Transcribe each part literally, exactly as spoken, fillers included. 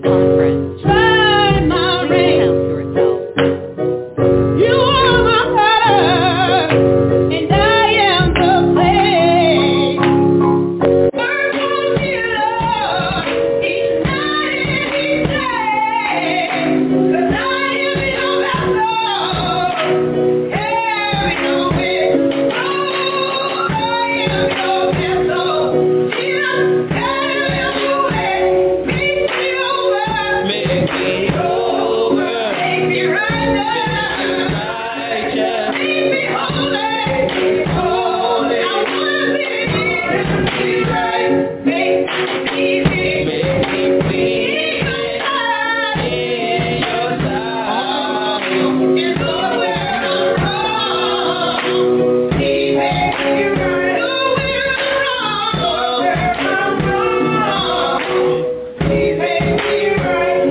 conference. Try my Please announce yourself. You are my potter, and I am the clay. Work on me, Lord, each night and each day, 'cause I am your vessel. Have your way. Oh, I am your vessel. Jesus, have your way. Make me over. Make me over. Make me right now. Righteous. Make me holy. Holy. I wanna be right. Make me easy. Make me clean. In your sight. In your sight. It's nowhere I'm wrong. He makes me right. Nowhere I'm wrong. Nowhere I'm wrong. He makes me right.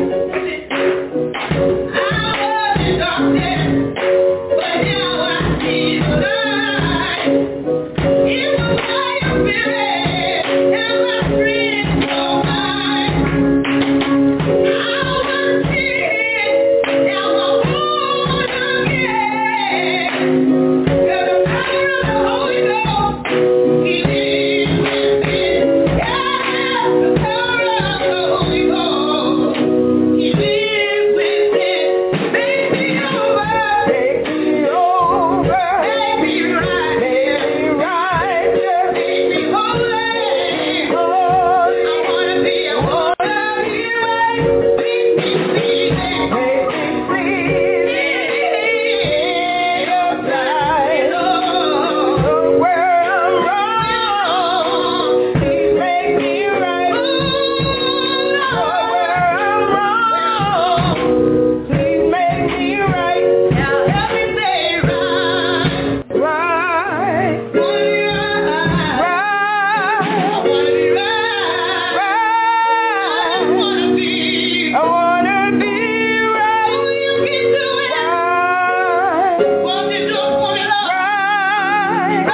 I was in darkness, but now I see the light. It was by your spirit, and my friends know mine. I was dead, now I'm born again. 'Cause the power of the Holy Ghost, He lives within. Yeah, the power of the Holy Ghost, He lives within. Make me over. Make me over. Make me right. Make me righteous. Make me holy. Holy. I wanna be, I wanna be right. Make me pleasing. Make me pleasing. In your sight. Lord, where I'm wrong, Please make me right. Lord, where I'm wrong, Please make me right. Now help me say right. Right. Wanna be right. Right. I wanna be right. Right. I wanna be. I wanna be right. Oh, you can do it. Right. Walk the door for me, Lord. Right.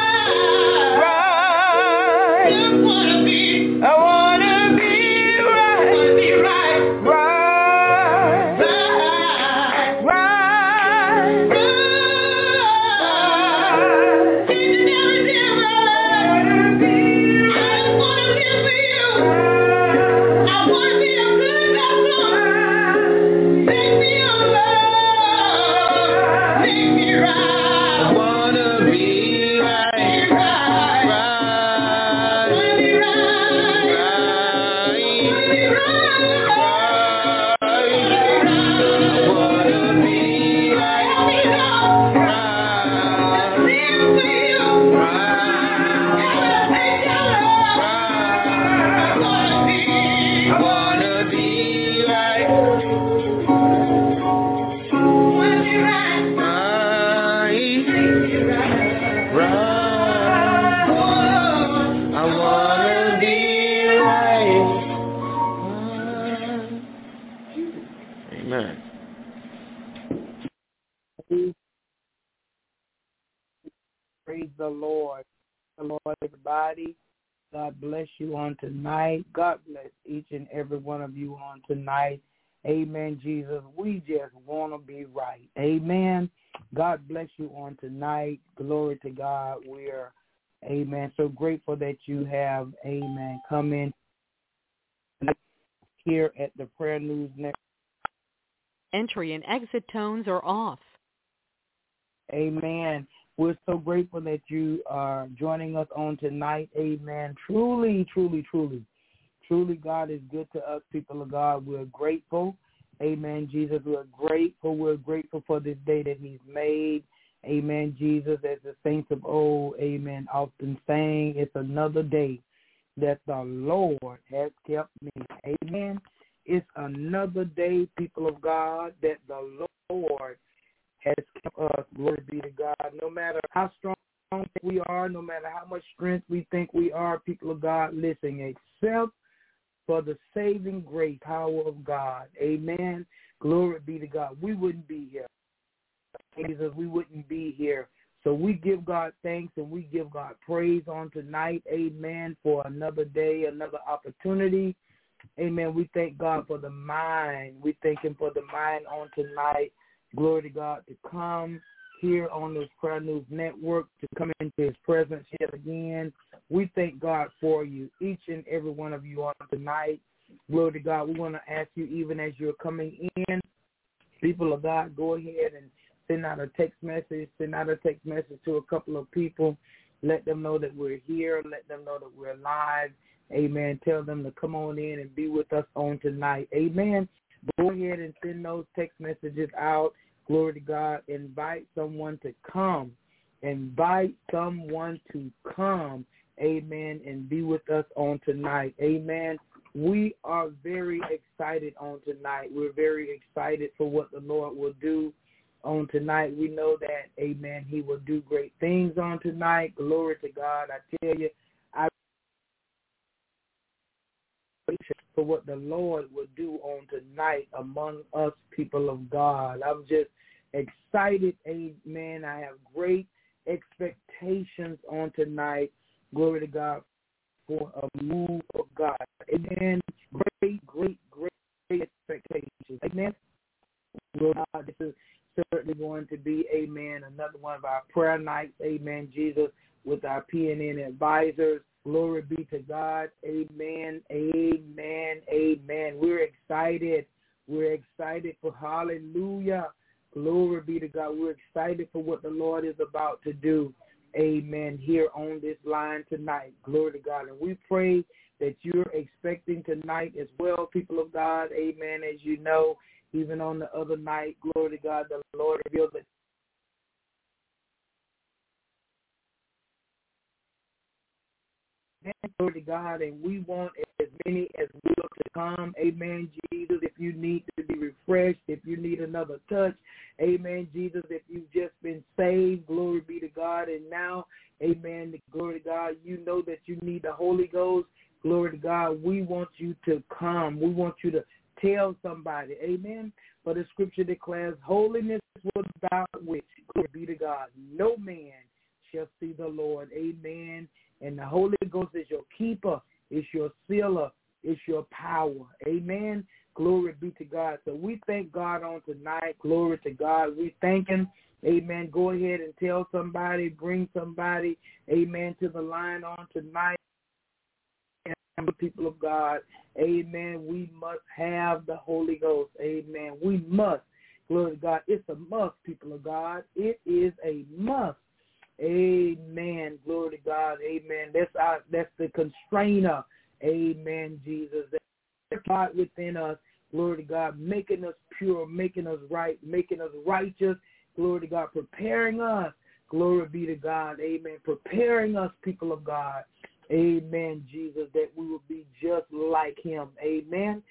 Right. Just wanna be. I wanna be right. Wanna be right. Right. Right. Right. Right. Changing everything around. Wanna be. I just wanna live for you. I wanna be a good vessel. Make me over. Make me right. I wanna be right. Right. Right. Wanna be right. Right. Wanna be right. Right. Wanna be right. Help me, Lord. Right. Live for you. Right. Elevate your love. Right. I wanna be. I wanna be right. Wanna be right. Right. Right. I wanna be right. Amen. Praise the Lord. The Lord, everybody. God bless you on tonight. God bless each and every one of you on tonight. Amen, Jesus. We just want to be right. Amen. God bless you on tonight. Glory to God. We're, amen, so grateful that you have, amen, come in here at the Prayer News Network. Entry and exit tones are off. Amen. We're so grateful that you are joining us on tonight. Amen. Truly, truly, truly, truly, God is good to us, people of God. We're grateful. Amen, Jesus. We're grateful. We're grateful for this day that He's made. Amen, Jesus. As the saints of old, amen, often saying, it's another day that the Lord has kept me. Amen. It's another day, people of God, that the Lord has kept us. Glory be to God. No matter how strong we are, no matter how much strength we think we are, people of God, listen, except for the saving great power of God. Amen. Glory be to God. We wouldn't be here. Jesus, we wouldn't be here. So we give God thanks and we give God praise on tonight. Amen. For another day, another opportunity. Amen. We thank God for the mind. We thank him for the mind on tonight. Glory to God to come here on this Prayer News Network, to come into his presence yet again. We thank God for you, each and every one of you on tonight. Glory to God. We want to ask you, even as you're coming in, people of God, go ahead and send out a text message, send out a text message to a couple of people. Let them know that we're here. Let them know that we're live. Amen. Tell them to come on in and be with us on tonight. Amen. Go ahead and send those text messages out. Glory to God. Invite someone to come. Invite someone to come. Amen. And be with us on tonight. Amen. We are very excited on tonight. We're very excited for what the Lord will do on tonight. We know that, amen, he will do great things on tonight. Glory to God. I tell you, I for what the Lord will do on tonight among us people of God. I'm just excited, amen. I have great expectations on tonight. Glory to God for a move of God. Amen. Great, great, great expectations. Amen. Lord God, this is certainly going to be, amen, another one of our prayer nights. Amen, Jesus, with our P N N advisors. Glory be to God. Amen, amen, amen. We're excited. We're excited for hallelujah. Glory be to God. We're excited for what the Lord is about to do. Amen. Here on this line tonight. Glory to God. And we pray that you're expecting tonight as well, people of God. Amen. As you know, even on the other night, glory to God, the Lord revealed that glory to God, and we want as many as will to come. Amen, Jesus. If you need to be refreshed, if you need another touch, amen, Jesus. If you've just been saved, glory be to God. And now, amen, glory to God, you know that you need the Holy Ghost. Glory to God. We want you to come. We want you to tell somebody. Amen. For the scripture declares, holiness without which, glory be to God, no man shall see the Lord. Amen. And the Holy Ghost is your keeper, is your sealer, is your power. Amen. Glory be to God. So we thank God on tonight. Glory to God. We thank him. Amen. Go ahead and tell somebody, bring somebody, amen, to the line on tonight. And the people of God, amen, we must have the Holy Ghost. Amen. We must. Glory to God. It's a must, people of God. It is a must. Amen. Glory to God. Amen. That's our, that's the constrainer. Amen, Jesus. That's God within us. Glory to God. Making us pure, making us right, making us righteous. Glory to God. Preparing us. Glory be to God. Amen. Preparing us, people of God. Amen, Jesus, that we will be just like him. Amen.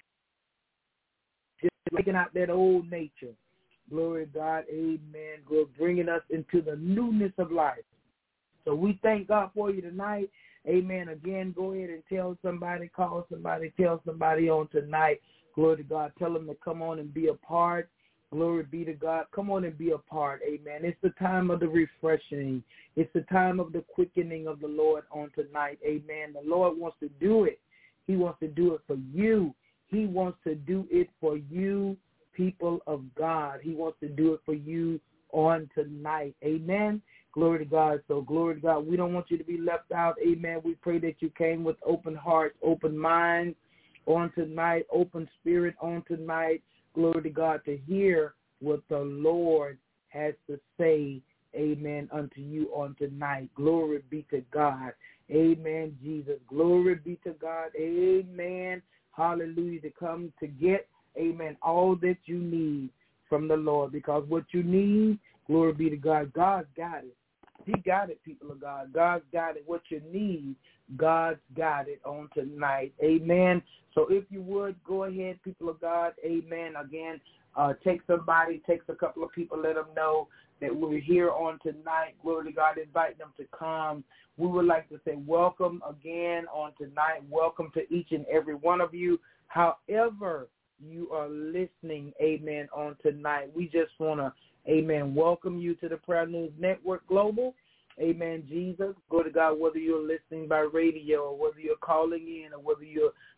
Just taking out that old nature. Glory to God. Amen. Glory, bringing us into the newness of life. So we thank God for you tonight. Amen. Again, go ahead and tell somebody, call somebody, tell somebody on tonight. Glory to God. Tell them to come on and be a part. Glory be to God. Come on and be a part. Amen. It's the time of the refreshing. It's the time of the quickening of the Lord on tonight. Amen. The Lord wants to do it. He wants to do it for you. He wants to do it for you, people of God. He wants to do it for you on tonight. Amen. Glory to God. So glory to God. We don't want you to be left out. Amen. We pray that you came with open hearts, open minds on tonight, open spirit on tonight. Glory to God, to hear what the Lord has to say, amen, unto you on tonight. Glory be to God. Amen, Jesus. Glory be to God. Amen. Hallelujah. To come to get, amen, all that you need from the Lord. Because what you need, glory be to God, God's got it. He got it, people of God. God's got it. What you need, God's got it on tonight. Amen. So if you would, go ahead, people of God. Amen. Again, uh, take somebody, take a couple of people, let them know that we're here on tonight. Glory to God. Invite them to come. We would like to say welcome again on tonight. Welcome to each and every one of you. However you are listening, amen, on tonight, we just want to, amen, welcome you to the Prayer News Network Global. Amen, Jesus. Go to God, whether you're listening by radio or whether you're calling in or whether you're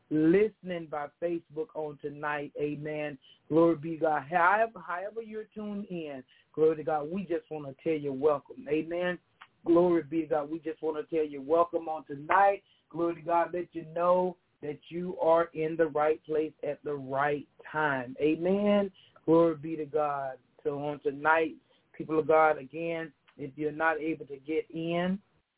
listening by Facebook on tonight, amen. Glory be to God. However, however you're tuned in, glory to God, we just want to tell you welcome, amen. Glory be to God. We just want to tell you welcome on tonight. Glory to God. Let you know that you are in the right place at the right time, amen. Glory be to God. So on tonight, people of God, again, if you're not able to get in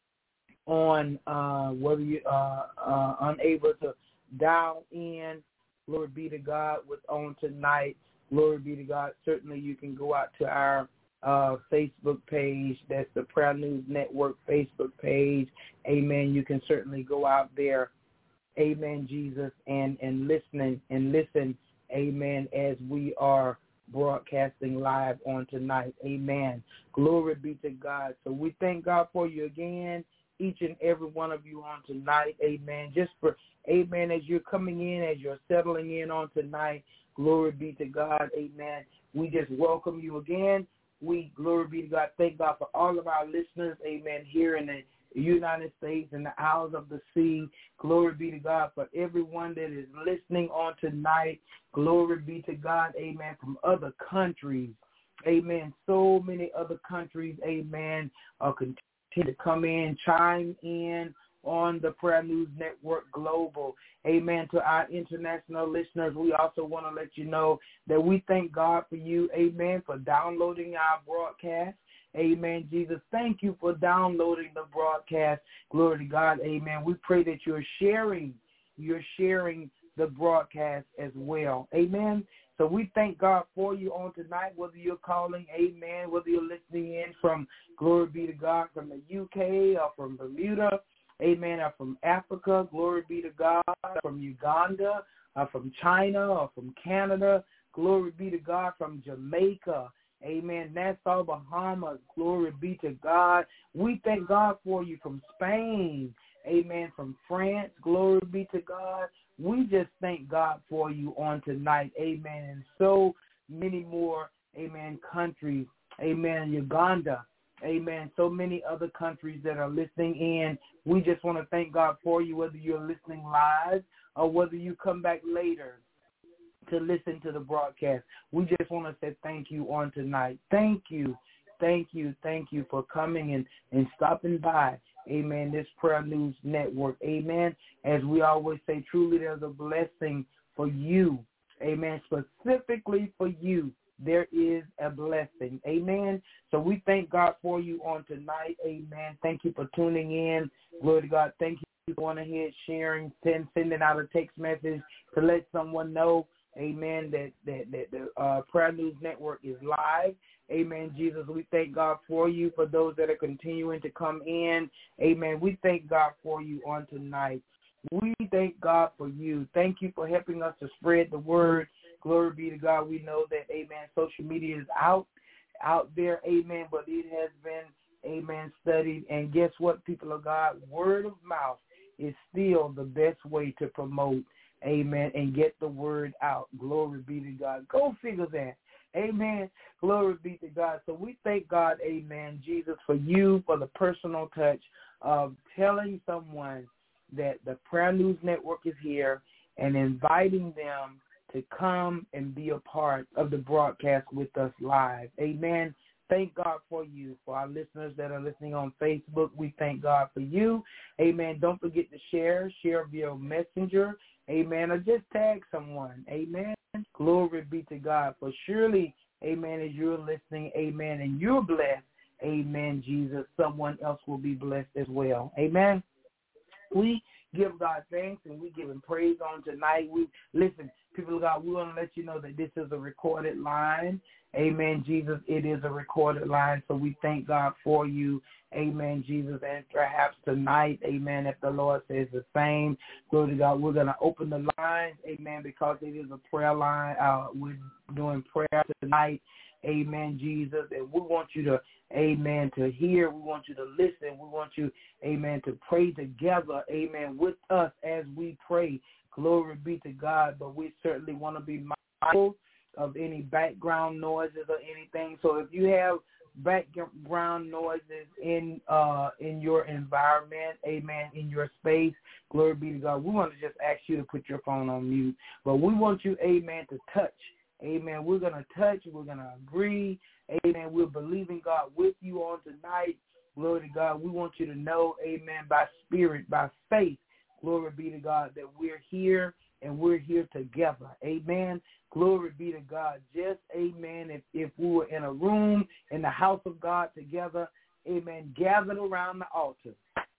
on uh, whether you're uh, uh, unable to dial in, glory be to God, what's on tonight, glory be to God, certainly you can go out to our uh, Facebook page. That's the Prayer News Network Facebook page. Amen. You can certainly go out there, amen, Jesus, and, and listening and listen, amen, as we are broadcasting live on tonight. Amen. Glory be to God. So we thank God for you again, each and every one of you on tonight. Amen. Just for, amen, as you're coming in, as you're settling in on tonight, glory be to God. Amen. We just welcome you again. We, glory be to God, thank God for all of our listeners, amen, here in the United States and the Isles of the Sea. Glory be to God for everyone that is listening on tonight. Glory be to God, amen, from other countries. Amen. So many other countries, amen, uh, continue to come in, chime in on the Prayer News Network Global. Amen. To our international listeners, we also want to let you know that we thank God for you, amen, for downloading our broadcast. Amen, Jesus. Thank you for downloading the broadcast. Glory to God. Amen. We pray that you're sharing, you're sharing the broadcast as well. Amen. So we thank God for you on tonight, whether you're calling, amen, whether you're listening in from, glory be to God, from the U K or from Bermuda, amen, or from Africa, glory be to God, from Uganda, or from China, or from Canada, glory be to God, from Jamaica, amen, Nassau, Bahamas, glory be to God. We thank God for you from Spain, amen, from France, glory be to God. We just thank God for you on tonight, amen, and so many more, amen, countries, amen, Uganda, amen, so many other countries that are listening in. We just want to thank God for you, whether you're listening live or whether you come back later to listen to the broadcast. We just want to say thank you on tonight. Thank you, thank you, thank you for coming and, and stopping by, amen, this Prayer News Network, amen. As we always say, truly there's a blessing for you, amen, specifically for you. There is a blessing, amen. So we thank God for you on tonight, amen. Thank you for tuning in. Glory to God. Thank you for going ahead, sharing, send, sending out a text message to let someone know, amen, that, that, that the uh, Prayer News Network is live. Amen, Jesus. We thank God for you, for those that are continuing to come in. Amen. We thank God for you on tonight. We thank God for you. Thank you for helping us to spread the word. Glory be to God. We know that, amen, social media is out, out there, amen, but it has been, amen, studied. And guess what, people of God? Word of mouth is still the best way to promote, amen, and get the word out. Glory be to God. Go figure that. Amen. Glory be to God. So we thank God, amen, Jesus, for you, for the personal touch of telling someone that the Prayer News Network is here and inviting them to come and be a part of the broadcast with us live. Amen. Thank God for you. For our listeners that are listening on Facebook, we thank God for you. Amen. Don't forget to share. Share via Messenger. Amen. Or just tag someone. Amen. Glory be to God. For surely, amen, as you're listening, amen, and you're blessed, amen, Jesus, someone else will be blessed as well. Amen. We give God thanks and we give him praise on tonight. We listen, people of God, we want to let you know that this is a recorded line. Amen, Jesus, it is a recorded line. So we thank God for you. Amen, Jesus. And perhaps tonight, amen, if the Lord says the same, glory to God, we're going to open the lines, amen, because it is a prayer line. Uh, we're doing prayer tonight. Amen, Jesus. And we want you to, amen, to hear. We want you to listen. We want you, amen, to pray together, amen, with us as we pray. Glory be to God. But we certainly want to be mindful of any background noises or anything. So if you have background noises in uh, in your environment, amen, in your space, glory be to God, we want to just ask you to put your phone on mute. But we want you, amen, to touch. Amen. We're going to touch. We're going to agree. Amen. We're believing God with you on tonight. Glory to God. We want you to know, amen, by spirit, by faith, glory be to God, that we're here and we're here together. Amen. Glory be to God. Just, amen, if, if we were in a room in the house of God together, amen, gathered around the altar.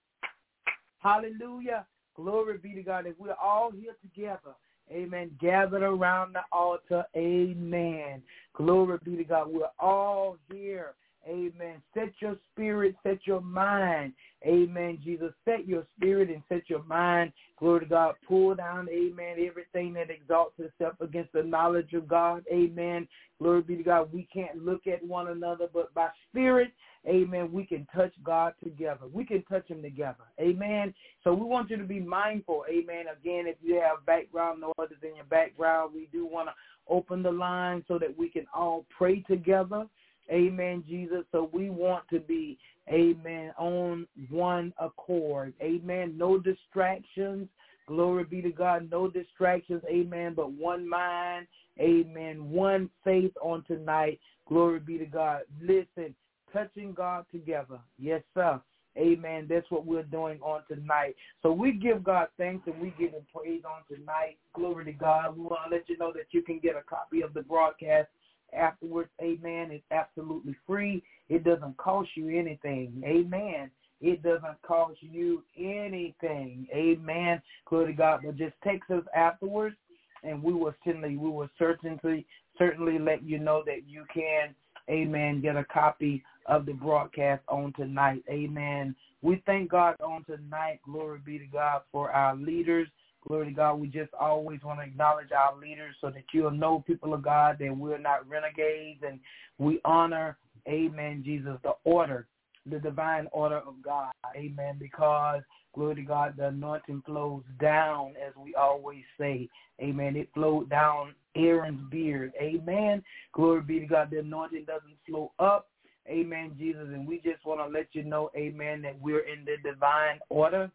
Hallelujah. Glory be to God. If we're all here together, amen, gathered around the altar, amen. Glory be to God. We're all here. Amen. Set your spirit, set your mind. Amen, Jesus. Set your spirit and set your mind. Glory to God. Pull down, amen, everything that exalts itself against the knowledge of God. Amen. Glory be to God. We can't look at one another, but by spirit, amen, we can touch God together. We can touch him together. Amen. So we want you to be mindful. Amen. Again, if you have background noises in your background, we do want to open the line so that we can all pray together. Amen, Jesus. So we want to be, amen, on one accord. Amen. No distractions. Glory be to God. No distractions. Amen. But one mind. Amen. One faith on tonight. Glory be to God. Listen, touching God together. Yes, sir. Amen. That's what we're doing on tonight. So we give God thanks and we give him praise on tonight. Glory to God. We want to let you know that you can get a copy of the broadcast afterwards. Amen. It's absolutely free. It doesn't cost you anything. Amen. It doesn't cost you anything. Amen. Glory to God. But just text us afterwards, and we will certainly, we will certainly, certainly let you know that you can, amen, get a copy of the broadcast on tonight. Amen. We thank God on tonight. Glory be to God for our leaders. Glory to God. We just always want to acknowledge our leaders so that you'll know, people of God, that we're not renegades, and we honor, amen, Jesus, the order, the divine order of God. Amen. Because, glory to God, the anointing flows down, as we always say. Amen. It flowed down Aaron's beard. Amen. Glory be to God. The anointing doesn't flow up. Amen, Jesus. And we just want to let you know, amen, that we're in the divine order.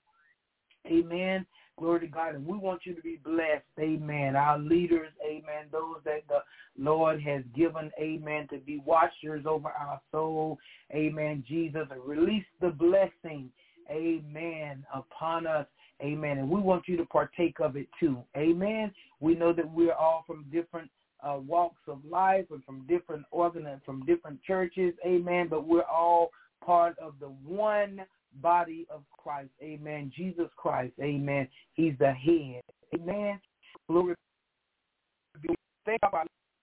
Amen. Glory to God. And we want you to be blessed. Amen. Our leaders, amen, those that the Lord has given, amen, to be watchers over our soul. Amen, Jesus. And release the blessing, amen, upon us. Amen. And we want you to partake of it too. Amen. We know that we're all from different uh, walks of life and from different organizations, from different churches. Amen. But we're all part of the one body of Christ. Amen. Jesus Christ. Amen. He's the head. Amen. Glory. Thank God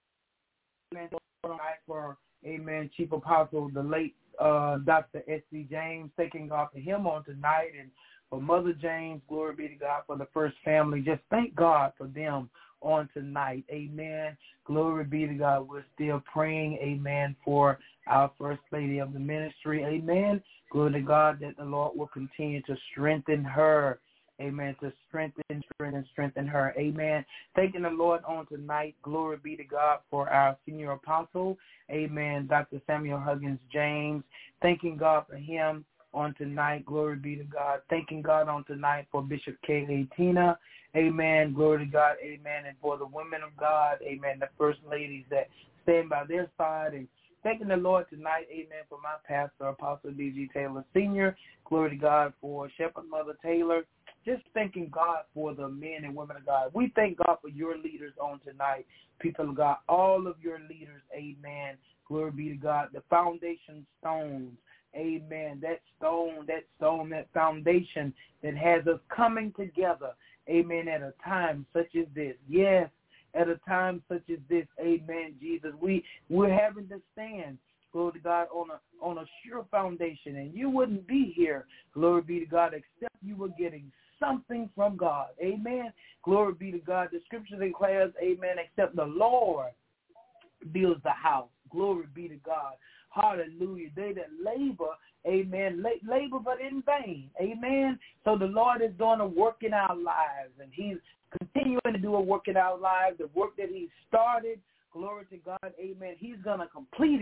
for, amen, Chief Apostle, the late uh, Doctor S C James. Thanking God for him on tonight, and for Mother James. Glory be to God for the First Family. Just thank God for them on tonight. Amen. Glory be to God. We're still praying, amen, for our First Lady of the ministry. Amen. Glory to God that the Lord will continue to strengthen her. Amen. To strengthen, strengthen, strengthen her. Amen. Thanking the Lord on tonight. Glory be to God for our senior apostle. Amen. Doctor Samuel Huggins James. Thanking God for him on tonight. Glory be to God. Thanking God on tonight for Bishop K A. Tina. Amen. Glory to God. Amen. And for the women of God. Amen. The first ladies that stand by their side. And thanking the Lord tonight, amen, for my pastor, Apostle D G. Taylor Senior Glory to God for Shepherd Mother Taylor. Just thanking God for the men and women of God. We thank God for your leaders on tonight, people of God, all of your leaders, amen. Glory be to God. The foundation stones, amen. That stone, that stone, that foundation that has us coming together, amen, at a time such as this. Yes. At a time such as this, amen, Jesus, we, we're having to stand, glory to God, on a on a sure foundation. And you wouldn't be here, glory be to God, except you were getting something from God. Amen. Glory be to God. The scripture declares, amen, except the Lord builds the house. Glory be to God. Hallelujah. They that labor, amen, labor but in vain. Amen. So the Lord is doing a work in our lives, and he's continuing to do a work in our lives, the work that he started. Glory to God. Amen. He's going to complete it.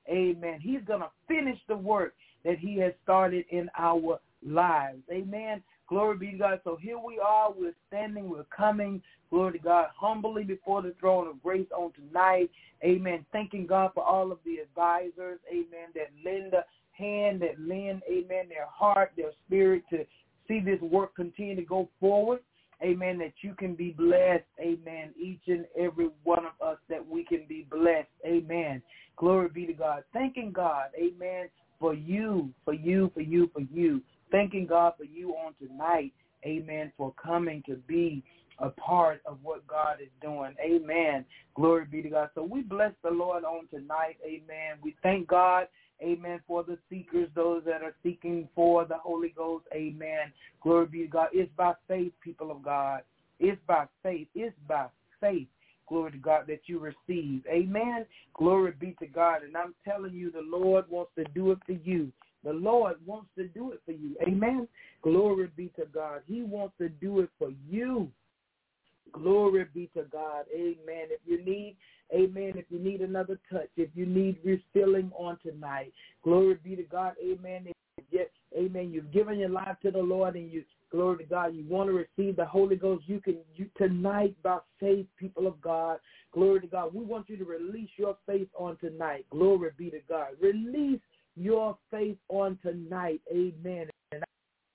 amen, he's going to finish the work that he has started in our lives. Amen. Glory be to God. So here we are. We're standing. We're coming. Glory to God. Humbly before the throne of grace on tonight. Amen. Thanking God for all of the advisors. Amen. That lend a hand, that lend, amen, their heart, their spirit to see this work continue to go forward. Amen. That you can be blessed. Amen. Each and every one of us that we can be blessed. Amen. Glory be to God. Thanking God. Amen. For you, for you, for you, for you. Thanking God for you on tonight, amen, for coming to be a part of what God is doing. Amen. Glory be to God. So we bless the Lord on tonight. Amen. We thank God, amen, for the seekers, those that are seeking for the Holy Ghost. Amen. Glory be to God. It's by faith, people of God. It's by faith. It's by faith. Glory to God that you receive. Amen. Glory be to God. And I'm telling you, the Lord wants to do it for you. The Lord wants to do it for you. Amen. Glory be to God. He wants to do it for you. Glory be to God. Amen. If you need, amen, if you need another touch, if you need refilling on tonight, glory be to God. Amen. If you get, amen, you've given your life to the Lord and you, glory to God, you want to receive the Holy Ghost, you can, you tonight by faith, people of God, glory to God. We want you to release your faith on tonight. Glory be to God. Release your faith on tonight. Amen. And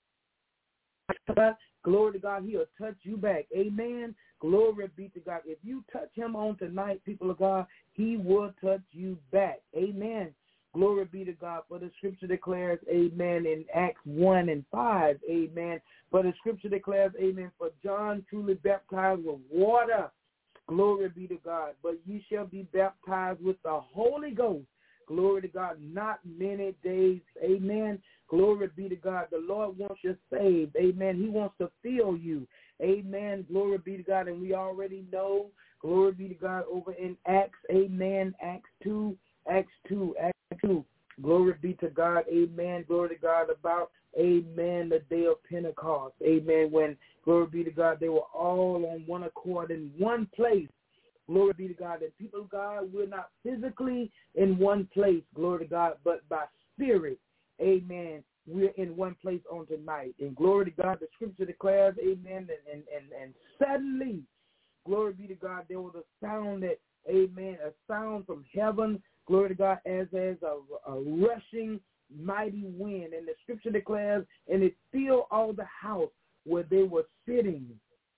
I, glory to God, he'll touch you back. Amen. Glory be to God. If you touch him on tonight, people of God, he will touch you back. Amen. Glory be to God. For the scripture declares, amen, in Acts one and five, amen. For the scripture declares, amen, for John truly baptized with water. Glory be to God. But ye shall be baptized with the Holy Ghost. Glory to God, not many days. Amen. Glory be to God. The Lord wants you saved. Amen. He wants to fill you. Amen. Glory be to God. And we already know, glory be to God, over in Acts. Amen. Acts two. Acts two. Acts two. Glory be to God. Amen. Glory to God about, amen, the day of Pentecost. Amen. When, glory be to God, they were all on one accord in one place. Glory be to God. And people of God, we're not physically in one place, glory to God, but by spirit, amen, we're in one place on tonight. And glory to God, the scripture declares, amen, and, and, and, and suddenly, glory be to God, there was a sound that, amen, a sound from heaven, glory to God, as, as a, a rushing mighty wind. And the scripture declares, and it filled all the house where they were sitting.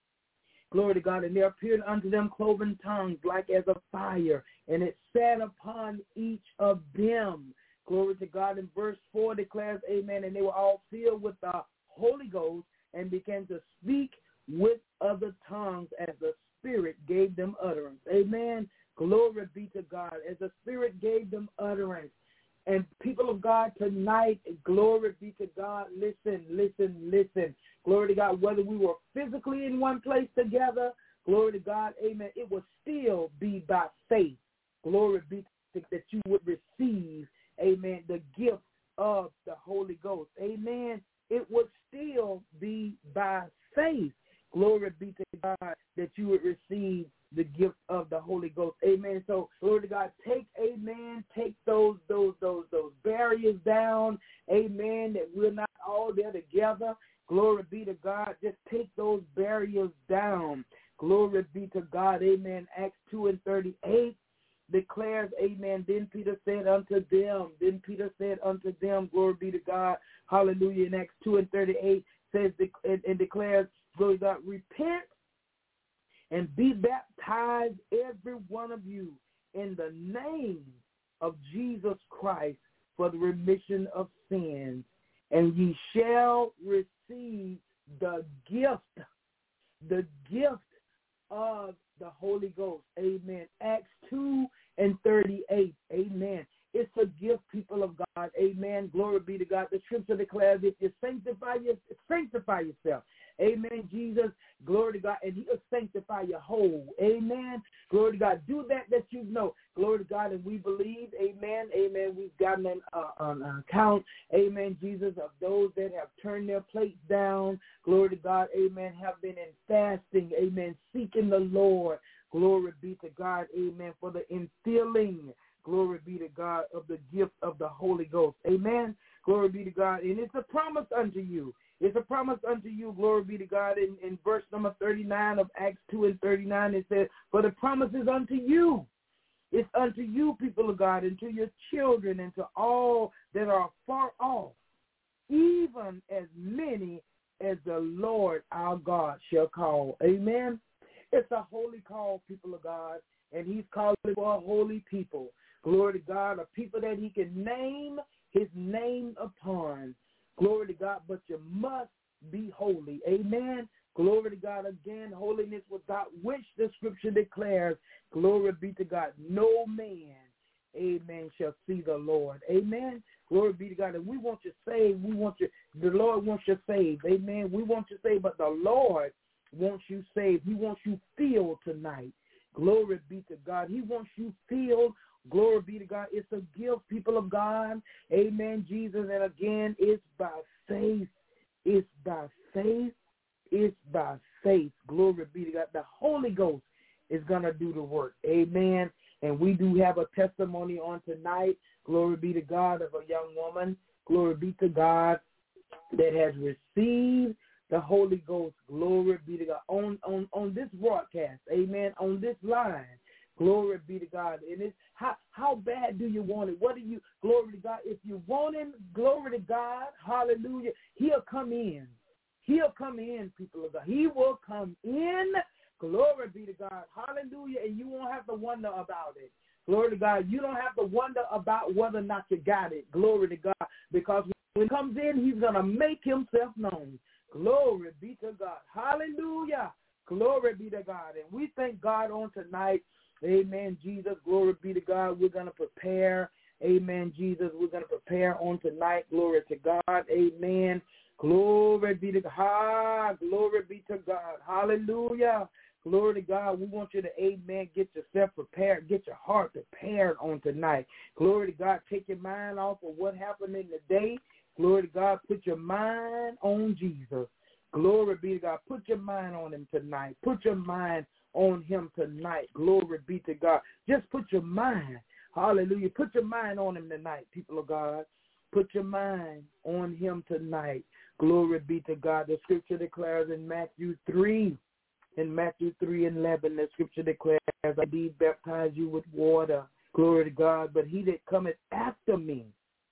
Glory to God. And there appeared unto them cloven tongues like as a fire, and it sat upon each of them. Glory to God. And verse four declares, amen, and they were all filled with the Holy Ghost and began to speak with other tongues as the Spirit gave them utterance. Amen. Glory be to God. As the Spirit gave them utterance. And people of God, tonight, glory be to God. Listen, listen, listen. Glory to God. Whether we were physically in one place together, glory to God, amen, it will still be by faith. Glory be to that you would receive, amen, the gift of the Holy Ghost. Amen. It would still be by faith. Glory be to God that you would receive the gift of the Holy Ghost. Amen. So, glory to God, take, amen, take those, those, those, those barriers down. Amen. That we're not all there together. Glory be to God. Just take those barriers down. Glory be to God. Amen. Acts two and thirty-eight declares, amen. Then Peter said unto them, then Peter said unto them, glory be to God. Hallelujah. In Acts two and thirty-eight says and, and declares, glory to God, repent and be baptized, every one of you, in the name of Jesus Christ for the remission of sins, and ye shall receive the gift, the gift of the Holy Ghost. Amen. Acts two and thirty-eight. Amen. It's a gift, people of God. Amen. Glory be to God. The scripture declares if you sanctify, your, sanctify yourself. Amen, Jesus. Glory to God. And he'll sanctify your whole. Amen. Glory to God. Do that that you know. Glory to God. And we believe. Amen. Amen. We've gotten an, uh, an account. Amen, Jesus, of those that have turned their plates down. Glory to God. Amen. Have been in fasting. Amen. Seeking the Lord. Glory be to God. Amen. For the infilling. glory be to God, of the gift of the Holy Ghost. Amen. Glory be to God. And it's a promise unto you. It's a promise unto you, glory be to God. In, in verse number thirty-nine of Acts two and thirty-nine, it says, for the promise is unto you. It's unto you, people of God, and to your children, and to all that are far off, even as many as the Lord our God shall call. Amen. It's a holy call, people of God, and he's calling for a holy people. Glory to God, a people that he can name his name upon. Glory to God, but you must be holy. Amen. Glory to God again, holiness without which the scripture declares, glory be to God, no man, amen, shall see the Lord. Amen. Glory be to God. And we want you saved. We want you, the Lord wants you saved. Amen. We want you saved, but the Lord wants you saved. He wants you filled tonight. Glory be to God. He wants you filled. Glory be to God. It's a gift, people of God. Amen, Jesus. And again, it's by faith. It's by faith. It's by faith. Glory be to God. The Holy Ghost is going to do the work. Amen. And we do have a testimony on tonight. Glory be to God, of a young woman. Glory be to God that has received the Holy Ghost. Glory be to God. On, on, on this broadcast. Amen. On this line. Glory be to God. And it's how how bad do you want it? What do you, glory to God, if you want him, glory to God, hallelujah, he'll come in. He'll come in, people of God. He will come in. Glory be to God. Hallelujah. And you won't have to wonder about it. Glory to God. You don't have to wonder about whether or not you got it. Glory to God. Because when he comes in, he's going to make himself known. Glory be to God. Hallelujah. Glory be to God. And we thank God on tonight. Amen, Jesus. Glory be to God. We're going to prepare. Amen, Jesus. We're going to prepare on tonight. Glory to God. Amen. Glory be to God. Glory be to God. Hallelujah. Glory to God. We want you to, amen, get yourself prepared. Get your heart prepared on tonight. Glory to God. Take your mind off of what happened in the day. Glory to God. Put your mind on Jesus. Glory be to God. Put your mind on him tonight. Put your mind on him tonight. Glory be to God. Just put your mind. Hallelujah. Put your mind on him tonight, people of God. Put your mind on him tonight. Glory be to God. The scripture declares in Matthew three, in Matthew three and eleven, the scripture declares, I did baptize you with water. Glory to God. But he that cometh after me,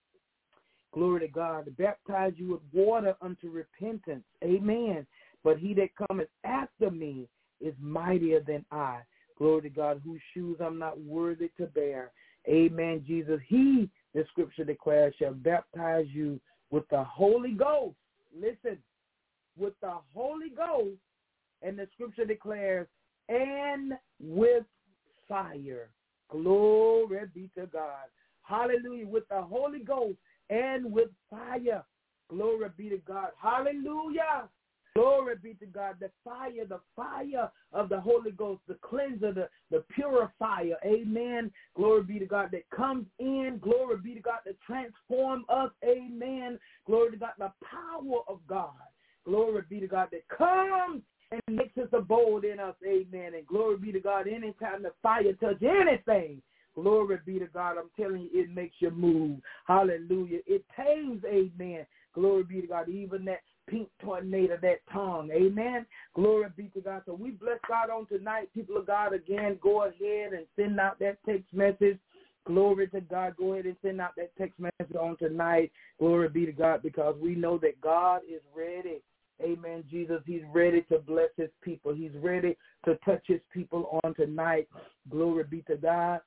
glory to God, baptize you with water unto repentance. Amen. But he that cometh after me is mightier than I. Glory to God, whose shoes I'm not worthy to bear. Amen, Jesus. He, the scripture declares, shall baptize you with the Holy Ghost. Listen, with the Holy Ghost, and the scripture declares, and with fire. Glory be to God. Hallelujah. With the Holy Ghost and with fire. Glory be to God. Hallelujah. Glory be to God. The fire, the fire of the Holy Ghost, the cleanser, the, the purifier. Amen. Glory be to God that comes in. Glory be to God that transforms us. Amen. Glory to God, the power of God. Glory be to God that comes and makes us abode in us. Amen. And glory be to God, anytime the fire touches anything, glory be to God, I'm telling you, it makes you move. Hallelujah. It tames, amen. Glory be to God, even that pink tornado, that tongue. Amen. Glory be to God. So we bless God on tonight. People of God, again, go ahead and send out that text message. Glory to God. Go ahead and send out that text message on tonight. Glory be to God, because we know that God is ready. Amen, Jesus. He's ready to bless his people. He's ready to touch his people on tonight. Glory be to God.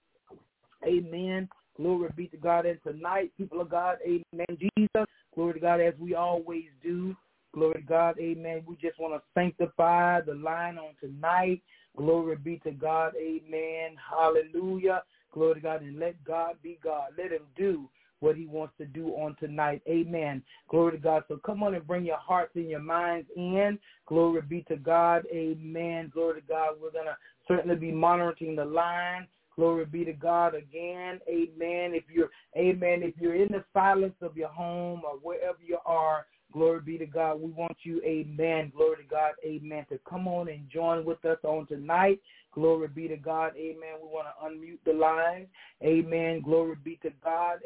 Amen. Glory be to God. And tonight, people of God, amen, Jesus, glory to God, as we always do. Glory to God, amen. We just want to sanctify the line on tonight. Glory be to God, amen. Hallelujah. Glory to God, and let God be God. Let him do what he wants to do on tonight. Amen. Glory to God. So come on and bring your hearts and your minds in. Glory be to God. Amen. Glory to God. We're going to certainly be monitoring the line. Glory be to God again. Amen. If you're, amen, if you're in the silence of your home or wherever you are, glory be to God. We want you, amen, glory to God, amen, to come on and join with us on tonight. Glory be to God. Amen. We want to unmute the line. Amen. Glory be to God.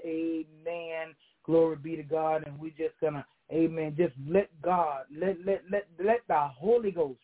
Amen. Glory be to God. And we're just going to, amen, just let God, let, let, let, let the Holy Ghost,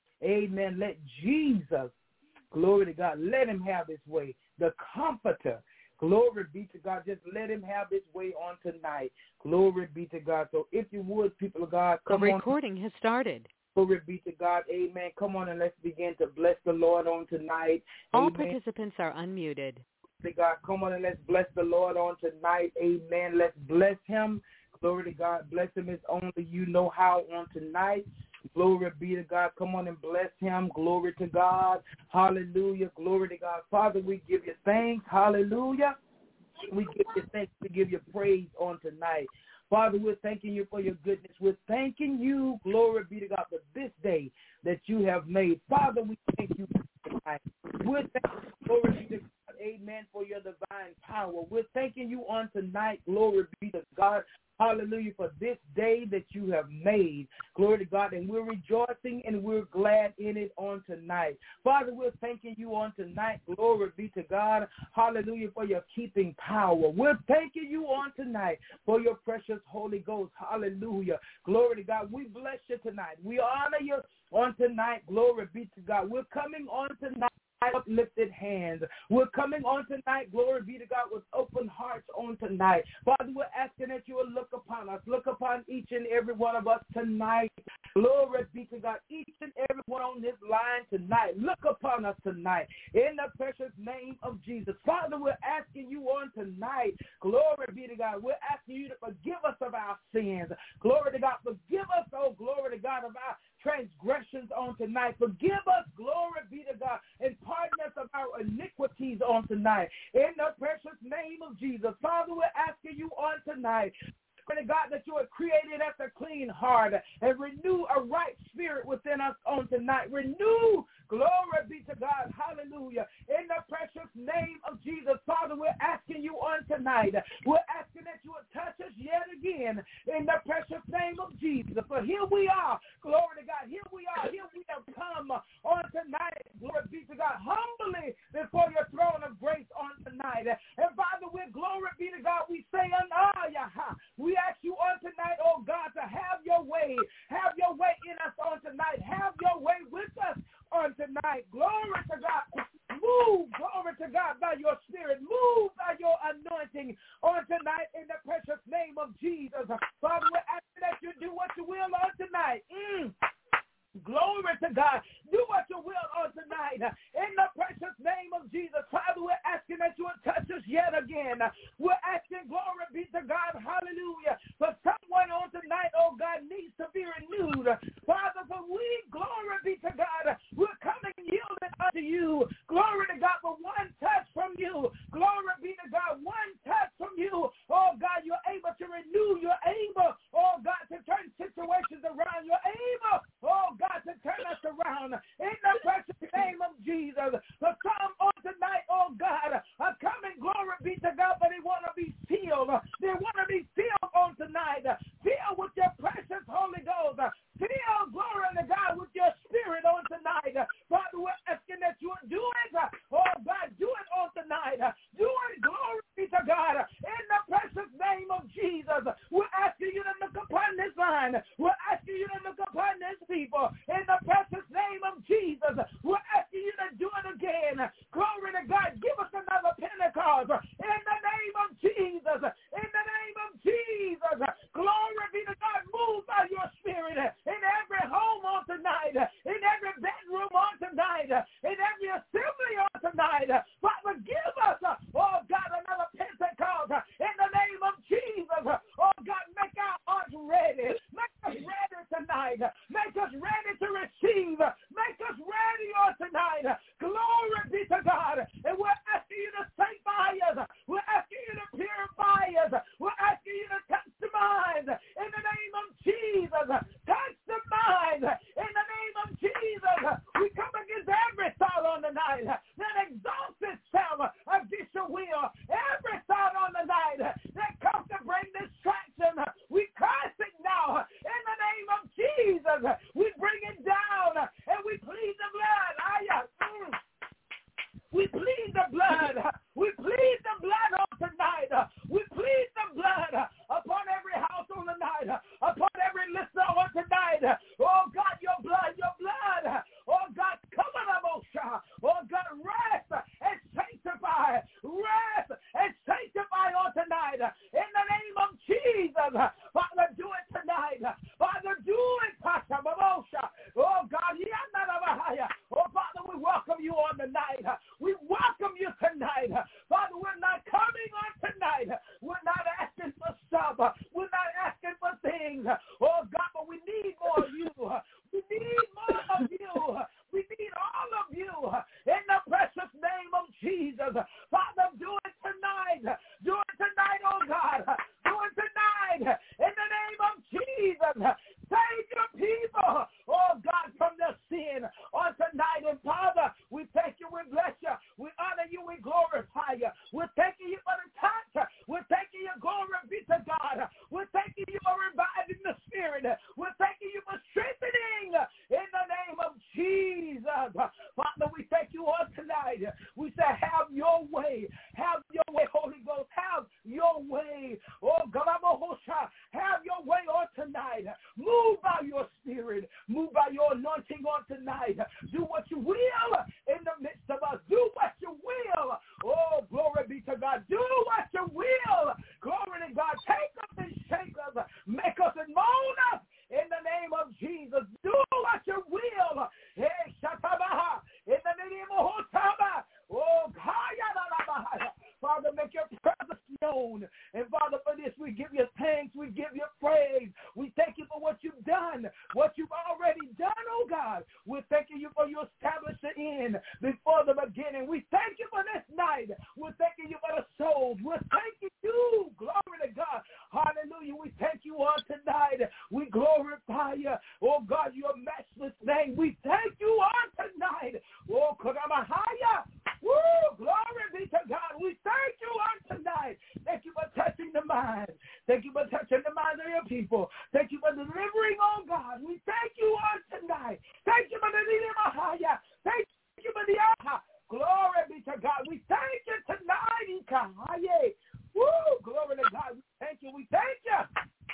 amen, let Jesus, glory to God, let him have his way. The Comforter, glory be to God, just let him have his way on tonight. Glory be to God. So if you would, people of God, come the on. recording has started. Glory be to God. Amen. Come on and let's begin to bless the Lord on tonight. All Amen. participants are unmuted. To God, come on and let's bless the Lord on tonight. Amen. Let's bless him. Glory to God. Bless him as only you know how on tonight. Glory be to God. Come on and bless him. Glory to God. Hallelujah. Glory to God. Father, we give you thanks. Hallelujah. We give you thanks. We give you praise on tonight. Father, we're thanking you for your goodness. We're thanking you, glory be to God, for this day that you have made. Father, we thank you tonight. We're thanking you, glory be to God, amen, for your divine power. We're thanking you on tonight, glory be to God, hallelujah, for this day that you have made. Glory to God, and we're rejoicing and we're glad in it on tonight. Father, we're thanking you on tonight. Glory be to God, hallelujah, for your keeping power. We're thanking you on tonight for your precious Holy Ghost. Hallelujah. Glory to God. We bless you tonight. We honor you on tonight. Glory be to God. We're coming on tonight. Uplifted hands. We're coming on tonight, glory be to God, with open hearts on tonight. Father, we're asking that you will look upon us, look upon each and every one of us tonight. Glory be to God, each and every one on this line tonight. Look upon us tonight in the precious name of Jesus. Father, we're asking you on tonight, glory be to God, we're asking you to forgive us of our sins. Glory to God, forgive us, oh glory to God, of our transgressions on tonight. Forgive us, glory be to God, and pardon us of our iniquities on tonight. In the precious name of Jesus. Father, we're asking you on tonight, God, that you are created as a clean heart and renew a right spirit within us on tonight. Renew, glory be to God, hallelujah. In the precious name of Jesus, Father, we're asking you on tonight. We're asking that you would touch us yet again in the precious name of Jesus. For here we are, glory to God, here we are, here we have come on tonight, glory be to God, humbly before your throne of grace on tonight. And Father, we're glory be to God, we say, we ask you on tonight, oh God, to have your way. Have your way in us on tonight. Have your way with us on tonight. Glory to God. Move, glory to God, by your spirit. Move by your anointing on tonight in the precious name of Jesus. Father, we're asking that you do what you will on tonight. Mm. Glory to God. Do what you will on tonight. In the precious name of Jesus. Father, we're asking that you would touch us yet again. We're asking, glory be to God, hallelujah, for someone on tonight, oh God, needs to be renewed. Father, for we, glory be to God, we're coming yielded unto you. Glory to God, for one touch from you. Glory be to God, one touch from you. Oh God, you're able to renew. You're able, oh God, to turn situations around. You're able, oh God, God, to turn us around in the precious name of Jesus. For some on tonight, oh God, are coming, glory be to God, but they want to be filled. They want to be filled on tonight. Filled with your precious Holy Ghost. Filled, glory to God, with your spirit on tonight. Father, we're asking that you would do it. Oh God, do it on tonight. Do it, glory be to God. In the precious name of Jesus, we're asking you to look upon this line. We're asking you to look upon this people. In the precious name of Jesus, we're asking you to do it again. Glory to God. Give us another Pentecost. In the name of Jesus. In the name of Jesus. Glory be to God. Move by your spirit in every home on tonight. In every bedroom on tonight. In every assembly on tonight. Father, give us, oh God, another Pentecost. In the name of Jesus. Oh God, make our hearts ready. Make us ready tonight. Make us ready to receive. Make us ready on tonight. Glory be to We plead the blood. We plead the blood on tonight. We plead the blood upon every house on the night, upon every listener on tonight. Oh, God, your blood, your blood. Oh, God, come on, Amosha. Oh, God, rest and sanctify. Rest and sanctify on tonight. In the name of Jesus. Father, do it tonight. Father, do it, Pastor Amosha. Oh, God, oh, Father, we welcome you on the night. We welcome you tonight. Father, we're not coming on tonight. We're not asking for stuff. We're not asking for things. Oh, God, but we need more of you. We need more of you. We need all of you. In the precious name of Jesus. Father, do it tonight. Do it tonight, oh God. Do it tonight. In the name of Jesus. Save your people, oh God, from their sin on tonight. And Father, we thank you, we bless you, we honor you, we glorify you. We're thanking you for the touch. We're thanking you, glory be to God. We're thanking you for reviving the spirit. We're thanking you for strengthening in the name of Jesus. Father, we thank you on tonight. We say, have your way. Have your way, Holy Ghost. Have your way. Oh, God, have your way on tonight. Move by your spirit. Move by your anointing on tonight. Do what you will in the midst of us. Do what you will. Oh, glory be to God. Do what you will. Glory to God. Take us and shake us. Make us and mold us in the name of Jesus. Do what you will. Hey, Shatabaha. In the name of Hotaba. Oh, Father, make your presence known. And Father, for this, we give you thanks. We give you praise. We thank you for what you've done, what you've already done, oh God. We're thanking you for you establishing in before the beginning. We thank you for this night. We're thanking you for the souls. We're thanking you. Glory to God. Hallelujah. We thank you on tonight. We glorify you. Oh God, your matchless name. We thank you on tonight. Oh, Kodamahaya. Woo, glory be to God. We thank you on tonight. Thank you for touching the mind. Thank you for touching the minds of your people. Thank you for delivering, oh God. We thank you on tonight. Thank you for the Mahaya. Thank you for the Aha. Glory be to God. We thank you tonight. Ikahaye. Woo, glory to God. We thank you. We thank you.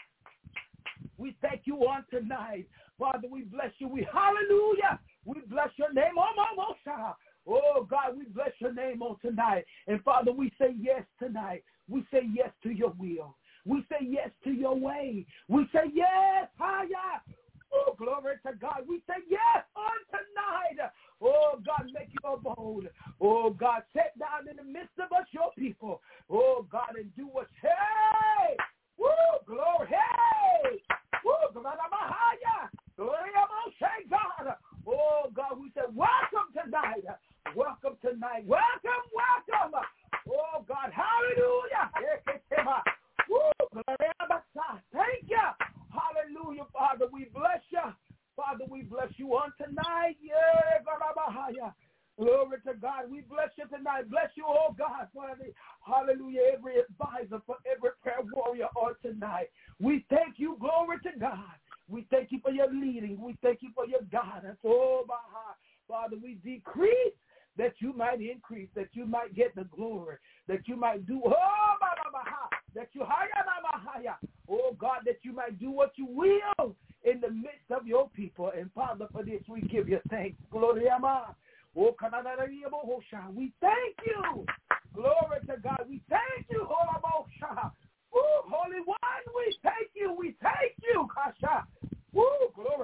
We thank you on tonight. Father, we bless you. We hallelujah. We bless your name. Oh, oh, oh, Oh, God, we bless your name on tonight. And, Father, we say yes tonight. We say yes to your will. We say yes to your way. We say yes. Hiya. Oh, glory to God. We say yes on tonight. Oh, God, make your abode. Oh, God, sit down in the midst of us, your people. Oh, God, and do what. Hey. Woo, glory. Hey. Woo, glory. Glory, God. Oh, God, we say welcome tonight. Welcome tonight. Welcome, welcome. Oh, God, hallelujah. Woo, thank you. Hallelujah, Father. We bless you. Father, we bless you on tonight. Yeah, glory to God. We bless you tonight. Bless you, oh God, for the, hallelujah, every advisor, for every prayer warrior on tonight. We thank you. Glory to God. We thank you for your leading. We thank you for your guidance. Oh, my heart. Father, we decrease that you might increase, that you might get the glory, that you might do, oh, my, my, my, that you, oh, God, that you might do what you will in the midst of your people. And, Father, for this, we give you thanks. Glory to God. We thank you. Glory to God. We thank you. Ooh, Holy One, we thank you. We thank you. Kasha. Woo, glory.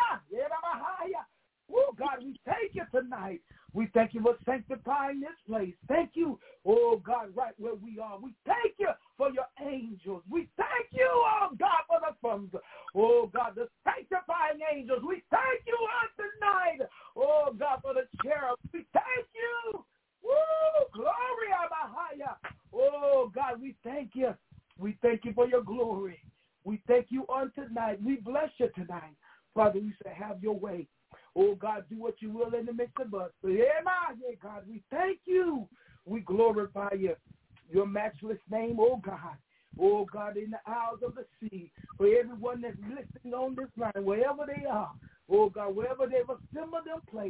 Woo, God, we thank you tonight. We thank you for sanctifying this place. Thank you, oh, God, right where we are. We thank you for your angels. We thank you, oh, God, for the thumbs. Oh, God, the sanctifying angels. We thank you on tonight. Oh, God, for the cherubs. We thank you. Woo, glory, Abahaya. Oh, God, we thank you. We thank you for your glory. We thank you on tonight. We bless you tonight. Father, we say, have your way. Oh, God, do what you will in the midst of us. Yeah, God, we thank you. We glorify you. Your matchless name, oh, God. Oh, God, in the isles of the sea, for everyone that's listening on this line, wherever they are, oh, God, wherever they've assembled their place,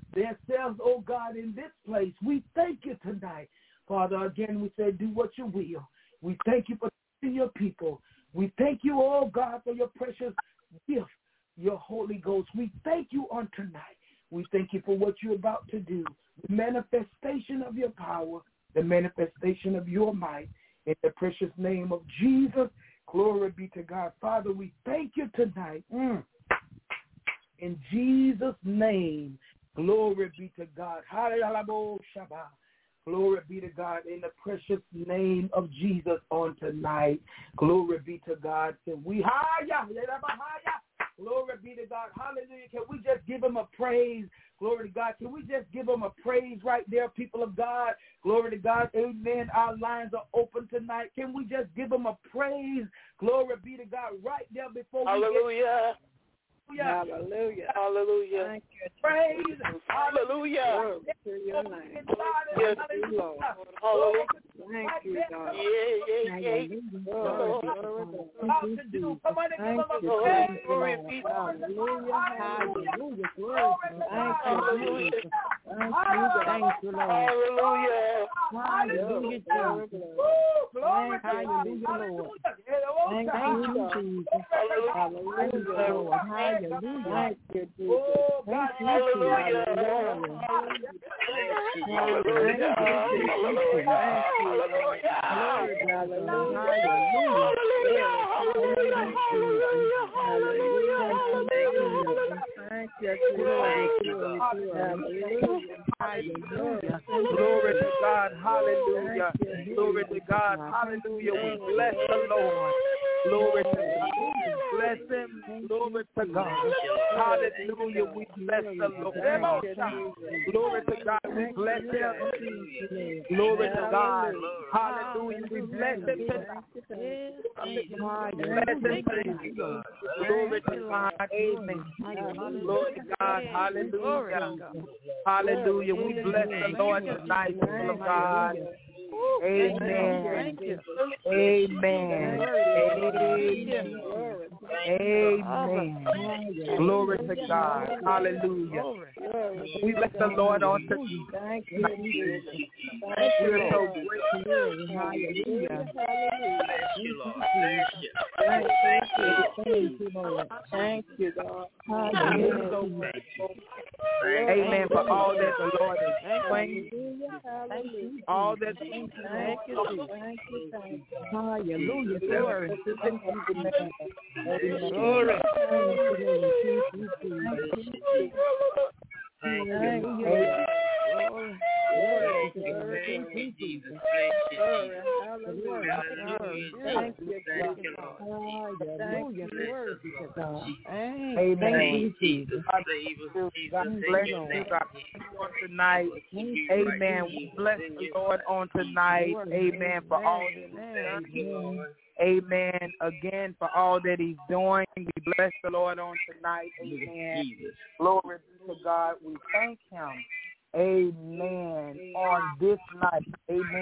themselves, oh God, in this place. We thank you tonight. Father, again, we say, do what you will. We thank you for your people. We thank you, oh God, for your precious gift, your Holy Ghost. We thank you on tonight. We thank you for what you're about to do, the manifestation of your power, the manifestation of your might. In the precious name of Jesus, glory be to God. Father, we thank you tonight. Mm. In Jesus' name, glory be to God. Hallelujah. Glory be to God in the precious name of Jesus on tonight. Glory be to God. Can we higher? Glory be to God. Hallelujah. Can we just give him a praise? Glory to God. Can we just give him a praise right there, people of God? Glory to God. Amen. Our lines are open tonight. Can we just give him a praise? Glory be to God right there before we Hallelujah. Get- Hallelujah. Hallelujah. Thank you. Praise. Hallelujah. To your name. Yes, Lord. Hallelujah. Thank you, God. Yeah, yeah, yeah. Lord. About to do. Come on and give him a Thank praise. you, Glory Lord. be Hallelujah. Hallelujah. Glory. Thank you, Hallelujah. Jesus. Thank you, God. Thank you, Lord. Hallelujah. Hallelujah. Glory, glory. Glory. Hallelujah, Lord. Thank you, Jesus. Hallelujah. Hallelujah, Lord. Hallelujah. Thank you, Jesus. Oh, God. Thank you, Jesus. Hallelujah. Hallelujah. Hallelujah. Hallelujah. Glory to God. Hallelujah. Glory to God. Hallelujah. We bless the Lord. Glory to God. Bless him. Glory to God. Hallelujah. We bless the Lord. Glory to God. We bless him. Glory to God. Hallelujah. We bless him tonight. Bless him tonight. Glory to God. Amen. Glory to God. Hallelujah. Hallelujah. We bless the Lord tonight, people of God. Amen. Amen. Amen. Glory to God. Hallelujah. We bless the Lord on tonight. We are so grateful. Hallelujah. Thank you, Lord. Thank you, God. Hallelujah. Amen. For all that the Lord is doing, all that Thank you, thank you, thank you, thank you. Hallelujah. Glory. Thank you, Glory. Thank you, Lord. Glory, glory, glory, Jesus. Glory, hallelujah. Thank you, Lord. Hallelujah. Glory to God. Amen. Jesus. God bless you on tonight. Amen. We bless the Lord on tonight. Amen. For all that He's done. Amen. Again, for all that He's doing. We bless the Lord on tonight. Amen. Glory be to God. We thank Him. Amen. On this night. Amen.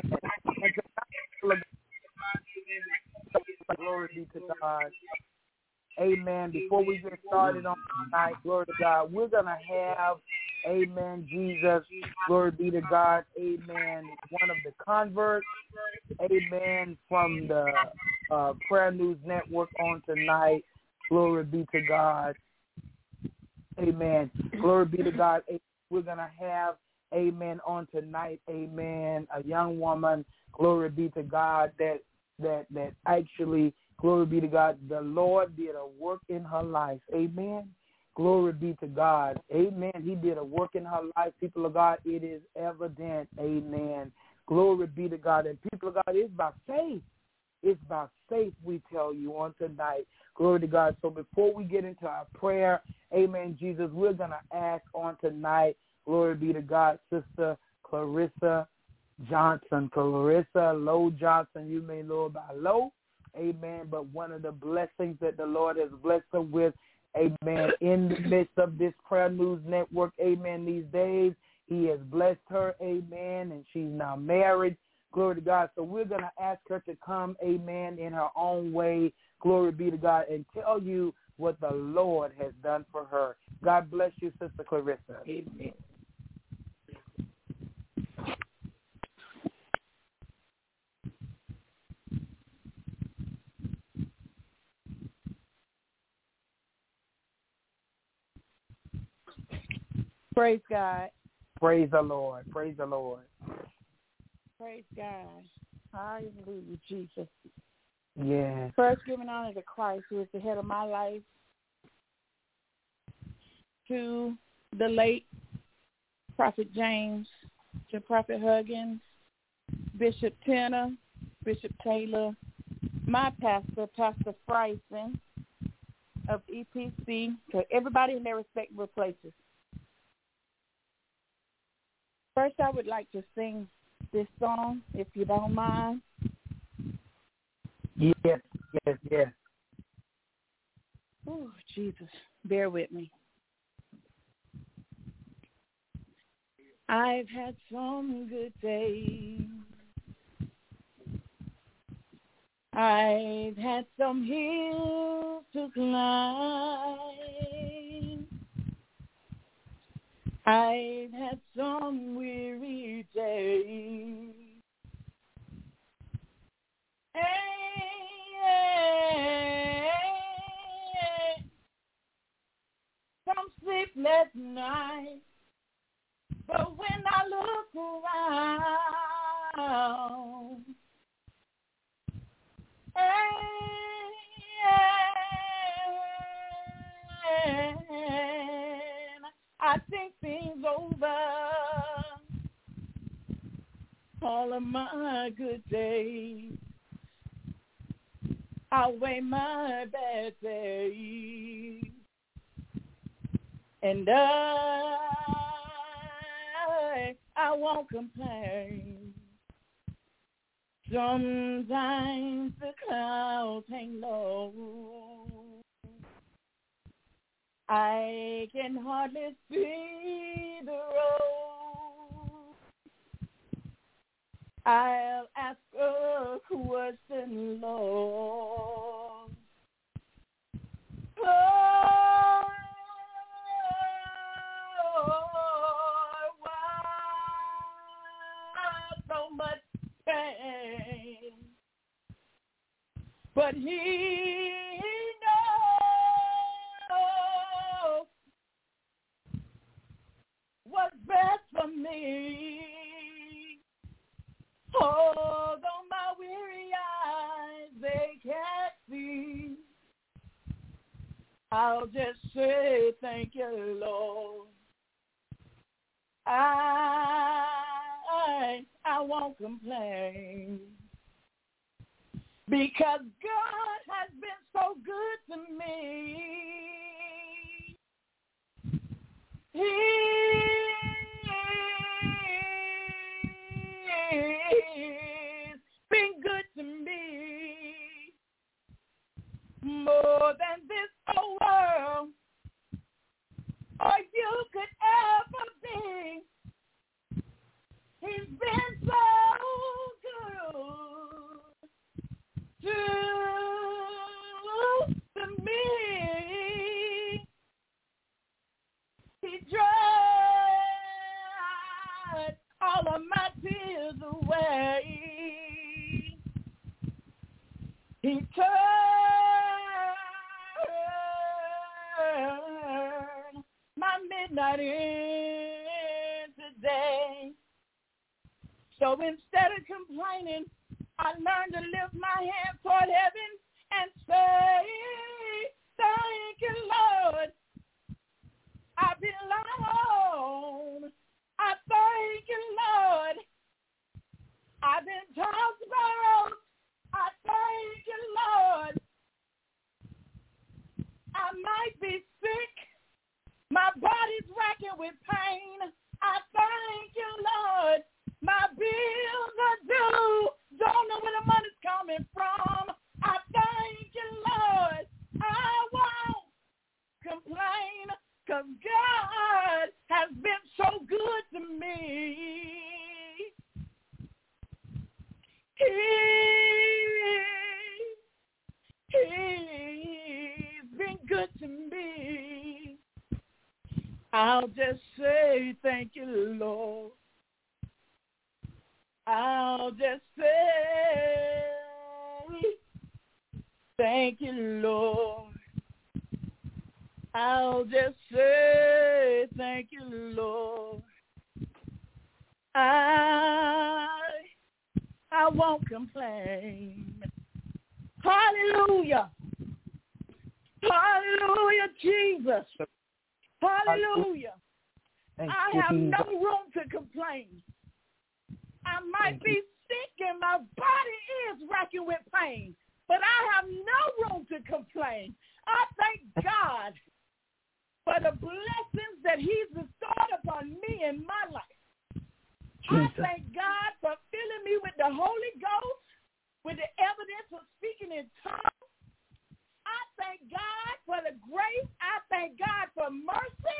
Glory be to God. Amen. Before we get started on tonight, glory to God, we're going to have, amen, Jesus, glory be to God, amen, one of the converts, amen, from the uh, Prayer News Network on tonight. Glory be to God. Amen. Glory be to God. We're going to have, amen, on tonight, amen, a young woman, glory be to God, that that that actually, glory be to God, the Lord did a work in her life. Amen. Glory be to God. Amen. He did a work in her life. People of God, it is evident. Amen. Glory be to God. And people of God, it's by faith. It's by faith, we tell you on tonight. Glory to God. So before we get into our prayer, amen, Jesus, we're going to ask on tonight, glory be to God, Sister Clarissa Johnson. Clarissa Lowe Johnson, you may know about Lowe. Amen. But one of the blessings that the Lord has blessed her with, amen, in the midst of this Prayer News Network, amen, these days, He has blessed her, amen, and she's now married. Glory to God. So we're going to ask her to come, amen, in her own way, glory be to God, and tell you what the Lord has done for her. God bless you, Sister Clarissa. Amen. Praise God. Praise the Lord. Praise the Lord. Praise God. Hallelujah, Jesus. Yes. First, giving honor to Christ, who is the head of my life, to the late Prophet James, to Prophet Huggins, Bishop Tanner, Bishop Taylor, my pastor, Pastor Friesen of E P C, to everybody in their respective places. First, I would like to sing this song, if you don't mind. Yes, yes, yes. Oh, Jesus, bear with me. I've had some good days. I've had some hills to climb. I've had some weary days. Hey, some sleepless nights. But when I look around, and I think things over, all of my good days, I weigh my bad days, and I I won't complain. Sometimes the clouds hang low. I can hardly see the road. I'll ask a question, Lord. Oh, so much pain, but he knows what's best for me. Although my weary eyes, they can't see, I'll just say thank you, Lord. I, I won't complain, because God has been so good to me. He's been good to me, more than this whole world or you could ever be. He's been so good to, to me. He dried all of my tears away. He turned my midnight into day. So instead of complaining, I learned to lift my hands toward heaven and say, thank you, Lord. I've been alone. I thank you, Lord. I've been tossed about. I thank you, Lord. I might be sick. My body's racking with pain. I thank you, Lord. My bills are due. Don't know where the money's coming from. I thank you, Lord. I won't complain, because God has been so good to me. He, he's been good to me. I'll just say thank you, Lord. I'll just say thank you, Lord. I'll just say thank you, Lord. I I won't complain. Hallelujah. Hallelujah, Jesus. Hallelujah. I have no room to complain. I might be sick and my body is racking with pain, but I have no room to complain. I thank God for the blessings that he's bestowed upon me in my life. Jesus. I thank God for filling me with the Holy Ghost, with the evidence of speaking in tongues. I thank God for the grace. I thank God for mercy.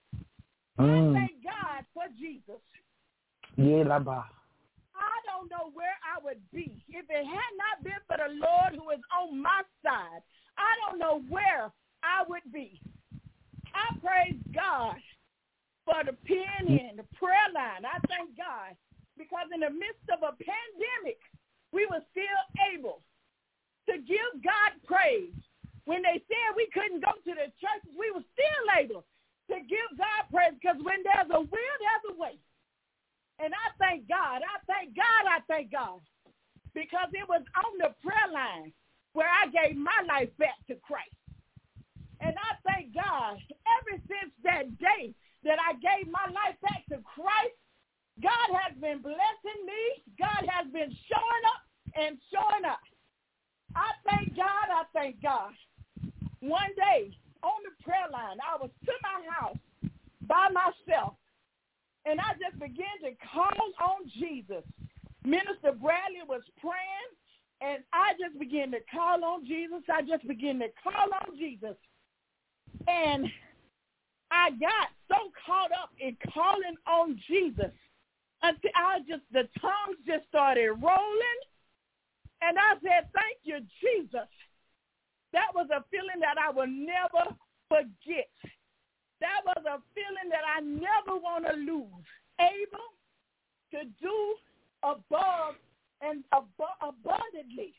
Mm. I thank God for Jesus. Yeah, Laba. I don't know where I would be if it had not been for the Lord who is on my side. I don't know where I would be. I praise God for the pen and the prayer line. I thank God because in the midst of a pandemic, we were still able to give God praise. When they said we couldn't go to the churches, we were still able to give God praise because when there's a will, there's a way. And I thank God. I thank God. I thank God because it was on the prayer line where I gave my life back to Christ. And I thank God ever since that day that I gave my life back to Christ, God has been blessing me. God has been showing up and showing up. I thank God. I thank God. One day on the prayer line, I was to my house by myself, and I just began to call on Jesus. Minister Bradley was praying, and I just began to call on Jesus. I just began to call on Jesus. And I got so caught up in calling on Jesus until I just, the tongues just started rolling. And I said, thank you, Jesus. That was a feeling that I will never forget. That was a feeling that I never want to lose. Able to do above and ab- abundantly.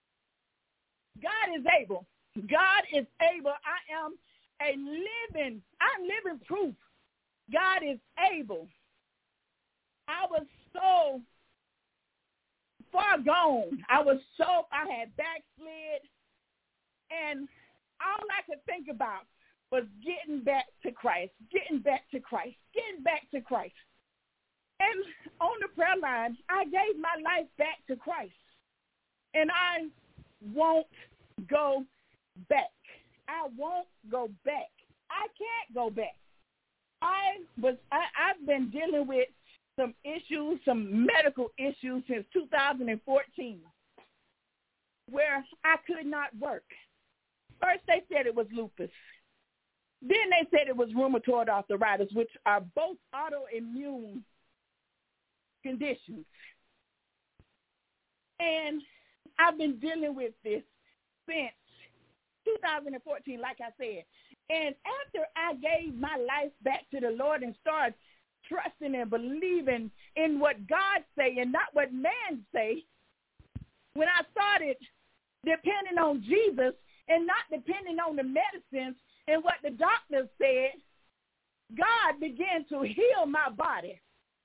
God is able. God is able. I am a living, I'm living proof. God is able. I was so far gone. I was so, I had backslid. And all I could think about was getting back to Christ, getting back to Christ, getting back to Christ. And on the prayer line, I gave my life back to Christ. And I won't go back. I won't go back. I can't go back. I was, I, I've been dealing with some issues, some medical issues since two thousand fourteen, where I could not work. First they said it was lupus. Then they said it was rheumatoid arthritis, which are both autoimmune conditions. And I've been dealing with this since two thousand fourteen, like I said. And after I gave my life back to the Lord and started trusting and believing in what God say and not what man say, when I started depending on Jesus and not depending on the medicines and what the doctors said, God began to heal my body.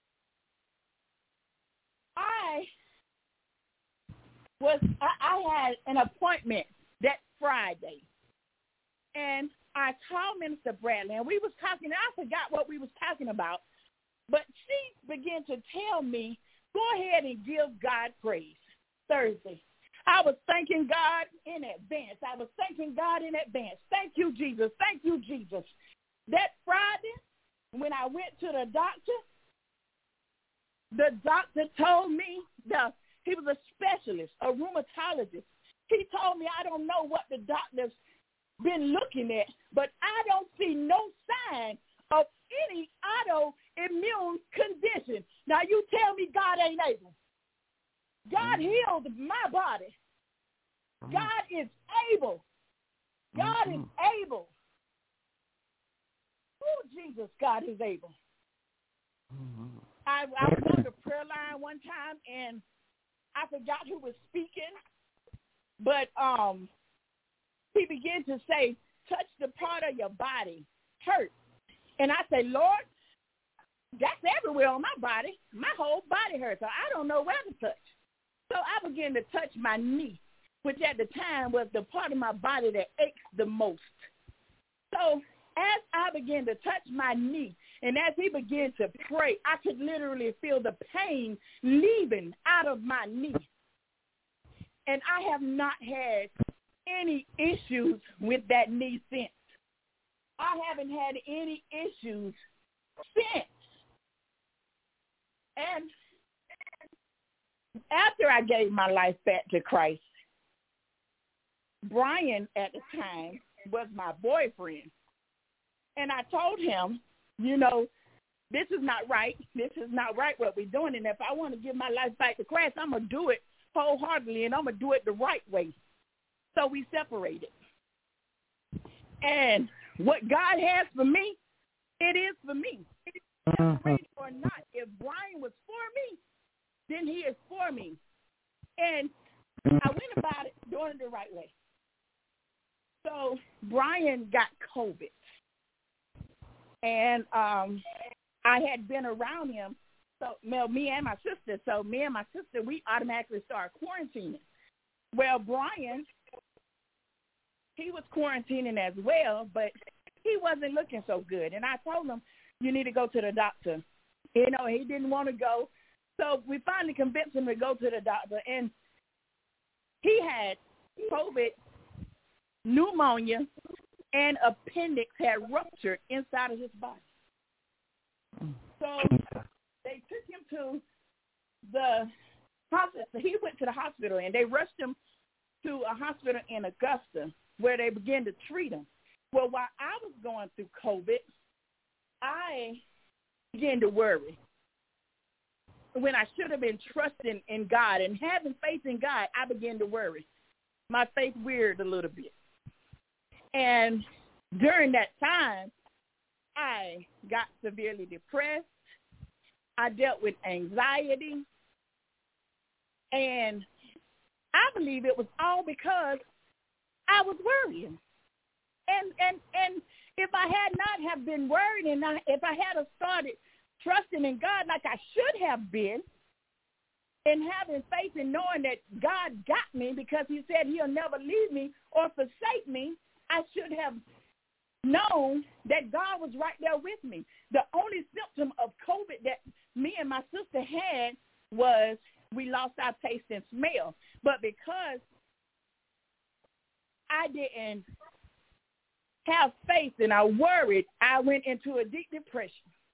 I was I, I had an appointment that Friday, and I called Minister Bradley, and we was talking, and I forgot what we was talking about, but she began to tell me, go ahead and give God praise Thursday. I was thanking God in advance. I was thanking God in advance. Thank you, Jesus. Thank you, Jesus. That Friday, when I went to the doctor, the doctor told me, the, he was a specialist, a rheumatologist. He told me, I don't know what the doctor's been looking at, but I don't see no sign of any autoimmune condition. Now, you tell me God ain't able. God healed my body. God is able. God is able. Oh, Jesus, God is able. I, I was on the prayer line one time, and I forgot who was speaking, but um, he began to say, touch the part of your body hurt. And I say, Lord, that's everywhere on my body. My whole body hurts, so I don't know where to touch. So I began to touch my knee, which at the time was the part of my body that aches the most. So as I began to touch my knee, and as he began to pray, I could literally feel the pain leaving out of my knee. And I have not had any issues with that knee since. I haven't had any issues since. And after I gave my life back to Christ, Brian at the time was my boyfriend. And I told him, you know, this is not right. This is not right what we're doing. And if I want to give my life back to Christ, I'm going to do it wholeheartedly, and I'm going to do it the right way. So we separated. And what God has for me, it is for me. Separated or not, if Brian was for me, then he is for me. And I went about it doing it the right way. So Brian got COVID. And um, I had been around him, so well, me and my sister. So me and my sister, we automatically started quarantining. Well, Brian, he was quarantining as well, but he wasn't looking so good. And I told him, you need to go to the doctor. You know, he didn't want to go. So we finally convinced him to go to the doctor. And he had COVID, pneumonia, and appendix had ruptured inside of his body. So they took him to the hospital. He went to the hospital, and they rushed him to a hospital in Augusta where they began to treat him. Well, while I was going through COVID, I began to worry when I should have been trusting in God and having faith in God. I began to worry. My faith weared a little bit. And during that time, I got severely depressed. I dealt with anxiety. And I believe it was all because I was worrying. And and and if I had not have been worried, and I, if I had started trusting in God like I should have been, and having faith in knowing that God got me because he said he'll never leave me or forsake me, I should have known that God was right there with me. The only symptom of COVID that me and my sister had was we lost our taste and smell. But because I didn't have faith and I worried, I went into a deep depression.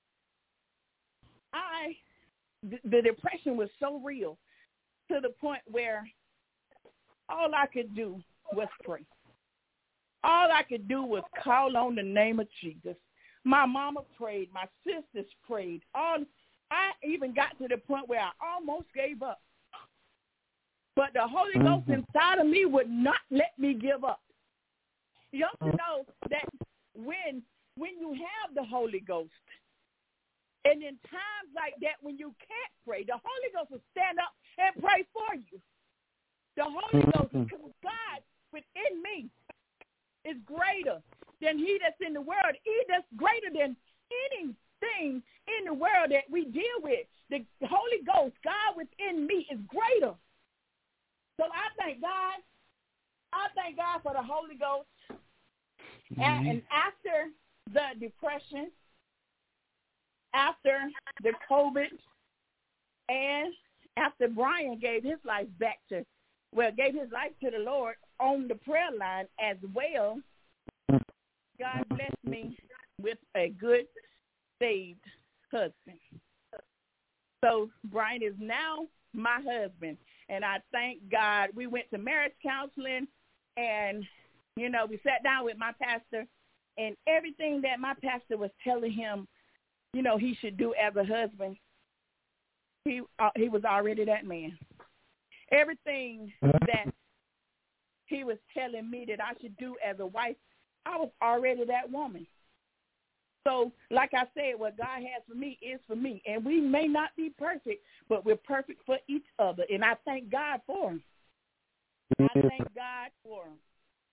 I, the depression was so real to the point where all I could do was pray. All I could do was call on the name of Jesus. My mama prayed. My sisters prayed. All I even got to the point where I almost gave up. But the Holy Ghost inside of me would not let me give up. You have to know that when when you have the Holy Ghost, and in times like that when you can't pray, the Holy Ghost will stand up and pray for you. The Holy Ghost, God within me, is greater than he that's in the world. He that's greater than anything in the world that we deal with. The Holy Ghost, God within me, is greater. So I thank God. I thank God for the Holy Ghost. Mm-hmm. And, and after the depression, after the COVID, and after Brian gave his life back to, well, gave his life to the Lord on the prayer line as well, God blessed me with a good, saved husband. So Brian is now my husband, and I thank God. We went to marriage counseling, and, you know, we sat down with my pastor, and everything that my pastor was telling him, you know, he should do as a husband, he uh, he was already that man. Everything that he was telling me that I should do as a wife, I was already that woman. So, like I said, what God has for me is for me. And we may not be perfect, but we're perfect for each other. And I thank God for him. I thank God for him.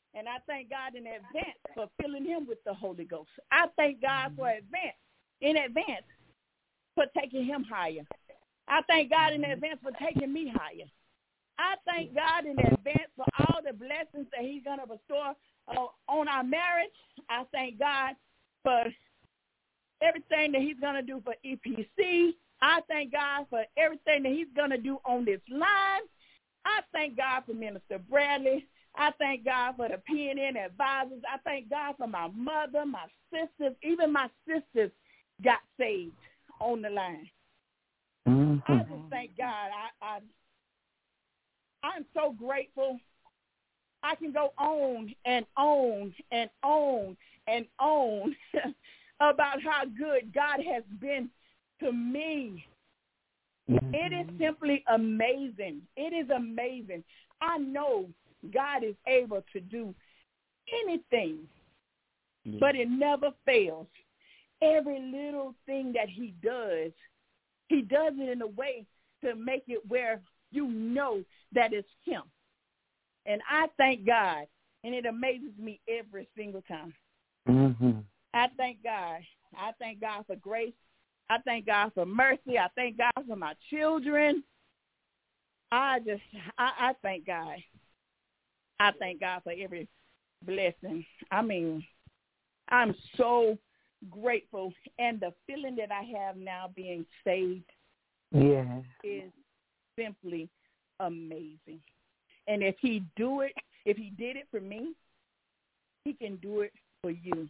And I thank God in advance for filling him with the Holy Ghost. I thank God for advance, in advance for taking him higher. I thank God in advance for taking me higher. I thank God in advance for all the blessings that he's going to bestow uh, on our marriage. I thank God for everything that he's going to do for E P C. I thank God for everything that he's going to do on this line. I thank God for Minister Bradley. I thank God for the P N N advisors. I thank God for my mother, my sisters. Even my sisters got saved on the line. Mm-hmm. I just thank God. I, I, I'm so grateful. I can go on and on and on and on about how good God has been to me. Mm-hmm. It is simply amazing. It is amazing. I know God is able to do anything, yeah. but it never fails. Every little thing that he does, he does it in a way to make it where you know that it's him. And I thank God, and it amazes me every single time. Mm-hmm. I thank God. I thank God for grace. I thank God for mercy. I thank God for my children. I just, I, I thank God. I thank God for every blessing. I mean, I'm so grateful. And the feeling that I have now being saved yeah. is simply amazing. And if he do it, if he did it for me, he can do it for you.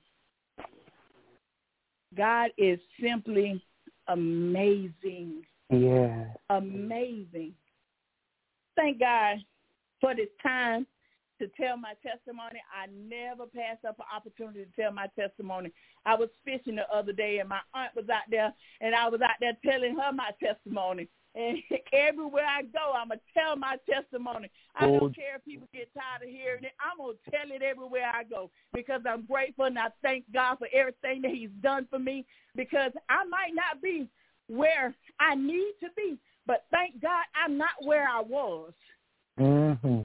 God is simply amazing. Yeah. Amazing. Thank God for this time to tell my testimony. I never pass up an opportunity to tell my testimony. I was fishing the other day, and my aunt was out there, and I was out there telling her my testimony. And everywhere I go, I'm going to tell my testimony. I don't care if people get tired of hearing it. I'm going to tell it everywhere I go because I'm grateful, and I thank God for everything that he's done for me because I might not be where I need to be, but thank God I'm not where I was. Mm-hmm.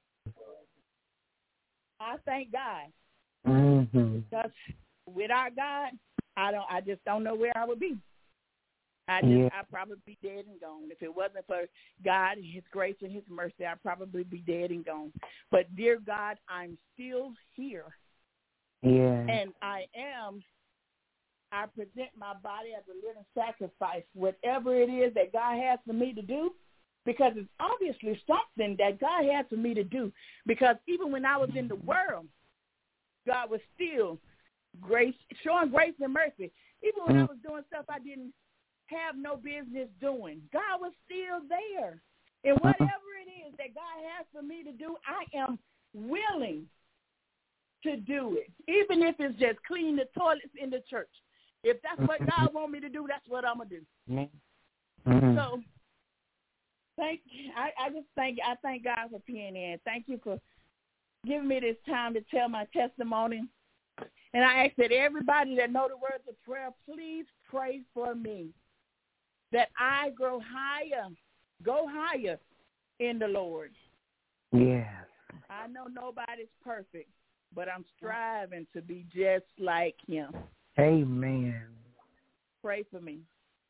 I thank God mm-hmm. because without God, I don't. I just don't know where I would be. I just, yeah. I'd probably be dead and gone. If it wasn't for God, his grace and his mercy, I'd probably be dead and gone. But, dear God, I'm still here. Yeah. And I am, I present my body as a living sacrifice, whatever it is that God has for me to do, because it's obviously something that God has for me to do. Because even when I was in the world, God was still grace, showing grace and mercy. Even when I was doing stuff I didn't have no business doing, God was still there. And whatever it is that God has for me to do, I am willing to do it, even if it's just clean the toilets in the church. If that's what God wants me to do, that's what I'm gonna do. Mm-hmm. So, thank I, I just thank I thank God for P N N. Thank you for giving me this time to tell my testimony. And I ask that everybody that know the words of prayer, please pray for me, that I grow higher, go higher in the Lord. Yes. I know nobody's perfect, but I'm striving to be just like him. Amen. Pray for me.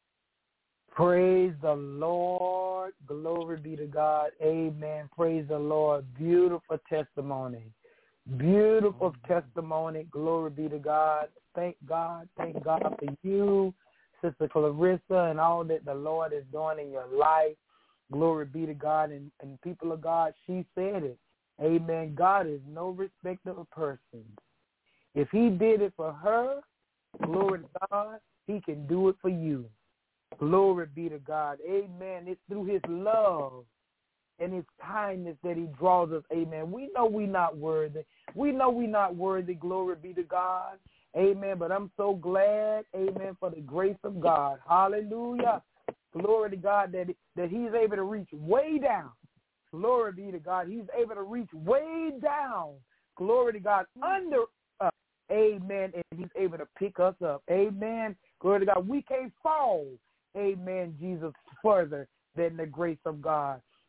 Praise the Lord. Glory be to God. Amen. Praise the Lord. Beautiful testimony. Beautiful testimony. Glory be to God. Thank God. Thank God for you, Sister Clarissa, and all that the Lord is doing in your life. Glory be to God. And, and people of God, she said it. Amen. God is no respecter of persons. If he did it for her, glory to God, he can do it for you. Glory be to God. Amen. It's through his love and his kindness that he draws us. Amen. We know we're not worthy. We know we're not worthy. Glory be to God. Amen. But I'm so glad, amen, for the grace of God. Hallelujah. Glory to God that, that he's able to reach way down. Glory be to God. He's able to reach way down. Glory to God. Under us. Amen. And he's able to pick us up. Amen. Glory to God. We can't fall. Amen, Jesus, further than the grace of God.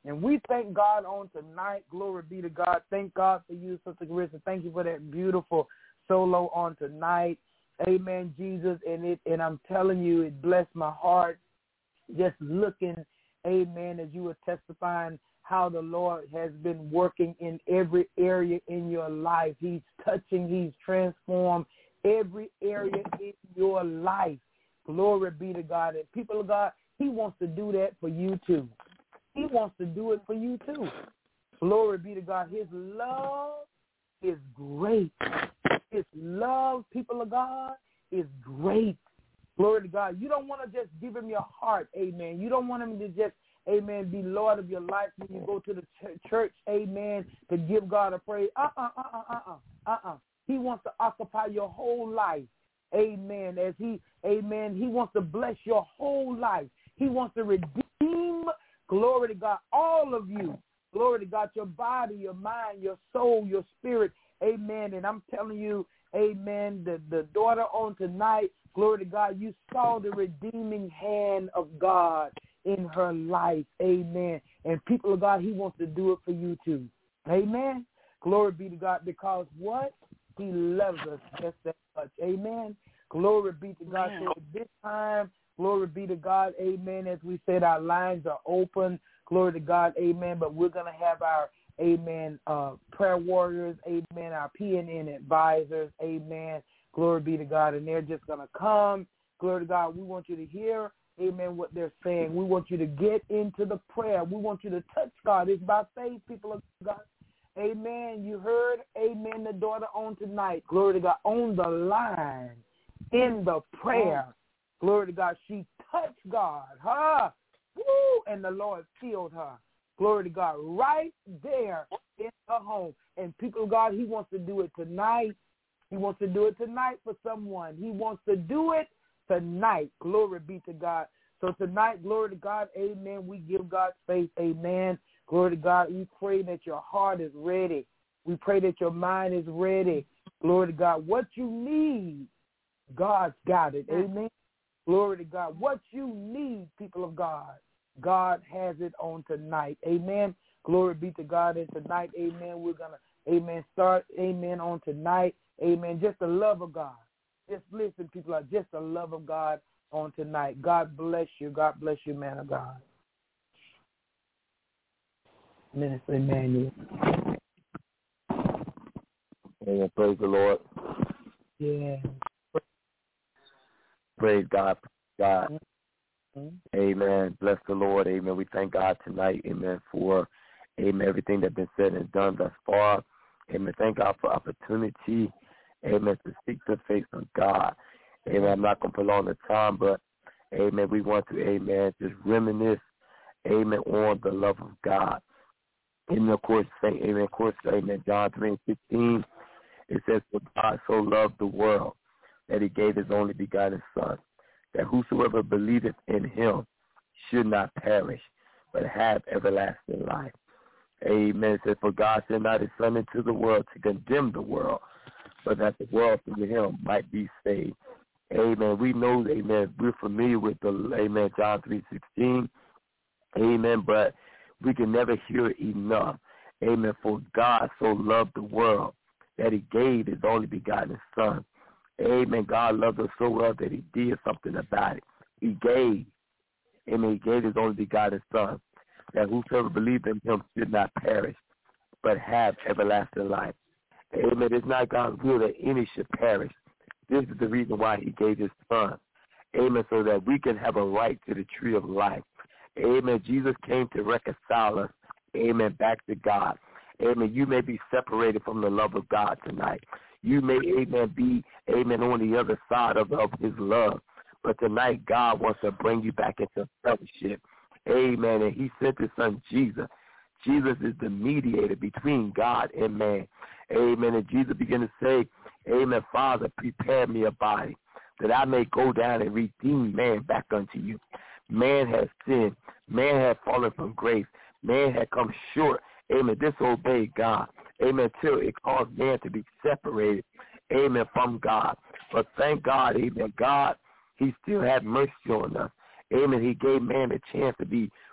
And we thank God on tonight. Glory be to God. Thank God for you, Sister Carissa. Thank you for that beautiful solo on tonight. Amen, Jesus. And it and I'm telling you, it blessed my heart just looking, amen, as you were testifying how the Lord has been working in every area in your life. He's touching, he's transformed every area in your life. Glory be to God. And people of God, he wants to do that for you too. He wants to do it for you too. Glory be to God. His love is great. His love, people of God, is great. Glory to God. You don't want to just give him your heart, amen. You don't want him to just, amen, be Lord of your life when you go to the ch- church, amen, to give God a praise. Uh-uh, uh-uh, uh-uh, uh-uh. He wants to occupy your whole life, amen, as he, amen, he wants to bless your whole life. He wants to redeem, glory to God, all of you. Glory to God, your body, your mind, your soul, your spirit, amen. And I'm telling you, amen, the, the daughter on tonight, glory to God, you saw the redeeming hand of God in her life, amen. And people of God, he wants to do it for you too, amen. Glory be to God, because what? He loves us just that much, amen. Glory be to God. So at this time, glory be to God, amen. As we said, our lines are open, glory to God, amen. But we're going to have our, amen, uh, prayer warriors, amen, our P N N advisors, amen. Glory be to God. And they're just going to come, glory to God. We want you to hear, amen, what they're saying. We want you to get into the prayer. We want you to touch God. It's by faith, people of God. Amen. You heard, amen, the daughter on tonight. Glory to God. On the line, in the prayer. Glory to God. She touched God. Huh? Woo! And the Lord healed her. Glory to God. Right there in her home. And people of God, he wants to do it tonight. He wants to do it tonight for someone. He wants to do it tonight. Glory be to God. So tonight, glory to God, amen. We give God faith, amen. Glory to God. We pray that your heart is ready. We pray that your mind is ready. Glory to God. What you need, God's got it. Amen. Glory to God. What you need, people of God, God has it on tonight. Amen. Glory be to God. And tonight, amen, we're going to, amen, start, amen, on tonight. Amen. Just the love of God. Just listen, people, are just the love of God on tonight. God bless you. God bless you, man of God. Minister Emmanuel. Amen. Praise the Lord. Yeah. Praise God. God. Mm-hmm. Amen. Bless the Lord. Amen. We thank God tonight. Amen. For, amen, everything that's been said and done thus far. Amen. Thank God for opportunity. Amen. To speak the face of God. Amen. I'm not going to prolong the time, but, amen, we want to, amen, just reminisce, amen, on the love of God. And of course, say, amen, of course, amen, John three and fifteen, it says, for God so loved the world that he gave his only begotten Son, that whosoever believeth in him should not perish, but have everlasting life. Amen. It says, for God sent not his Son into the world to condemn the world, but that the world through him might be saved. Amen. We know, amen, we're familiar with the, amen, John three sixteen. Amen. But we can never hear it enough. Amen. For God so loved the world that he gave his only begotten Son. Amen. God loved us so well that he did something about it. He gave. Amen. He gave his only begotten Son, that whosoever believed in him should not perish, but have everlasting life. Amen. It's not God's will that any should perish. This is the reason why he gave his Son. Amen. So that we can have a right to the tree of life. Amen. Jesus came to reconcile us, amen, back to God. Amen. You may be separated from the love of God tonight. You may, amen, be, amen, on the other side of, of his love. But tonight, God wants to bring you back into fellowship. Amen. And he sent his Son, Jesus. Jesus is the mediator between God and man. Amen. And Jesus began to say, amen, Father, prepare me a body that I may go down and redeem man back unto you. Man has sinned. Man had fallen from grace. Man had come short. Amen. Disobeyed God. Amen. Till it caused man to be separated. Amen. From God. But thank God. Amen. God, he still had mercy on us. Amen. He gave man a chance to be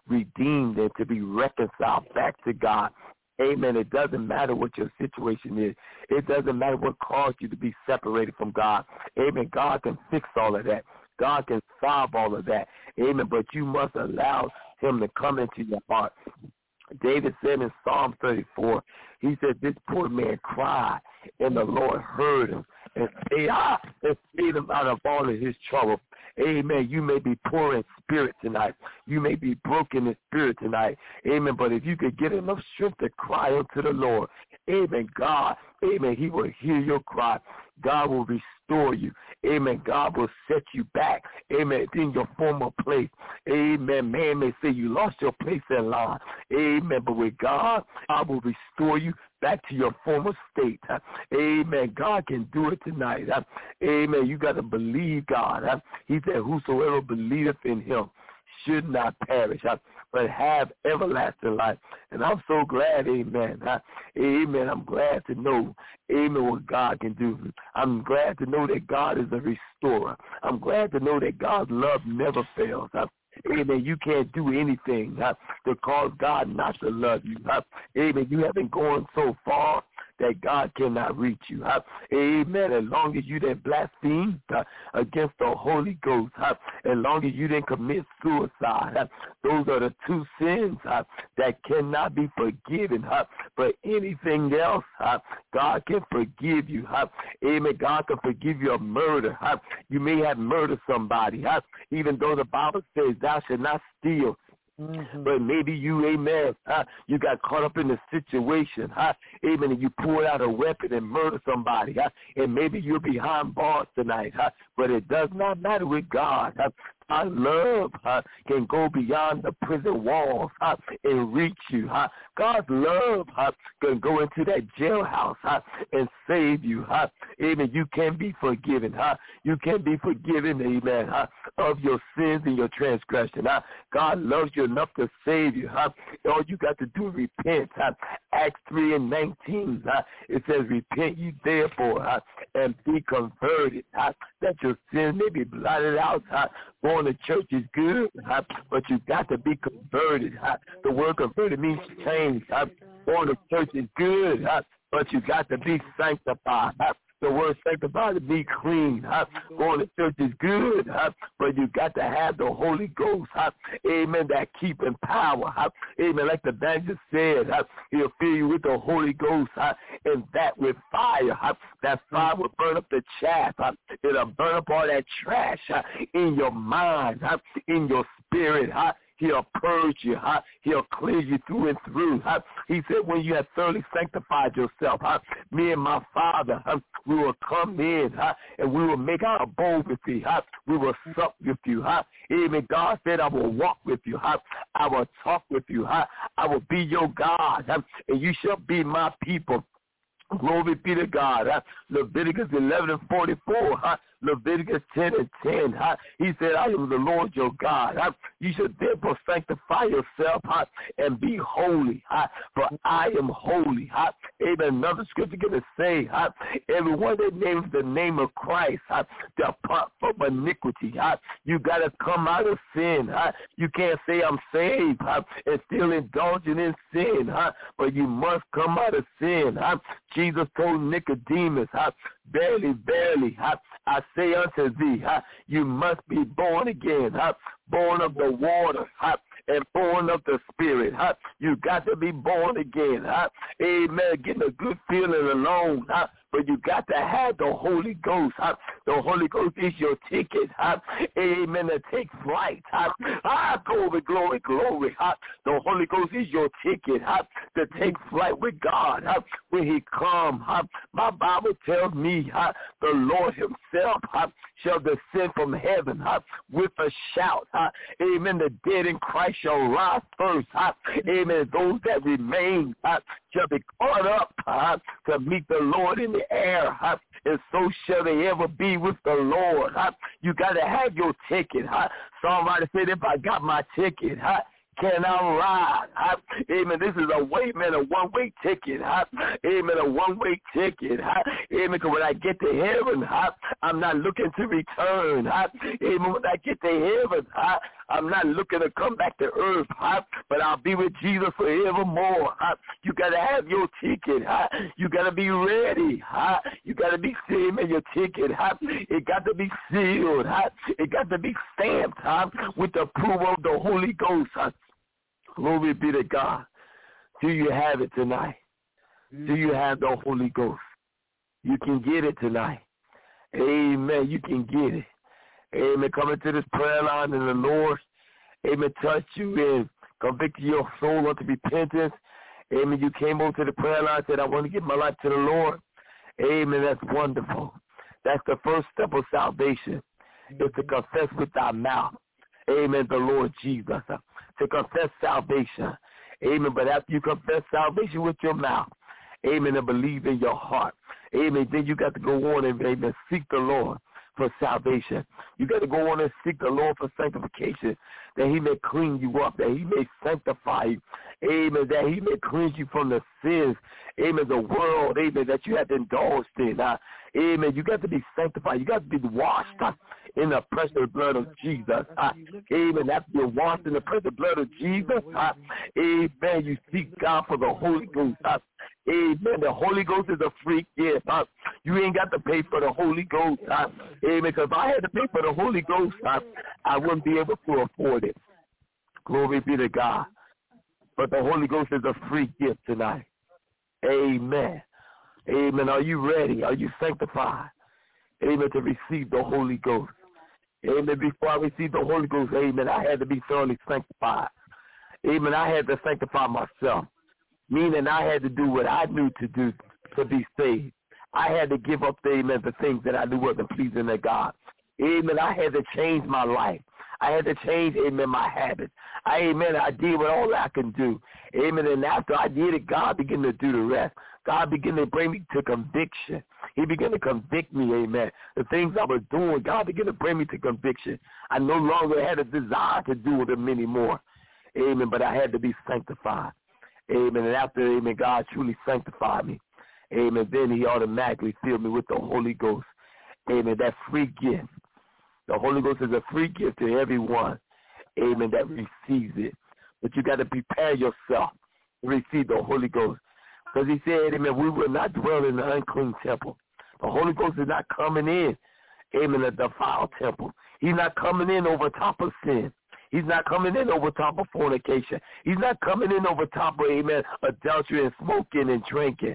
redeemed and to be reconciled back to God. Amen. It doesn't matter what your situation is. It doesn't matter what caused you to be separated from God. Amen. God can fix all of that. God can solve all of that. Amen. But you must allow him to come into your heart. David said in Psalm thirty-four, he said, this poor man cried, and the Lord heard him and saved, ah, and saved him out of all of his trouble. Amen. You may be poor in spirit tonight. You may be broken in spirit tonight. Amen. But if you could get enough strength to cry unto the Lord, amen, God, amen, he will hear your cry. God will restore you. Amen. God will set you back. Amen. In your former place. Amen. Man may say you lost your place in line. Amen. But with God, I will restore you back to your former state. Amen. God can do it tonight. Amen. You got to believe God. He said, whosoever believeth in him should not perish, but have everlasting life. And I'm so glad, amen. Amen. I'm glad to know, amen, what God can do. I'm glad to know that God is a restorer. I'm glad to know that God's love never fails. Amen. You can't do anything uh, to cause God not to love you. Uh, amen. You haven't gone so far that God cannot reach you. Uh, amen. As long as you didn't blaspheme uh, against the Holy Ghost, uh, as long as you didn't commit suicide, uh, those are the two sins uh, that cannot be forgiven. Uh, but anything else, uh, God can forgive you. Uh, amen. God can forgive you of murder. Uh, you may have murdered somebody, uh, even though the Bible says thou shalt not steal. Mm-hmm. But maybe you, amen, huh, you got caught up in the situation, huh, amen, and you pulled out a weapon and murdered somebody, huh, and maybe you're behind bars tonight, huh, but it does not matter with God. Huh. Our love huh, can go beyond the prison walls huh, and reach you. Huh. God's love huh, can go into that jailhouse huh, and save you. Huh. Amen. You can be forgiven. Huh. You can be forgiven, amen, huh, of your sins and your transgression. Huh. God loves you enough to save you. Huh. All you got to do is repent. Huh. Acts three and nineteen, huh, it says, repent ye therefore huh, and be converted, huh, that your sins may be blotted out. Huh. Going to church is good, huh, but you got to be converted. Huh. The word converted means change. Huh. Going to church is good, huh, but you got to be sanctified. Huh. The word sanctified to be clean. Huh? Going to church is good, huh? But you got to have the Holy Ghost. Huh? Amen. That keeping power. Huh? Amen. Like the evangelist said, huh? He'll fill you with the Holy Ghost, huh? And that with fire. Huh? That fire will burn up the chaff. Huh? It'll burn up all that trash huh? in your mind, huh? In your spirit. Huh? He'll purge you. Huh? He'll cleanse you through and through. Huh? He said when you have thoroughly sanctified yourself, huh? Me and my Father, huh? We will come in huh? and we will make our abode with you. Huh? We will sup with you. Huh? Amen. God said, I will walk with you. Huh? I will talk with you. Huh? I will be your God, huh? And you shall be my people. Glory be to God. Huh? Leviticus eleven and forty-four. Huh? Leviticus ten and ten. Huh? He said, I am the Lord your God. Huh? You should therefore sanctify yourself huh? and be holy. Huh? For I am holy. Huh? Amen. Another scripture going to say, huh? everyone that names the name of Christ, huh? depart from iniquity. Huh? You got to come out of sin. Huh? You can't say I'm saved huh? and still indulging in sin. Huh? But you must come out of sin. Huh? Jesus told Nicodemus, huh? Verily, verily, huh? I say unto thee, huh? You must be born again, huh? Born of the water, huh? and born of the Spirit. Huh? You got to be born again. Huh? Amen. Getting a good feeling alone. Huh? But you got to have the Holy Ghost. Huh? The Holy Ghost is your ticket. Huh? Amen. To take flight. Huh? Ah, glory, glory, glory. Huh? The Holy Ghost is your ticket. Huh? To take flight with God. Huh? When he come. Huh? My Bible tells me huh? the Lord himself huh? shall descend from heaven huh? with a shout. Huh? Amen. The dead in Christ shall rise first. Huh? Amen. Those that remain huh? shall be caught up huh? to meet the Lord in the air, huh? and so shall they ever be with the Lord. Huh? You got to have your ticket. Huh? Somebody said, if I got my ticket, huh? can I ride? Huh? Amen. This is a way, man, a one-way ticket. Huh? Amen. A one-way ticket. Huh? Amen. Because when I get to heaven, huh? I'm not looking to return. Huh? Amen. When I get to heaven, huh? I'm not looking to come back to earth, huh? But I'll be with Jesus forevermore. Huh? You got to have your ticket. Huh? You got to be ready. Huh? You got to be sealed in your ticket. Huh? It got to be sealed. Huh? It got to be stamped huh? with the approval of the Holy Ghost. Huh? Glory be to God. Do you have it tonight? Do you have the Holy Ghost? You can get it tonight. Amen. You can get it. Amen. Coming to this prayer line and the Lord, amen, touch you and convict your soul unto repentance. Amen. You came over to the prayer line and said, I want to give my life to the Lord. Amen. That's wonderful. That's the first step of salvation, is to confess with thy mouth. Amen. The Lord Jesus. To confess salvation. Amen. But after you confess salvation with your mouth, amen, and believe in your heart, amen, then you got to go on and, amen, seek the Lord for salvation. You got to go on and seek the Lord for sanctification, that he may clean you up, that he may sanctify you, amen, that he may cleanse you from the sins, amen, the world, amen, that you have indulged in. Uh, amen. You got to be sanctified. You got to be washed uh, in the precious blood of Jesus. Uh, amen. After you're washed in the precious blood of Jesus, uh, amen, you seek God for the Holy Ghost. Uh, amen. The Holy Ghost is a free gift. Uh, you ain't got to pay for the Holy Ghost. Uh, amen. Because if I had to pay for the Holy Ghost, uh, I wouldn't be able to afford it. Glory be to God. But the Holy Ghost is a free gift tonight. Amen. Amen. Are you ready? Are you sanctified? Amen. To receive the Holy Ghost. Amen. Before I received the Holy Ghost, amen, I had to be thoroughly sanctified. Amen. I had to sanctify myself, meaning I had to do what I knew to do to be saved. I had to give up, the, amen, the things that I knew wasn't pleasing to God. Amen. I had to change my life. I had to change, amen, my habits. I, amen, I did what all I can do. Amen. And after I did it, God began to do the rest. God began to bring me to conviction. He began to convict me, amen. The things I was doing, God began to bring me to conviction. I no longer had a desire to do them anymore. Amen. But I had to be sanctified. Amen. And after, amen, God truly sanctified me. Amen. Then he automatically filled me with the Holy Ghost. Amen. That free gift. The Holy Ghost is a free gift to everyone, amen, that receives it. But you got to prepare yourself to receive the Holy Ghost. Because he said, amen, we will not dwell in the unclean temple. The Holy Ghost is not coming in, amen, the defiled temple. He's not coming in over top of sin. He's not coming in over top of fornication. He's not coming in over top of, amen, adultery and smoking and drinking.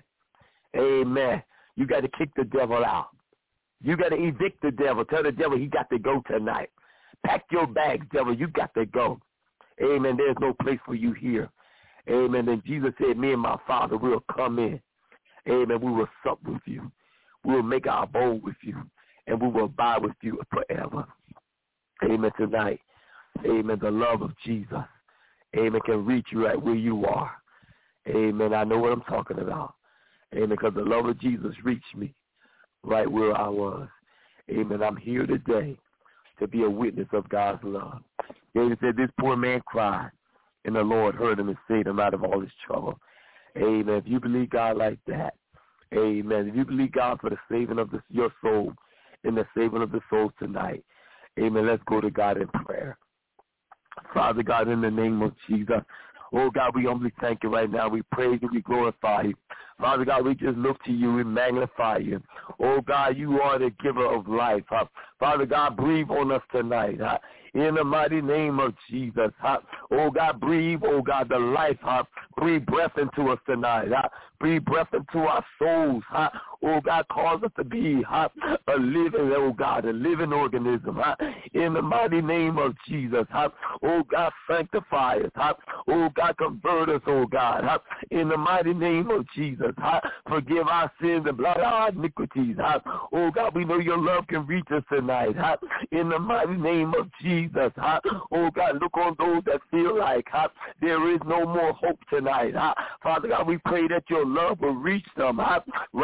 Amen. You got to kick the devil out. You got to evict the devil. Tell the devil he got to go tonight. Pack your bags, devil. You got to go. Amen. There's no place for you here. Amen. And Jesus said, me and my Father will come in. Amen. We will sup with you. We will make our abode with you. And we will abide with you forever. Amen. Tonight, amen, the love of Jesus, amen, can reach you right where you are. Amen. I know what I'm talking about. Amen. Because the love of Jesus reached me right where I was. Amen. I'm here today to be a witness of God's love. David said, this poor man cried, and the Lord heard him and saved him out of all his trouble. Amen. If you believe God like that, amen. If you believe God for the saving of the, your soul and the saving of the souls tonight, amen, let's go to God in prayer. Father God, in the name of Jesus, oh, God, we humbly thank you right now. We praise you. We glorify you. Father God, we just look to you and magnify you. Oh, God, you are the giver of life. Huh? Father God, breathe on us tonight. Huh? In the mighty name of Jesus. Huh? Oh, God, breathe, oh, God, the life. Huh? Breathe breath into us tonight. Huh? Breathe breath into our souls. Huh? Oh, God, cause us to be huh? a living, oh, God, a living organism. Huh? In the mighty name of Jesus. Huh? Oh, God, sanctify us. Huh? Oh, God, convert us, oh, God. Huh? In the mighty name of Jesus. Huh? Forgive our sins and blot our iniquities. Huh? Oh, God, we know your love can reach us tonight. Huh? In the mighty name of Jesus. Huh? Oh, God, look on those that feel like huh? there is no more hope tonight. Huh? Father God, we pray that your love will reach them huh? right where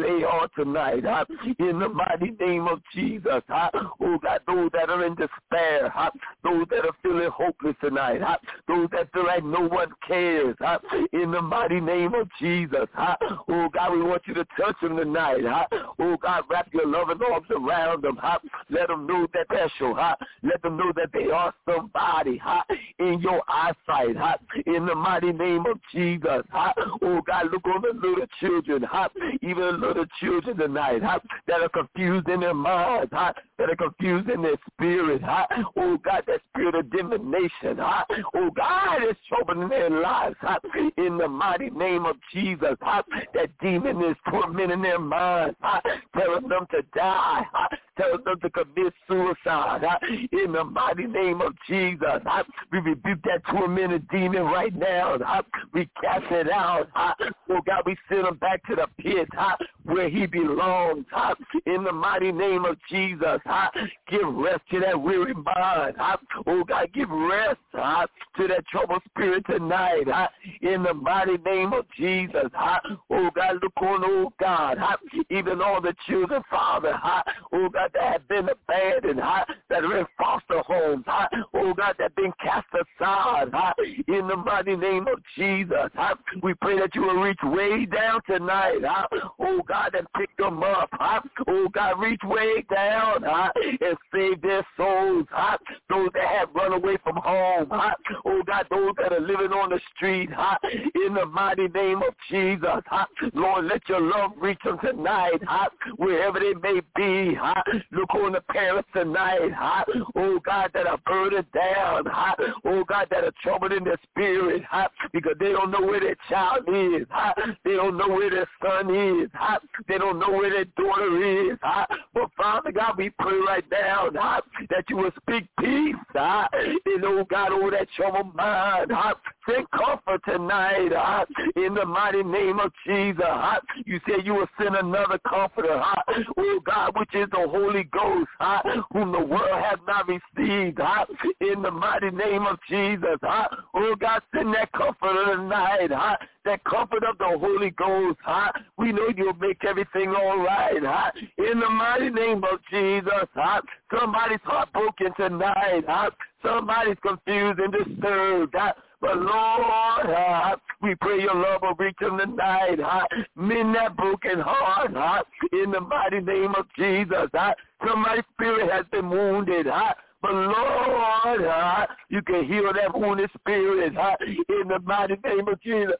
they are tonight. Uh, in the mighty name of Jesus. Uh, oh, God, those that are in despair. Uh, those that are feeling hopeless tonight. Uh, those that feel like no one cares. Uh, in the mighty name of Jesus. Uh, oh, God, we want you to touch them tonight. Uh, oh, God, wrap your loving arms around them. Uh, let them know that they're sure. Uh, let them know that they are somebody uh, in your eyesight. Uh, in the mighty name of Jesus. Uh, oh, God, look on the little children. Uh, even little children tonight uh, that are confused in their minds. Uh, that are confused in their spirit. Uh, oh, God, that spirit of divination. Uh, oh, God, is troubling their lives. Uh, in the mighty name of Jesus. Uh, that demon is tormenting their minds. Uh, telling them to die. Uh, telling them to commit suicide. Uh, in the mighty name of Jesus. Uh, we rebuke that tormented demon right now. Uh, we cast it out. Uh, oh, God, we send him back to the pit uh, where he belongs. Uh, in the mighty name of Jesus. Uh, give rest to that weary mind. Uh, oh, God, give rest uh, to that troubled spirit tonight. Uh, in the mighty name of Jesus. Uh, oh, God, look on, oh, God, uh, even all the children, Father, uh, oh, God, that have been abandoned, uh, that are in foster homes, uh, oh, God, that have been cast aside. Uh, in the mighty name of Jesus. Uh, we pray that you will reach way down tonight. Uh, oh, God, and pick them up. Uh, oh, God, reach way down uh, and save their souls. Uh, those that have run away from home. Uh, oh, God, those that are living on the street. Uh, in the mighty name of Jesus. Uh, Lord, let your love reach them tonight. Uh, wherever they may be. Uh, look on the parents tonight. Uh, oh, God, that are burdened down. Uh, oh, God, that are troubled in their spirit. Uh, because they don't know where their child is. Uh, they don't know where their son is. Uh, they don't know where their daughter is. Uh, but Father God, we pray right now uh, that you will speak peace. Uh, and oh God, over that troubled mind. Uh, send comfort tonight uh, in the mighty name of Jesus. Uh, you said you will send another comforter. Uh, oh God, which is the Holy Ghost, uh, whom the world has not received. Uh, in the mighty name of Jesus. Uh, oh God, send that comforter tonight. Uh, that comfort of the Holy Ghost. Huh? We know you'll make everything all right. Huh? In the mighty name of Jesus. Huh? Somebody's heartbroken tonight. Huh? Somebody's confused and disturbed. Huh? But Lord, uh, we pray your love will reach them tonight. Uh, mend that broken heart. Uh, in the mighty name of Jesus. Uh, somebody's spirit has been wounded. Uh, But Lord, uh, you can heal that wounded spirit uh, in the mighty name of Jesus.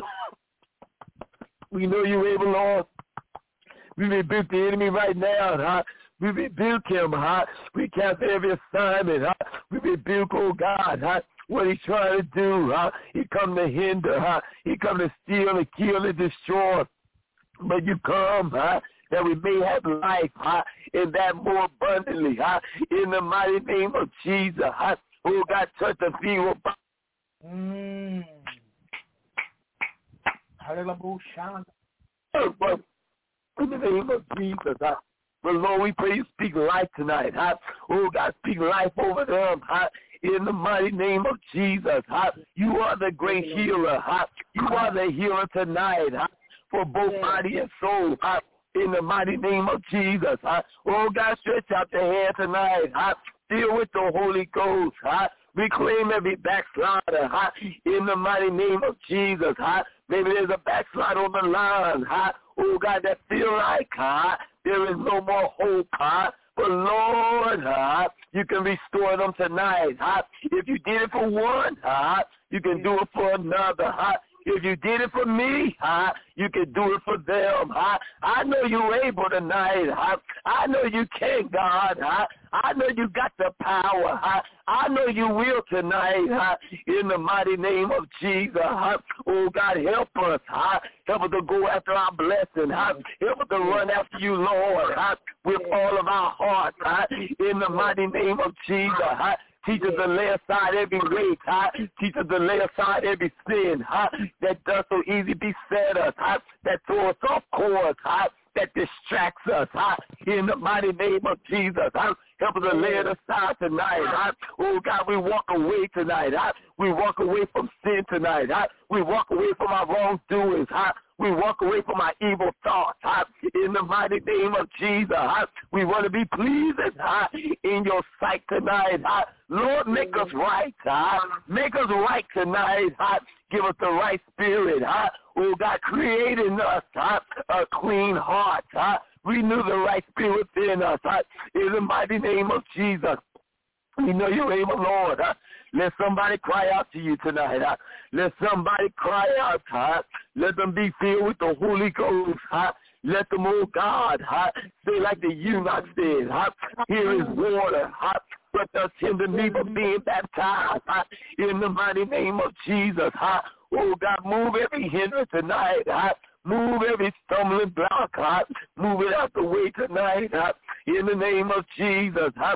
We know you're able, Lord. We rebuke the enemy right now. Huh? We rebuke him. Huh? We cancel every assignment. Huh? We rebuke, oh God, huh? what he's trying to do. Huh? He come to hinder. Huh? He come to steal and kill and destroy. But you come, huh? that we may have life, huh? and that more abundantly, huh? in the mighty name of Jesus. Huh? Oh, God, touch the feeble. Mm. Hallelujah. In the name of Jesus, huh? But Lord, we pray you speak life tonight. Huh? Oh, God, speak life over them. Huh? In the mighty name of Jesus. Huh? You are the great healer. Huh? You are the healer tonight. Huh? For both body and soul. Huh? In the mighty name of Jesus. Huh? Oh, God, stretch out the hand tonight. Huh? Fill with the Holy Ghost. Huh? Reclaim every backslider. Huh? In the mighty name of Jesus. Huh? Maybe there's a backslider on the line. Huh? Oh, God, that feel like huh? there is no more hope. Huh? But, Lord, huh? you can restore them tonight. Huh? If you did it for one, huh? you can do it for another. Huh? If you did it for me, huh, you can do it for them. Huh? I know you're able tonight. Huh? I know you can, God. Huh? I know you got the power. Huh? I know you will tonight. Huh? In the mighty name of Jesus. Huh? Oh, God, help us. Huh? Help us to go after our blessing. Huh? Help us to run after you, Lord, huh? with all of our hearts. Huh? In the mighty name of Jesus. Huh? Teach us to lay aside every weight, huh? Teach us to lay aside every sin, huh? That does so easily beset us, huh? That throws us off course, huh? That distracts us, huh? In the mighty name of Jesus, huh? Help us to lay it aside tonight, huh? Oh, God, we walk away tonight, huh? We walk away from sin tonight, huh? We walk away from our wrongdoings, huh? We walk away from our evil thoughts. Uh, in the mighty name of Jesus, uh, we want to be pleased uh, in your sight tonight. Uh, Lord, make us right. Uh, make us right tonight. Uh, give us the right spirit. Uh, oh, God, create in us uh, a clean heart. Uh, renew the right spirit within us. Uh, in the mighty name of Jesus. We know you're able, Lord. Uh, let somebody cry out to you tonight. Uh, let somebody cry out. Uh, let them be filled with the Holy Ghost. Uh, let them, oh God, uh, say like the eunuch said, uh, here is water. Uh, but does hinder me from being baptized uh, in the mighty name of Jesus. Uh, oh God, move every hindrance tonight. Uh, Move every stumbling block, God. Move it out the way tonight, God. In the name of Jesus, God.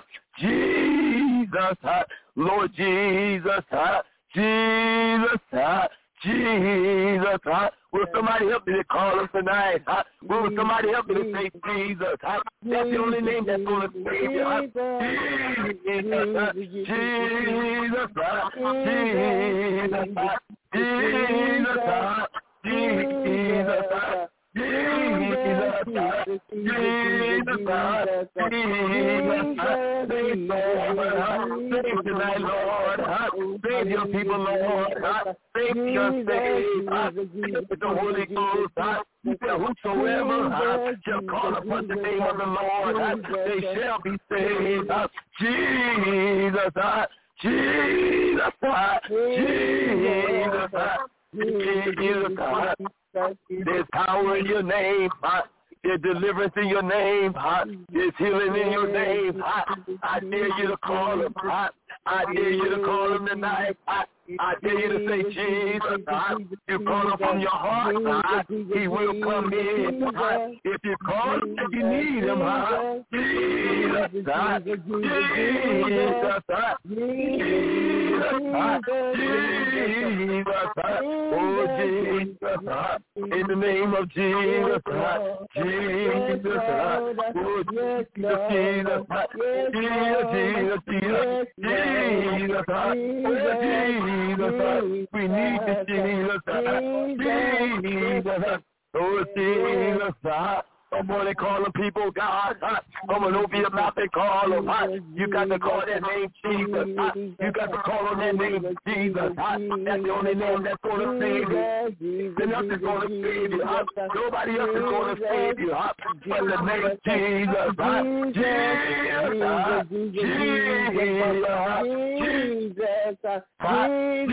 Jesus, God. Lord Jesus, God. Jesus, God. Jesus, God. Will somebody help me to call him tonight? Huh? Will somebody help me to say Jesus? Huh? That's the only name that's going to save you. Huh? Jesus, huh? Jesus, huh? Jesus, huh? Jesus, huh? Jesus, uh, Jesus, uh, Jesus, uh, Jesus, uh, save save tonight, Lord, uh, save your people, Lord, uh, save your save, uh, with the Holy Ghost, uh, whosoever uh, shall call upon the name of the Lord, uh, they shall be saved, uh, Jesus, uh, Jesus, uh, Jesus, uh, Jesus, uh, there's power in your name. Uh, there's deliverance in your name. Uh, there's healing in your name. Uh, I dare you to call him. Uh, I dare you to call him tonight. Uh, I dare you to say, Jesus, uh, you call him from your heart. Uh, he will come in. Uh, if you call him, if you need him, uh, Jesus, uh, Jesus, uh, Jesus, uh, Jesus, uh, oh, Jesus, uh, in the name of Jesus, uh, Jesus, uh, oh, Jesus, Jesus, uh, Jesus, Jesus, Jesus, uh, oh, Jesus. Jesus, uh, we need the Jesus, uh, Jesus, uh, oh, Jesus, uh, come on and call them people, God. Uh, come on, open your mouth and call them. Uh, you got to call that name Jesus. Uh, you got to call on that name Jesus. Uh, that's the only name that's going to save you. Then else is going to save you. Uh, nobody else is going to save you. Uh, but the name Jesus. Uh, Jesus. Uh, Jesus. Uh, Jesus. Uh,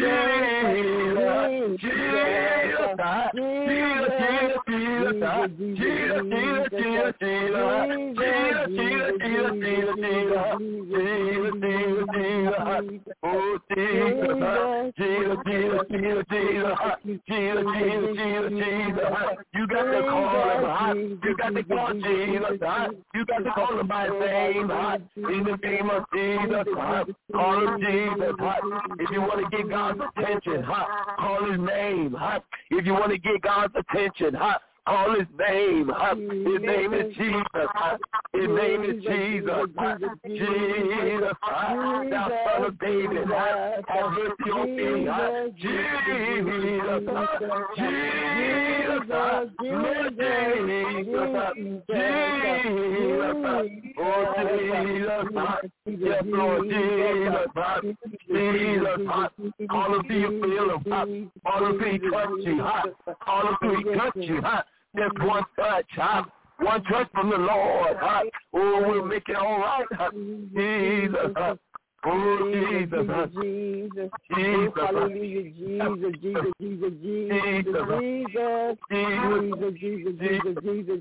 Jesus. Jesus. Uh, Jesus. Jesus. Jesus. Uh, Jesus. Jesus. Jesus, Jesus, Jesus, Jesus, Jesus, Jesus, Jesus, Jesus, Jesus, oh Jesus, Jesus, Jesus, Jesus, Jesus, Jesus, Jesus, Jesus, Jesus, you got to call him, you got to call Jesus, you got to call him by his name, in the name of Jesus, call him Jesus, if you want to get God's attention, call his name, if you want to get God's attention, call his name. His name is Jesus. His name is Jesus. Jesus. Thou son of David. Have mercy on me. Jesus. Jesus. Lord Jesus. Jesus. Oh, Jesus. Yes, Lord Jesus. Jesus. Call him till you feel him. Call him till he touch you. Call him till he touch you. Just one touch, huh? One touch from the Lord, huh? Oh, we'll make it all right, huh? Jesus, huh? Oh, Jesus, huh? Jesus, Jesus, hallelujah, Jesus, Jesus, Jesus, Jesus, Jesus, Jesus, Jesus, Jesus, Jesus,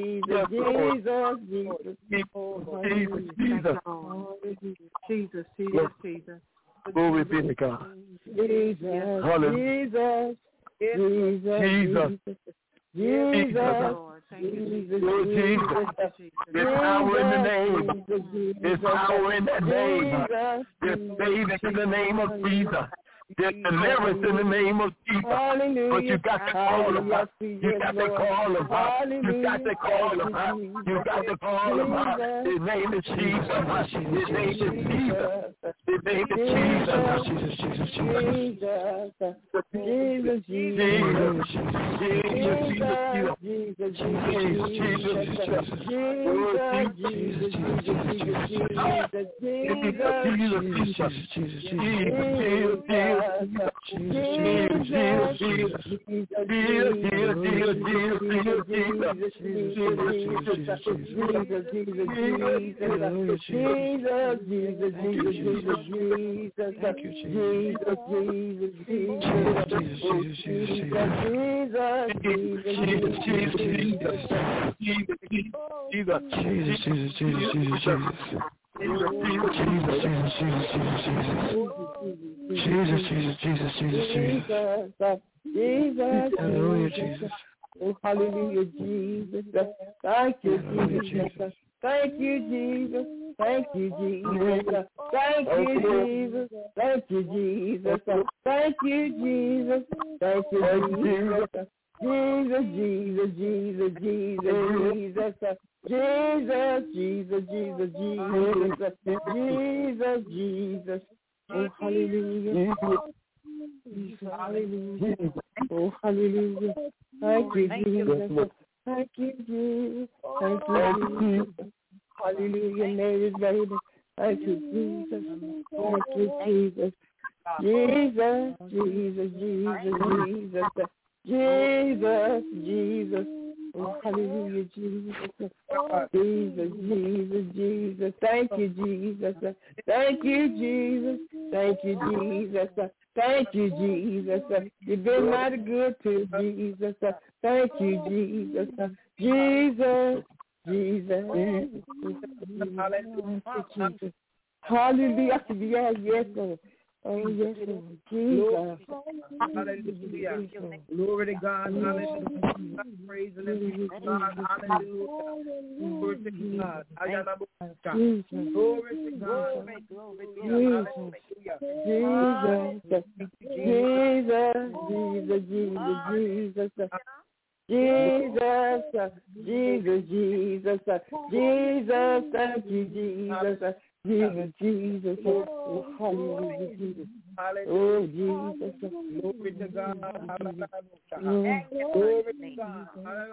Jesus, Jesus, Jesus, Jesus, Jesus. Glory be to God. Jesus, Jesus, Jesus. Jesus, Lord, thank you, Jesus. Lord Jesus, there's power in the name. There's power in that name. There's saving in the name of Jesus. There's deliverance in the name of Jesus. Hallelujah. But you got to call him out. You got to call him out. You got to call him out. You got to call him out. His name is Jesus. His name is Jesus. His name is Jesus. Jesus, Jesus, Jesus. Jesus, Jesus, Jesus. Jesus, Jesus, Jesus, Jesus, Jesus, Jesus, Jesus. Jesus, hallelujah, Jesus. Oh, hallelujah, Jesus. Thank you, Jesus. Thank you, Jesus. Thank you, Jesus. Thank you, Jesus. Thank you, Jesus. Thank you, Jesus. Thank you, Jesus. Jesus, Jesus, Jesus, Jesus, Jesus, Jesus, Jesus, Jesus, Jesus, Jesus, Jesus. Oh, hallelujah. Hallelujah. Oh, hallelujah. Thank you, Jesus. Thank you, Jesus. Thank you, Jesus. Hallelujah, Mary's baby. Thank you, Jesus. Thank you, Jesus. Jesus, Jesus, Jesus, Jesus. Jesus, Jesus. Oh, hallelujah, Jesus. Jesus, Jesus, Jesus. Thank you, Jesus. Thank you, Jesus. Thank you, Jesus. Thank you, Jesus. You've been mighty good to Jesus. Thank you, Jesus. Jesus, Jesus. Jesus. Hallelujah. Yes, yes, Lord. Oh, yes, Lord. Jesus. Hallelujah. Glory to God. Hallelujah. Praise the name of God. Hallelujah. Glory to God. Glory to God. Glory, glory, Jesus. Jesus. Jesus, Jesus, Jesus. Jesus, Jesus, Jesus, Jesus, thank you, Jesus. Jesus, Jesus, oh, hallelujah, Jesus. Oh, Jesus. Glory to God. Glory to God.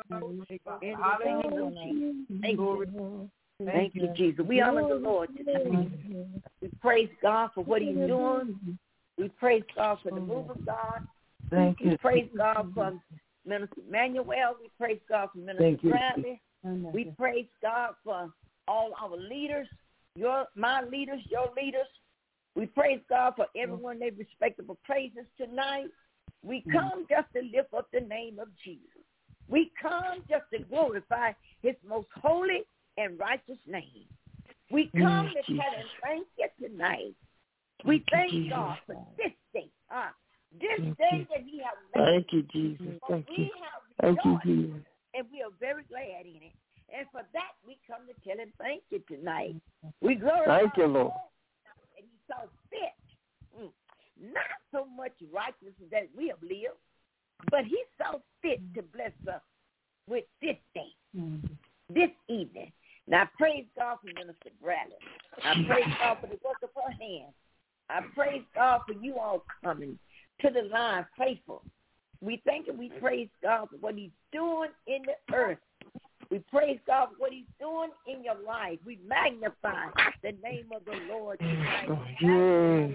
Hallelujah. Thank you, Jesus. We honor the Lord tonight. We praise God for what he's doing. We praise God for the move of God. Thank you. We praise God for Minister Emmanuel. We praise God for Minister Bradley. We praise God for all our leaders. Your, my leaders, your leaders. We praise God for everyone their respectable praises tonight. We come just to lift up the name of Jesus. We come just to glorify his most holy and righteous name. We come to tell him thank you tonight. We thank God for this day, uh, this day that he has made. Thank you, Jesus. Thank you. Thank you, Jesus. And we are very glad in it. And for that, we come to tell him thank you tonight. We glorify Thank you, Lord. And he saw fit. Mm. Not so much righteousness that we have lived, but he saw fit to bless us with this day, mm-hmm. this evening. Now, I praise God for Minister Bradley. I praise God for the work of her hands. I praise God for you all coming to the line faithful. We thank and we praise God for what he's doing in the earth. We praise God for what he's doing in your life. We magnify the name of the Lord tonight. Yes.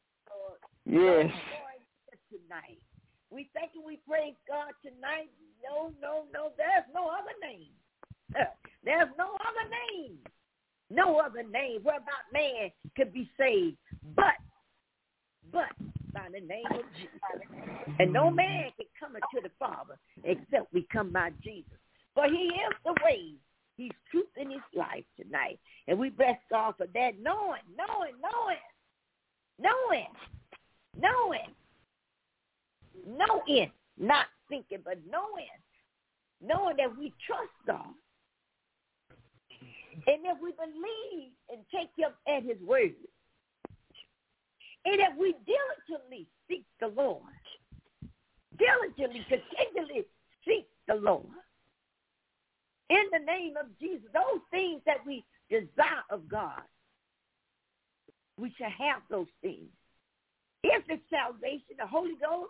Yes. Tonight. We thank and we praise God tonight. No, no, no, there's no other name. There's no other name. No other name whereby man could be saved but, but by the name of Jesus. And no man can come unto the Father except we come by Jesus. For he is the way. He's truth in his life tonight. And we bless God for that, knowing, knowing, knowing, knowing, knowing, knowing, not thinking, but knowing, knowing that we trust God. And if we believe and take him at his word, And if we diligently seek the Lord, diligently, continually seek the Lord, in the name of Jesus, those things that we desire of God, we shall have those things. If it's salvation, the Holy Ghost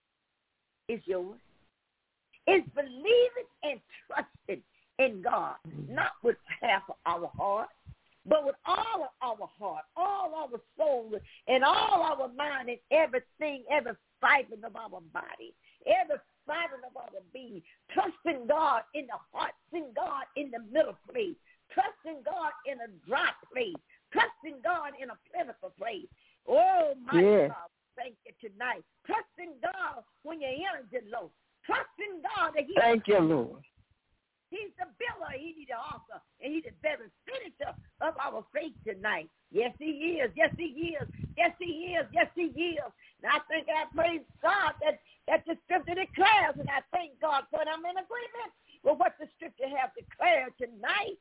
is yours. It's believing and trusting in God, not with half of our heart, but with all of our heart, all our soul, and all our mind, and everything, every fiber of our body, every fiber of our being, trusting God in the heart, trusting God in the middle place, trusting God in a dry place, trusting God in a plentiful place. Oh, my yeah. God, thank you tonight. Trusting God when your energy low. Trusting God that He. Thank you, Lord. He's the builder. He's the author, and He's the very finisher of our faith tonight. Yes, He is. Yes, He is. Yes, He is. Yes, He is. And I think I praise God that, that the Scripture declares, and I thank God for it. I'm in agreement with what the Scripture has declared tonight.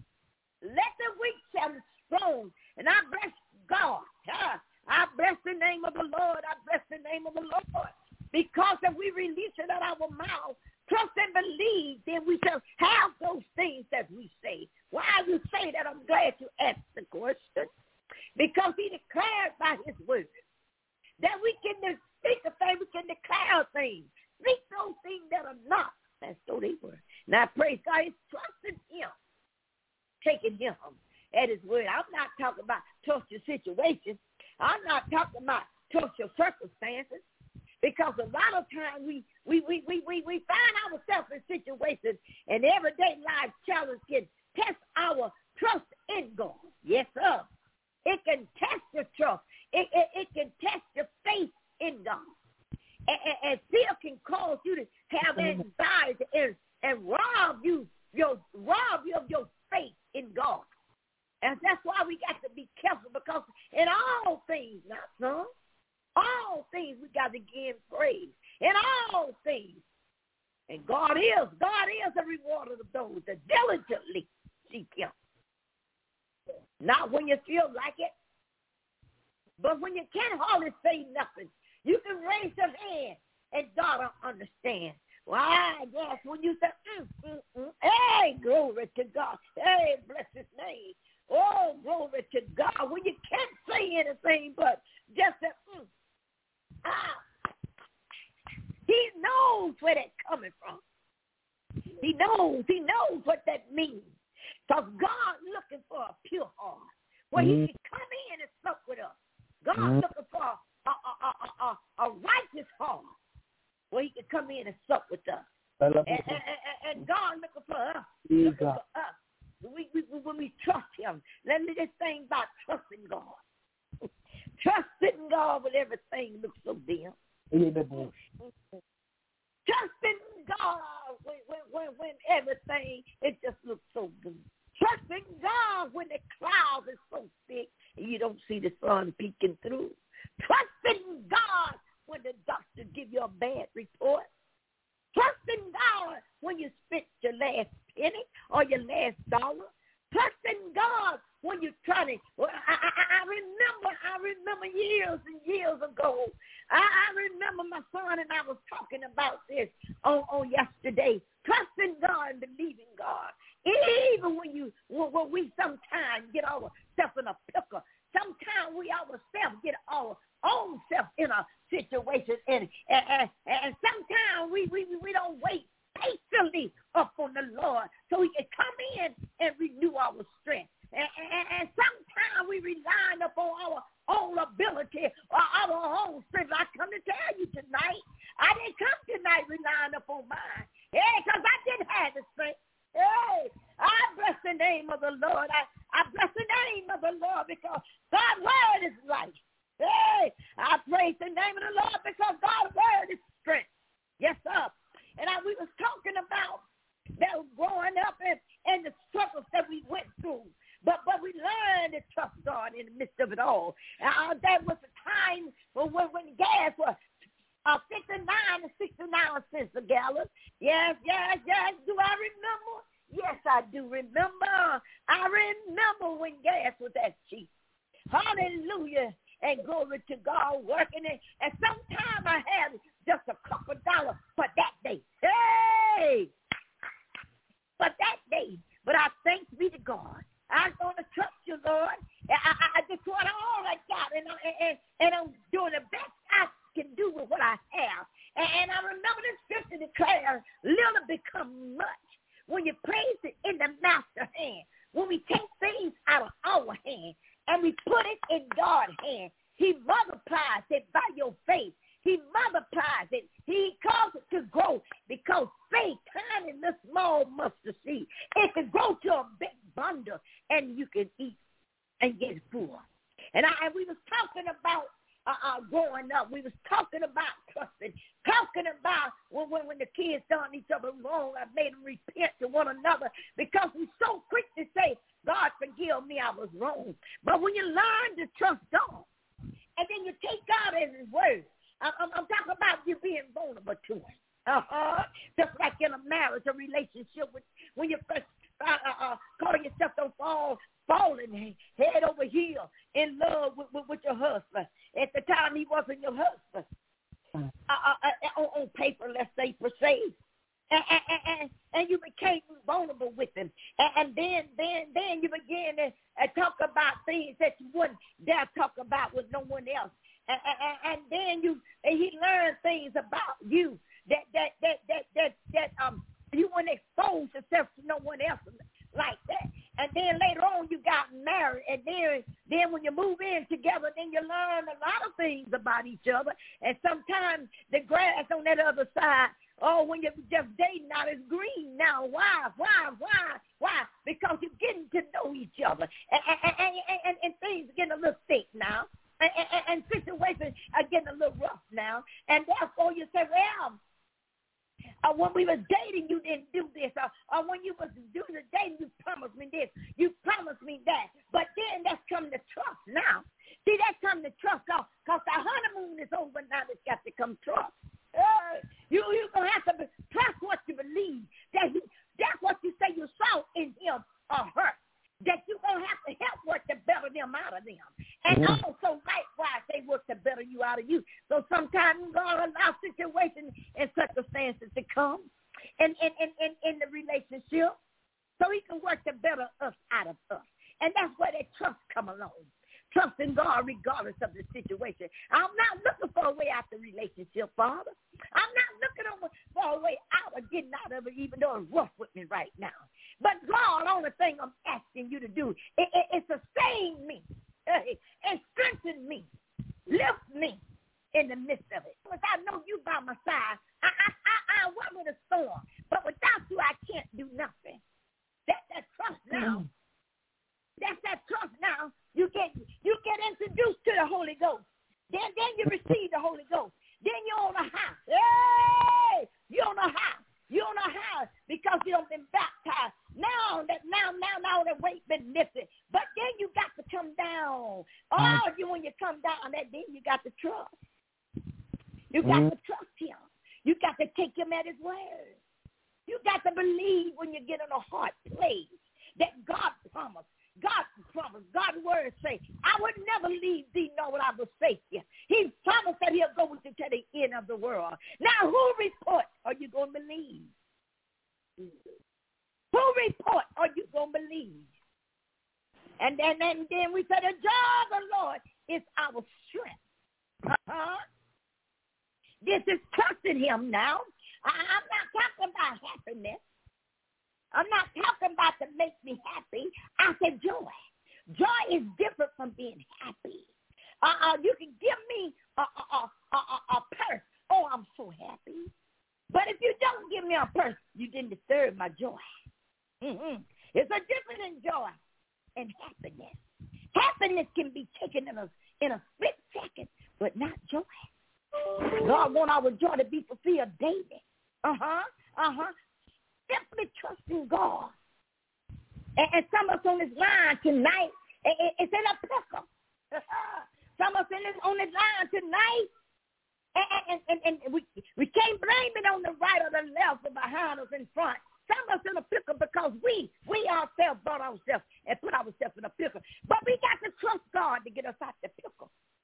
Let the weak shall be strong, and I bless God. Huh? I bless the name of the Lord. I bless the name of the Lord. Because if we release it out of our mouth, trust and believe, then we shall have those things that we say. Why you say that? I'm glad you asked the question. Because He declared by His word that we can speak a thing, we can declare things. Speak those things that are not as though they were. Now, praise God, it's trusting Him, taking Him at His word. I'm not talking about trust your situation. I'm not talking about trust your circumstances. Because a lot of times we we, we, we, we, we find ourselves in situations and everyday life challenges can test our trust in God. Yes, sir. It can test your trust. It, it, it can test your faith in God. And, and, and fear can cause you to have anxiety and, and rob you, your, rob you of your faith in God. And that's why we got to be careful, because in all things, not some, all things we got to give praise. In all things. And God is, God is a rewarder of those that diligently seek Him. Not when you feel like it, but when you can't hardly say nothing. You can raise your hand and God will understand. Why, yes, when you say, mm, mm, mm, hey, glory to God. Hey, bless His name. Oh, glory to God. When you can't say anything but just say, mm, ah. He knows where that's coming from. He knows. He knows what that means. Because God looking for a pure heart where mm-hmm. He can come in and sup with us. God mm-hmm. looking for a, a, a, a, a righteous heart where He can come in and sup with us. And, and, and, and God looking for us. Looking for us. We, we, when we trust Him. Let me just think about trusting God. Trusting God when everything looks so dim. Trusting God when, when, when, when everything, it just looks so good. Trusting God when the clouds are so thick and you don't see the sun peeking through. Trusting God when the doctor give you a bad report. Trusting God when you spent your last penny or your last dollar. Trusting God when you're trying to, well, I, I, I remember, I remember years and years ago, I, I remember my son and I was talking about this on, on yesterday, trusting God and believing God. Even when you, when we sometimes get ourselves in a pickle, sometimes we ourselves get our own self in a situation, and, and, and, and sometimes we, we, we don't wait patiently up on the Lord so He can come in and renew our strength. And, and, and sometimes we rely upon our own ability or our own strength. I come to tell you tonight, I didn't come tonight relying upon mine. Yeah, because I didn't have the strength. Hey, I bless the name of the Lord. I, I bless the name of the Lord because God's word is life. Hey, I praise the name of the Lord because God's word is strength. Yes, sir. And I, we was talking about that growing up and, and the struggles that we went through. But but we learned to trust God in the midst of it all. Uh, that was the time when, when gas was uh, fifty-nine and sixty-nine cents a gallon. Yes, yes, yes. Do I remember? Yes, I do remember. I remember when gas was that cheap. Hallelujah. and glory to God working it. And sometimes I have just a couple dollars for that day. Hey! For that day. But I thanks be to God. I'm going to trust you, Lord. I, I, I just want all I got, and, and, and I'm doing the best I can do with what I have. And, and I remember the scripture declares, little become much when you place it in the master's hand. When we take things out of our hand and we put it in God's hand, he multiplies it by your faith. He multiplies it. He causes it to grow because faith, tiny in the small mustard seed, it can grow to a big bundle and you can eat and get full. And I and we was talking about uh, uh, growing up. We was talking about trusting, talking about when, when, when the kids done each other wrong, I made them repent to one another because we're so quick to say, God, forgive me, I was wrong. But when you learn to trust God, and then you take God as his word, I'm, I'm talking about you being vulnerable to him. Uh-huh. Just like in a marriage, a relationship, with, when you first uh, uh, uh, call yourself on fall, falling head over heel in love with, with, with your husband. At the time, he wasn't your husband. Uh, uh, uh, on, on paper, let's say, per se. And, and, and, and you became vulnerable with him. And, and then then, then you began to uh, talk about things that you wouldn't dare talk about with no one else. And, and, and then you and he learned things about you that that that that that, that um you wouldn't expose yourself to no one else like that. And then later on you got married, and then then when you move in together, then you learn a lot of things about each other. And sometimes the grass on that other side, oh, when you're just dating now, it's green now. Why? Why? Why? Why? Because you're getting to know each other, and and and, and, and things are getting a little thick now. And, and, and situations are getting a little rough now. And therefore you say, well, uh, when we was dating, you didn't do this. Or, or when you was doing the dating, you promised me this. You promised me that. But then that's come to trust now. See, that's come to trust because the honeymoon is over now. It's got to come trust. Uh, you, you're going to have to trust what you believe. That he, that's what you say you saw in him or her. That you're going to have to help work to better them out of them. And mm-hmm. also, likewise, they work to better you out of you. So sometimes God allows situations and circumstances to come in, in, in, in, in the relationship so he can work to better us out of us. And that's where that trust come along. Trust in God regardless of the situation. I'm not looking for a way out the relationship, Father. I'm not looking for a way out of getting out of it, even though it's rough with me right now. But God, the only thing I'm asking you to do is, is sustain me and strengthen me, lift me in the midst of it. Because I know you by my side. I I I, I weather the storm, but without you, I can't do nothing. That's that trust now. Mm. That's that trust now. You get you get introduced to the Holy Ghost. Then then you receive the Holy Ghost. Then you're on the house. Hey, you're on the house. You don't know how because you don't been baptized. Now that now now now the weight been lifted, but then you got to come down. Oh, you when you come down, that then you got to trust. You got mm-hmm. to trust him. You got to take him at his word. You got to believe when you get in a hard place that God promised. God promised. God's word say, I would never leave thee, nor would I forsake you. He promised that he'll go with you to the end of the world. Now, who report are you going to believe? Who report are you going to believe? And then, and then we said, the joy of the Lord is our strength. Uh-huh. This is trusting him now. I, I'm not talking about happiness. I'm not talking about to make me happy. I said joy. Joy is different from being happy. Uh, uh, you can give me a, a, a, a, a purse. Oh, I'm so happy. But if you don't give me a purse, you didn't disturb my joy. Mm-hmm. It's a difference in joy and happiness. Happiness can be taken in a in a split second, but not joy. God wants our joy to be fulfilled daily. Uh-huh, uh-huh. Simply trusting God. And, and some of us on this line tonight, it, it, it's in a pickle. Some of us in this, on this line tonight, and, and, and, and we, we can't blame it on the right or the left or behind us in front. Some of us in a pickle because we, we ourselves brought ourselves and put ourselves in a pickle. But we got to trust God to get us out the pickle.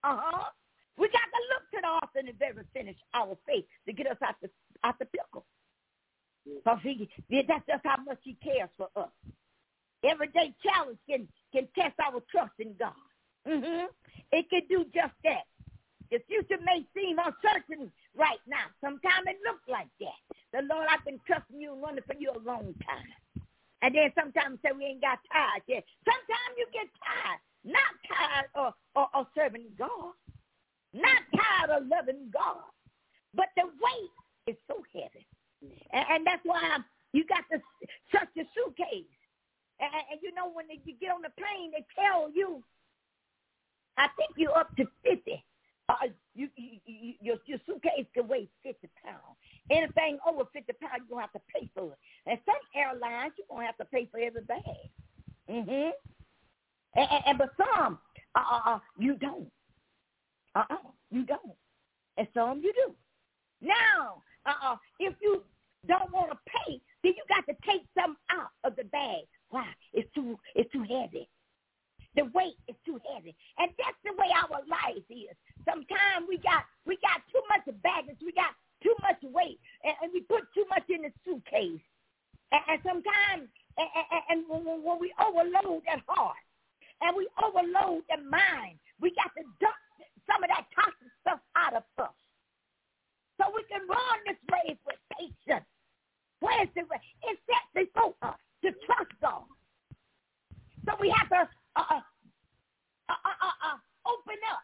Uh-huh. We got to look to the author and the very finish our faith to get us out the, out the pickle. Because he, that's just how much he cares for us. Everyday challenge can, can test our trust in God. Mm-hmm. It can do just that. The future may seem uncertain right now. Sometimes it looks like that. The Lord, I've been trusting you and running for you a long time. And then sometimes say we ain't got tired yet. Sometimes you get tired. Not tired of, of, of serving God. Not tired of loving God. But the weight is so heavy. And, and that's why I'm, you got to search your suitcase. And, and you know, when they, you get on the plane, they tell you, I think you're up to fifty. Uh, you, you, you, your, your suitcase can weigh fifty pounds. Anything over fifty pounds, you're going to have to pay for it. And some airlines, you're going to have to pay for every bag. Mm-hmm. And, and, and but some, uh, uh, you don't. Uh-uh, you don't. And some you do. Now, uh-uh, if you don't want to pay, then you got to take some out of the bag. Why? It's too, it's too heavy. The weight is too heavy. And that's the way our life is. Sometimes we got we got too much baggage. We got too much weight. And, and we put too much in the suitcase. And, and sometimes, and, and, and when, when we overload that heart, and we overload the mind, we got to dump some of that toxic stuff out of us. So we can run this race with patience. Where's the race? It's set before us to trust God. So we have to uh, uh, uh, uh, uh, open up.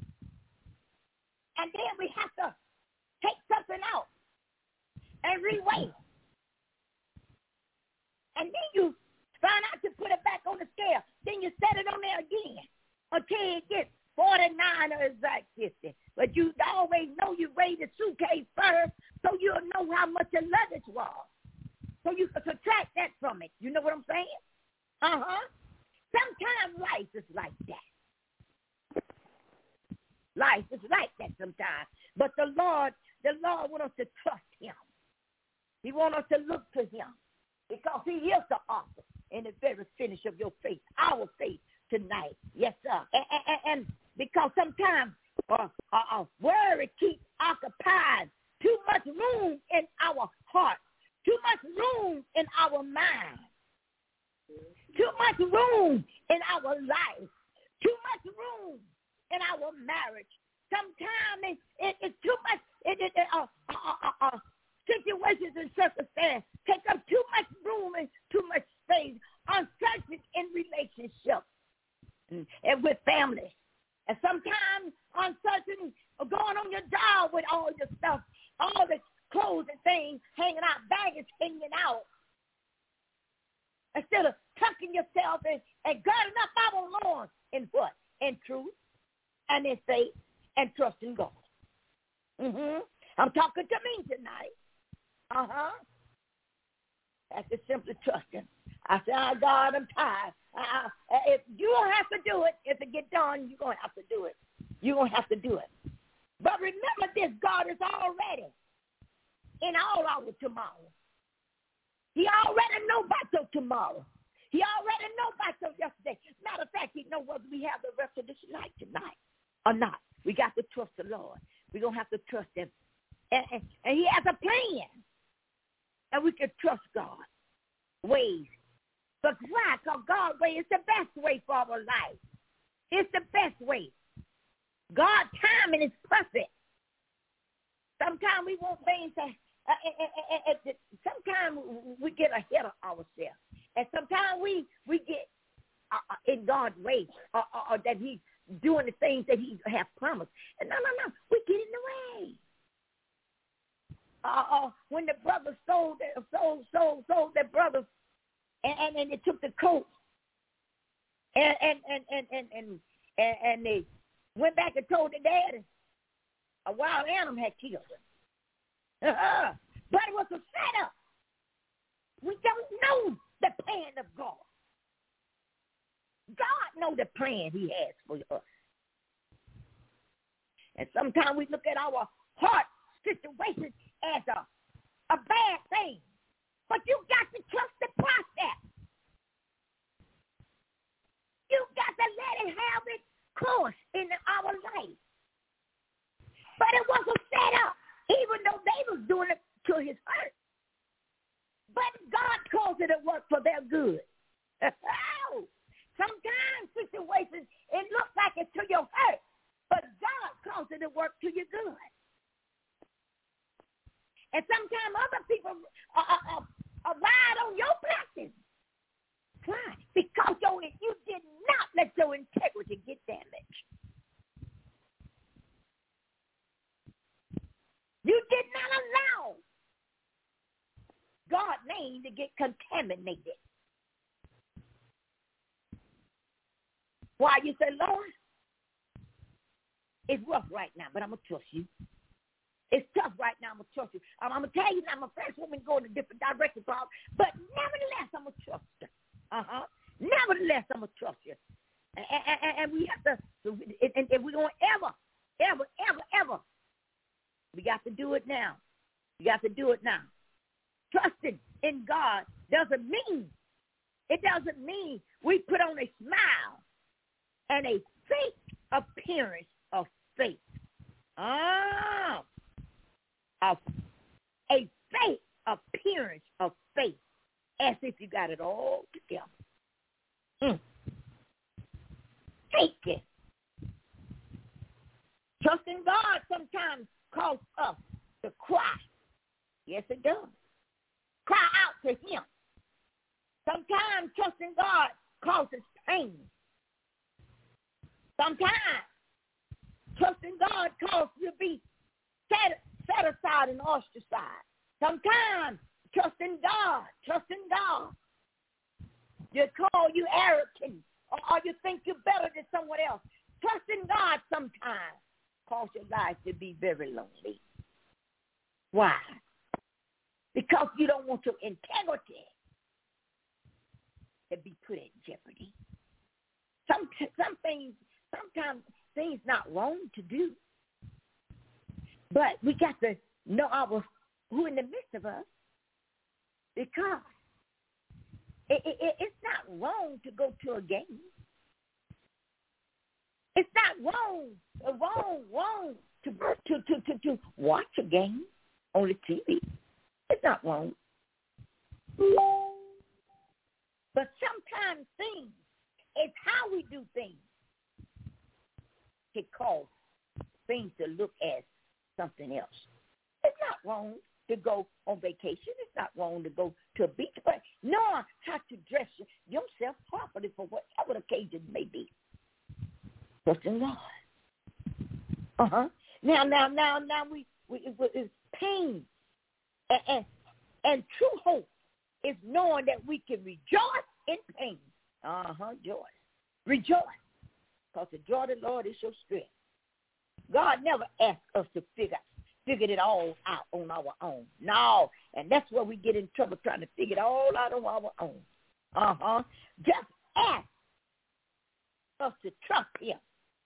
And then we have to take something out and reweigh. And then you find out to put it back on the scale. Then you set it on there again until it gets forty-nine or it's like fifty. But you always know you weigh the suitcase first so you'll know how much your luggage was. So you can subtract that from it. You know what I'm saying? Uh-huh. Sometimes life is like that. Life is like that sometimes. But the Lord, the Lord wants us to trust him. He wants us to look to him because he is the author and the very finish of your faith, our faith tonight. Yes, sir. And, and, and because sometimes uh, uh, uh, worry keeps occupied too much room in our heart, too much room in our mind. Too much room in our life. Too much room in our marriage. Sometimes it, it, it's too much. It, it, uh, uh, uh, uh, situations and circumstances take up too much room and too much space. Uncertainty in relationships and with family. And sometimes uncertainty going on your job with all your stuff, all the clothes and things hanging out, baggage hanging out. Instead of tucking yourself in and girding up our loins in what? In truth and in faith and trust in God. Mm-hmm. I'm talking to me tonight. Uh-huh. That's just simply trusting. I said, oh, God, I'm tired. Uh, if you don't have to do it, if it get done, you're going to have to do it. You're going to have to do it. But remember this, God is already in all our tomorrow. He already know about your tomorrow. He already know about your yesterday. Matter of fact, he know whether we have the rest of this night tonight or not. We got to trust the Lord. We're going to have to trust him. And, and, and he has a plan. And we can trust God. Ways. But why? Because God's way is the best way for our life. It's the best way. God's timing is perfect. Sometimes we want things to Uh, uh, uh, uh, sometimes we get ahead of ourselves, and sometimes we we get uh, uh, in God's way, or uh, uh, uh, that He's doing the things that He has promised. And no, no, no, we get in the way. Uh, uh, when the brothers sold, their, sold, sold, sold their brothers, and, and and they took the coat, and and and and and and, and, and they went back and told their daddy a wild animal had killed them. Uh-huh. But it was a setup. We don't know the plan of God. God knows the plan he has for us. And sometimes we look at our heart situation as a, a bad thing. But you got to trust the process. You got to let it have its course in our life. cause it to work for their good. Sometimes situations, it looks like it's to your hurt, but God calls it to work to your good. And sometimes other people are, are, are, are ride on your blessings. Why? Because your, you did not let your integrity get damaged. You did not allow God's name to get contaminated. Why? You say, Lord, it's rough right now, but I'm going to trust you. It's tough right now, I'm going to trust you. I'm, I'm going to tell you now, my first woman going in a different direction, Bob, but nevertheless, I'm going to trust you. Uh-huh. Nevertheless, I'm going to trust you. And, and, and we have to, and, and we're going to ever, ever, ever, ever, we got to do it now. We got to do it now. Trusting in God doesn't mean, it doesn't mean we put on a smile and a fake appearance of faith. Ah, a, a fake appearance of faith, as if you got it all together. Mm. Fake it. Trusting God sometimes causes us to cry. Yes, it does. Cry out to him. Sometimes trusting God causes pain. Sometimes trusting God causes you to be set, set aside and ostracized. Sometimes trusting God, trusting God, you call you arrogant, or, or you think you're better than someone else. Trusting God sometimes causes your life to be very lonely. Why? Because you don't want your integrity to be put in jeopardy. Some some things, sometimes things not wrong to do, but we got to know our who in the midst of us, because it, it, it's not wrong to go to a game. It's not wrong, wrong, wrong to to to to, to watch a game on the T V. It's not wrong. But sometimes things, it's how we do things, can cause things to look as something else. It's not wrong to go on vacation. It's not wrong to go to a beach, but know how to dress yourself properly for whatever the occasion may be. Trust in God. Uh-huh. Now, now, now, now, we, we it's pain. And, and, and true hope is knowing that we can rejoice in pain. Uh-huh, joy. Rejoice. Because the joy of the Lord is your strength. God never asked us to figure, figure it all out on our own. No. And that's where we get in trouble, trying to figure it all out on our own. Uh-huh. Just ask us to trust him,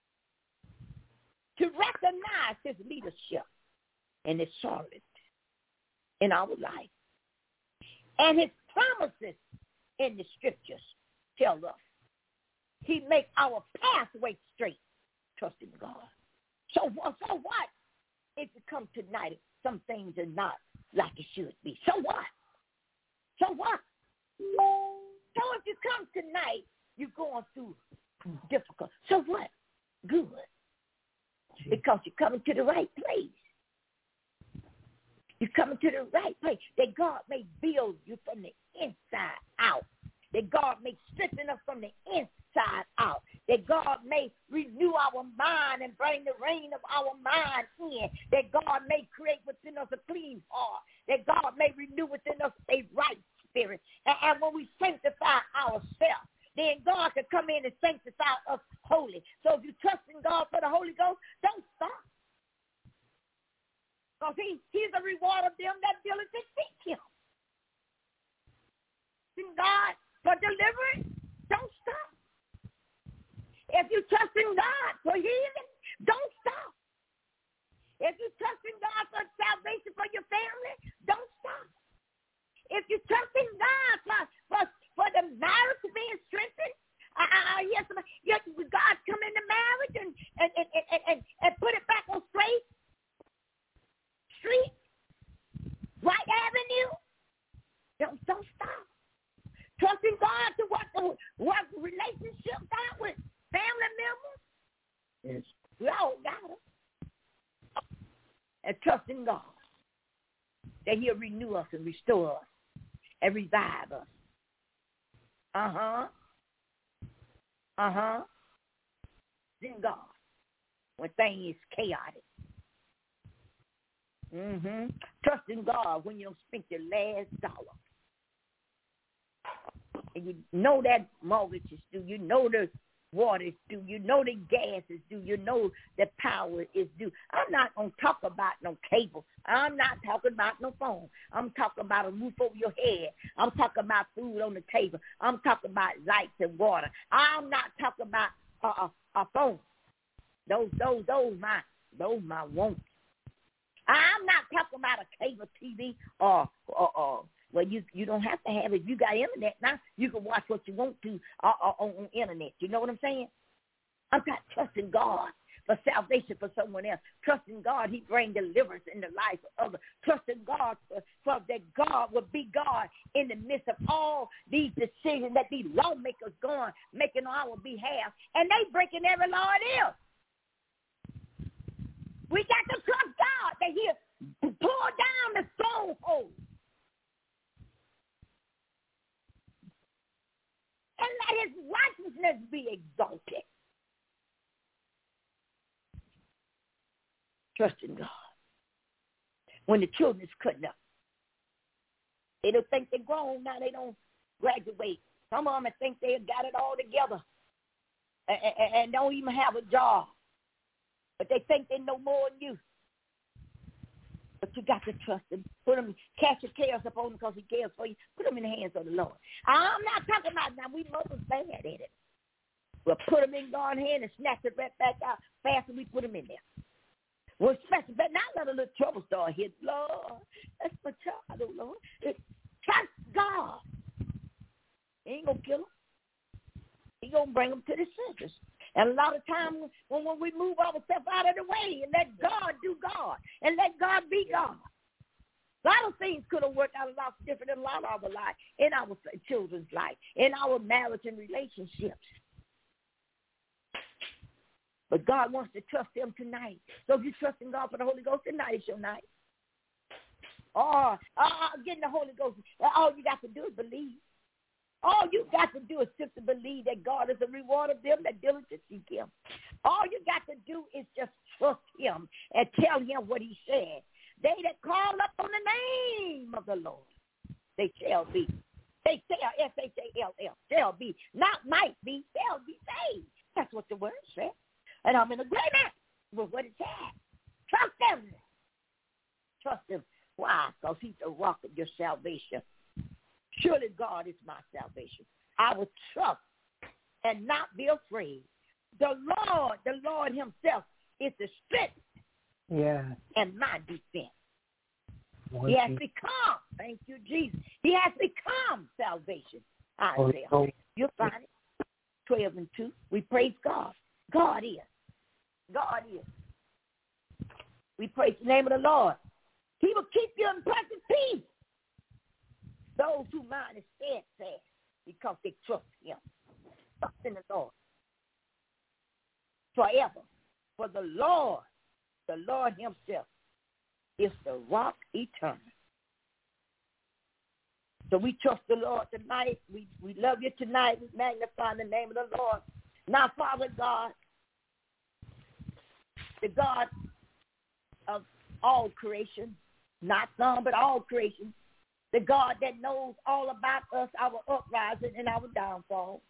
to recognize his leadership and his sovereignty in our life. And his promises in the scriptures tell us he makes our pathway straight, trusting God. So, so what if you come tonight, some things are not like it should be? So what? So what? So if you come tonight, you're going through difficult. So what? Good. Because you're coming to the right place. You're coming to the right place. That God may build you from the inside out. That God may strengthen us from the inside out. That God may renew our mind and bring the reign of our mind in. That God may create within us a clean heart. That God may renew within us a right spirit. And, and when we sanctify ourselves, then God can come in and sanctify us holy. So if you trust in God for the Holy Ghost, don't stop. Because he, he's a reward of them that diligently seek him. In God for deliverance, don't stop. If you trust in God for healing, don't stop. If you trust in God for salvation for your family, God that he'll renew us and restore us and revive us. Uh-huh. Uh-huh. In God, when things is chaotic. Mm-hmm. Trust in God when you don't spend your last dollar. And you know that mortgage is due. You know the water is due. You know the gas is due. You know the power is due. I'm not going to talk about no cable. I'm not talking about no phone. I'm talking about a roof over your head. I'm talking about food on the table. I'm talking about lights and water. I'm not talking about a, a, a phone. Those, those, those my, those my wants. I'm not talking about a cable T V or, or, or well, you you don't have to have it. You got internet now. You can watch what you want to uh, uh, on, on internet. You know what I'm saying? I'm not trusting God for salvation for someone else. Trusting God, he brings deliverance in the life of others. Trusting God for, for that God will be God in the midst of all these decisions that these lawmakers going, making on our behalf. And they breaking every law it is. We got to trust God that he'll pull down the stronghold. And let his righteousness be exalted. Trust in God. When the children is cutting up, they don't think they're grown now. They don't graduate. Some of them think they got it all together and, and, and don't even have a job. But they think they know more than you. But you got to trust him. Put him, cast your cares upon him because he cares for you. Put them in the hands of the Lord. I'm not talking about now. We mothers bad at it. We'll put them in God's hand and snatch it right back out fast as we put them in there. Well, especially, but not let a little trouble start here. Lord, that's my child, oh Lord. It, trust God. He ain't going to kill him. He going to bring them to the senses. And a lot of times when, when we move ourselves out of the way and let God do God and let God be God, a lot of things could have worked out a lot different in a lot of our life, in our children's life, in our marriage and relationships. But God wants to trust him tonight. So if you trust in God for the Holy Ghost, tonight is your night. Or uh, getting the Holy Ghost, all you got to do is believe. All you got to do is simply believe that God is a reward of them that diligently seek him. All you got to do is just trust him and tell him what he said. They that call up on the name of the Lord, they shall be. They shall, S H A L L, shall be. Not might be, shall be saved. That's what the word says. And I'm in agreement with what it says. Trust him. Trust him. Why? Because he's the rock of your salvation. Surely God is my salvation. I will trust and not be afraid. The Lord, the Lord himself is the strength yeah. and my defense. Lord he has Jesus. become, thank you, Jesus. He has become salvation. Isaiah. Oh, oh. You'll find it. twelve and two. We praise God. God is. God is. We praise the name of the Lord. He will keep you in perfect peace. Those who mind is steadfast because they trust him. Trust in the Lord. Forever. For the Lord, the Lord himself, is the rock eternal. So we trust the Lord tonight. We, we love you tonight. We magnify the name of the Lord. Now, Father God, the God of all creation, not some, but all creation, the God that knows all about us, our uprising and our downfall,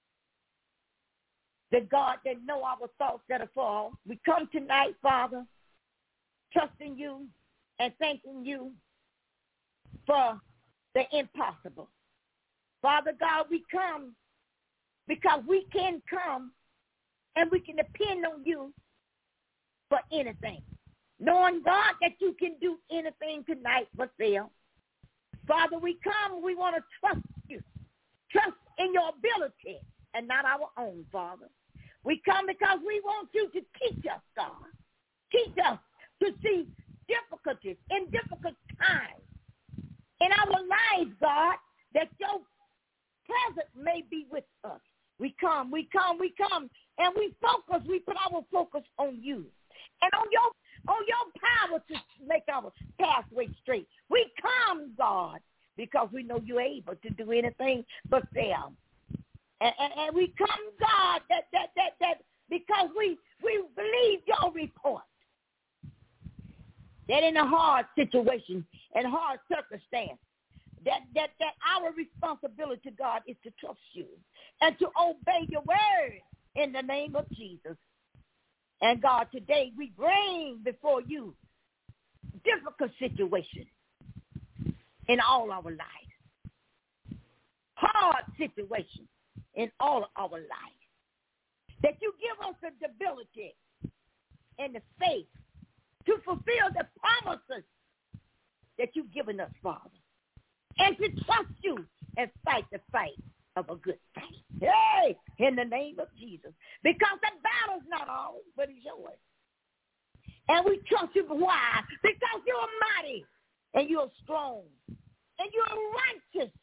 the God that knows our thoughts that are fall. We come tonight, Father, trusting you and thanking you for the impossible. Father God, we come because we can come and we can depend on you for anything. Knowing, God, that you can do anything tonight but fail. Father, we come, we want to trust you. Trust in your ability and not our own, Father. We come because we want you to teach us, God. Teach us to see difficulties in difficult times in our lives, God, that your presence may be with us. We come, we come, we come, and we focus, we put our focus on you and on your on your power to make our pathway straight. We come, God, because we know you're able to do anything but fail. And, and, and we come, God, that that that that because we we believe your report. That in a hard situation and hard circumstance, that, that, that our responsibility, God, is to trust you and to obey your word in the name of Jesus. And God, today we bring before you difficult situations in all our lives, hard situations in all our lives, that you give us the ability and the faith to fulfill the promises that you've given us, Father, and to trust you and fight the fight of a good fight. Hey, in the name of Jesus, because the battle's not ours, but it's yours. And we trust you. Why? Because you're mighty, and you're strong, and you're righteous,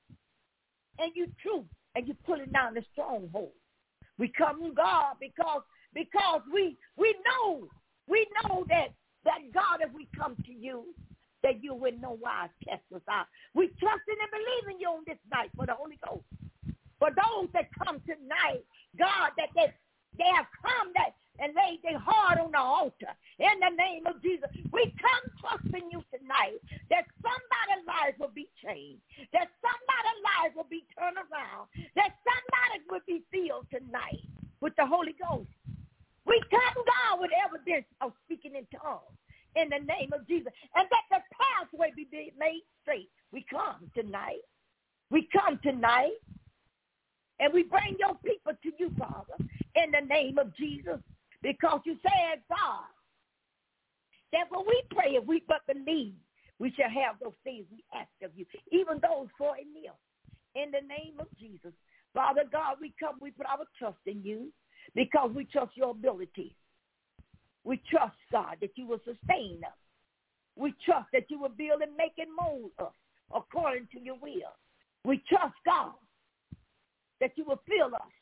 and you're true, and you're pulling down the stronghold. We come, God, because because we we know. We know that, that, God, if we come to you, that you will no wise cast us out. We trust in and believe in you on this night for the Holy Ghost. For those that come tonight, God, that they, they have come that and laid their heart on the altar. In the name of Jesus, we come trusting you tonight that somebody's life will be changed, that somebody's life will be turned around, that somebody will be filled tonight with the Holy Ghost. We come, God, with evidence of speaking in tongues in the name of Jesus, and that the pathway be made straight. We come tonight. We come tonight, and we bring your people to you, Father, in the name of Jesus, because you said, God, that when we pray, if we but believe, we shall have those things we ask of you, even those for a meal. In the name of Jesus, Father God, we come, we put our trust in you, because we trust your ability. We trust, God, that you will sustain us. We trust that you will build and make and mold us according to your will. We trust, God, that you will fill us.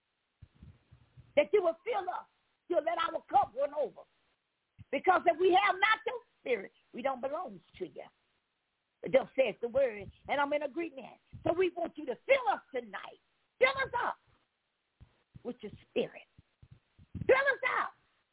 That you will fill us. You'll let our cup run over. Because if we have not your spirit, we don't belong to you. It just says the word, and I'm in agreement. So we want you to fill us tonight. Fill us up with your spirit. Fill us out.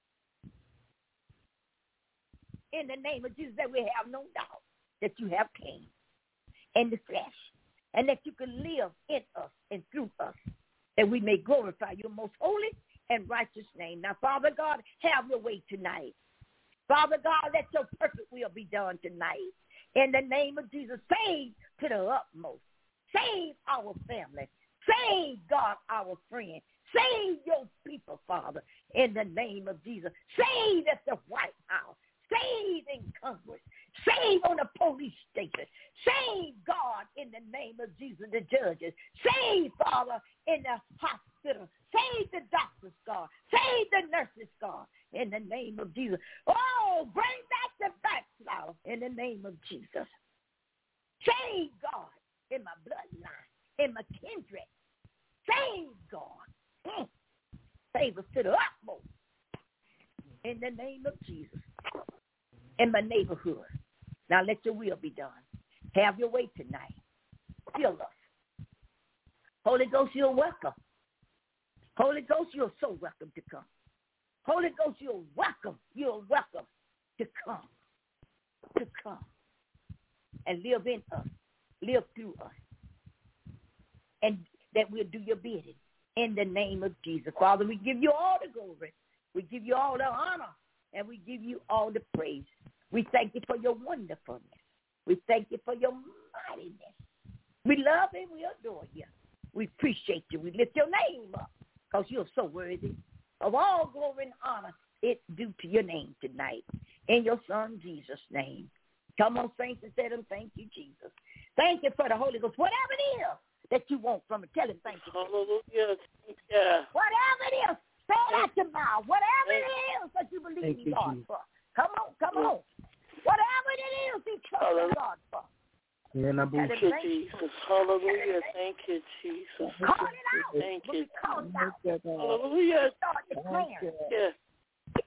In the name of Jesus, that we have no doubt that you have came in the flesh, and that you can live in us and through us, that we may glorify your most holy and righteous name. Now, Father God, have your way tonight. Father God, let your perfect will be done tonight. In the name of Jesus, save to the utmost. Save our family. Save, God, our friend. Save your people, Father, in the name of Jesus. Save at the White House. Save in Congress. Save on the police station. Save, God, in the name of Jesus, the judges. Save, Father, in the hospital. Save the doctors, God. Save the nurses, God, in the name of Jesus. Oh, bring back the backslider in the name of Jesus. Save, God, in my bloodline, in my kindred. Save, God. Mm. Save us to the utmost in the name of Jesus. In my neighborhood. Now let your will be done. Have your way tonight. Fill us. Holy Ghost, you're welcome. Holy Ghost, you're so welcome to come. Holy Ghost, you're welcome. You're welcome to come. To come. And live in us. Live through us. And that we'll do your bidding. In the name of Jesus. Father, we give you all the glory. We give you all the honor. And we give you all the praise. We thank you for your wonderfulness. We thank you for your mightiness. We love and we adore you. We appreciate you. We lift your name up because you're so worthy of all glory and honor. It's due to your name tonight. In your son, Jesus' name. Come on, saints, and say them, thank you, Jesus. Thank you for the Holy Ghost. Whatever it is that you want from it, tell him thank you. Hallelujah. Yeah. Whatever it is, say it out your mouth. Whatever it is that you believe in God for. Come on, come on. Whatever it is he trusts God for. Thank you, Jesus. Hallelujah. Thank you, Jesus. Call it out. Thank you. Call it out. Hallelujah. Start declaring. Yeah.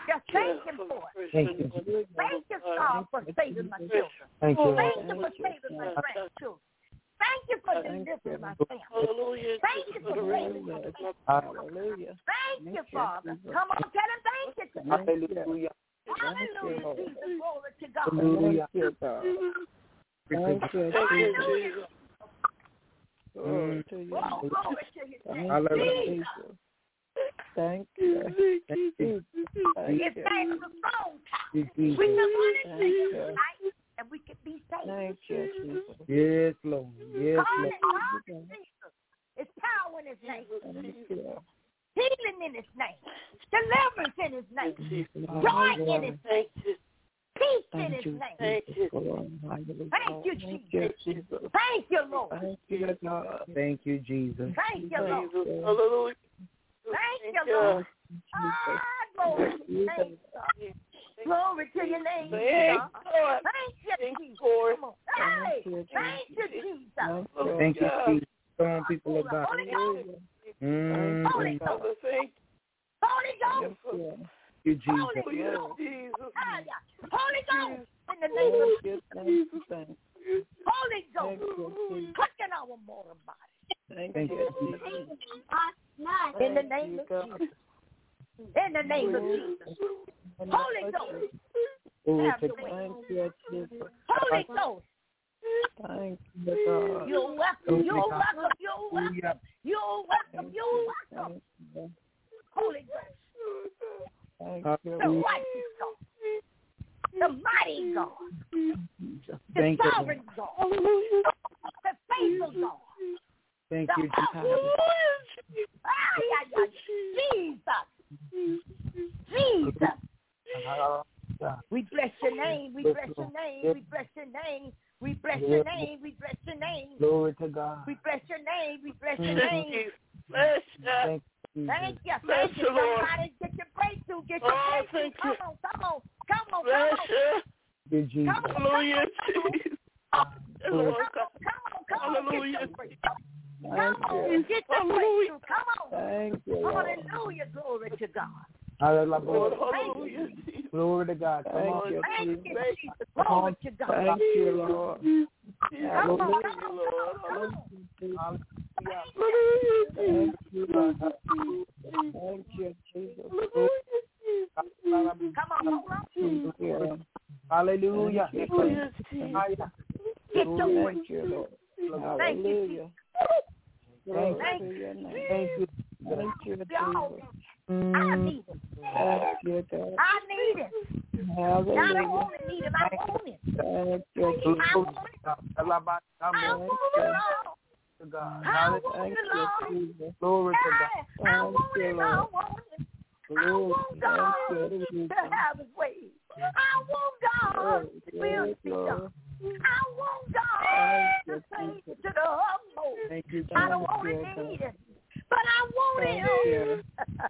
Just thank him for it. Thank you. Thank you, God, for saving my children. Thank you. Thank you for saving my grandchildren. Thank you for delivering my family. Hallelujah. Thank you for saving my family. Hallelujah. Thank you, Father. Come on, tell him thank you tonight. Hallelujah. Hallelujah, Jesus. Glory to God. Hallelujah. Thank you, God. Thank you, Hallelujah. Jesus. Glory to you. Oh, glory to his name. Hallelujah. Thank you. Thank you. Thank It's you. time for strong time. Jesus. We can run into Thank him you. tonight and we can be saved. Thank you, Jesus. Yes, Lord. Yes, Call Lord. it, call it Jesus. It's power in his name. Thank you. Healing in his name. Deliverance in his name. Joy in his name. Peace in his name. Thank you. Thank you, Thank Jesus. you, Jesus. Thank you, Lord. Thank you, God. Thank you, Jesus. Thank you, Lord. Hallelujah. Thank you, Lord. Ah, glory to your name, God. Glory to your name, God. Thank you, Jesus. Come on. Hey, thank you, Jesus. Thank you, Jesus. Come on, people of God. Holy Ghost. Mm. Holy Ghost. Holy Ghost. Thank you, Jesus. Holy Ghost. Ah, yeah. Holy Ghost. In the name of Jesus. Holy Ghost. Quicken our mortal body. Thank you, Jesus. In the name of Jesus. In the name of Jesus. Holy Ghost. Glory Have to your way. Thank you, Jesus. Holy Ghost. Thank you, God. You're welcome. You're welcome. You're welcome. Hallelujah. You're welcome. You're welcome. Thank you. Holy Ghost. Thank The you. righteous God. The mighty God. The Thank you. sovereign God. The faithful God. Thank The you, awesome Jesus. God. Ah, yeah, yeah. Jesus. Jesus. We bless your name. We bless your name. We bless your name. We bless your name. We bless your name. Glory to God. We bless your name. We bless your name. Bless Thank you, Thank Jesus. you. Bless Thank you. you, Lord. Somebody get your breakthrough. Get your Oh, breakthrough. thank Come you. on. Come on. Come on. Come Bless on. you. Good Jesus. Come on. Hallelujah, Come on. Jesus. Come Lord, on. Come on. Come on. Get Hallelujah. your breakthrough. Thank Come on. you. Get the Hallelujah. breakthrough. Come on. Thank you, Lord. Hallelujah. Glory to God. Hallelujah. Lord, hallelujah, Jesus. Glory to God. Come Thank on. you, Thank you, Jesus. Jesus. Glory to God. Thank you, Lord. Come on. Come on. Hallelujah. Come on. Come on. Thank you, Lord. Thank you, Jesus. Come on. Hold on. Thank you. Hallelujah. Thank you, Hallelujah, Jesus. Get your Thank breakthrough. you, Lord. Thank you, Hallelujah. Glory Thank to your name. Thank you. Thank you, Y'all, Jesus. I Mm. need him. Thank you, God. I need him. I don't Hallelujah. only need him. I want him. Thank you, I Jesus. want him. I want Glory the Lord. to God. I want Thank the you, Lord. Jesus. Glory to God. I, I Thank want you, him. I Lord. want him. I Glory. want God Thank you, to Jesus. have his way. I want God to will Yes, be Lord. done. I want God Thank to you, save Jesus. to the utmost. Thank you, I don't Jesus. only Thank you, need him, but I want Thank him. you.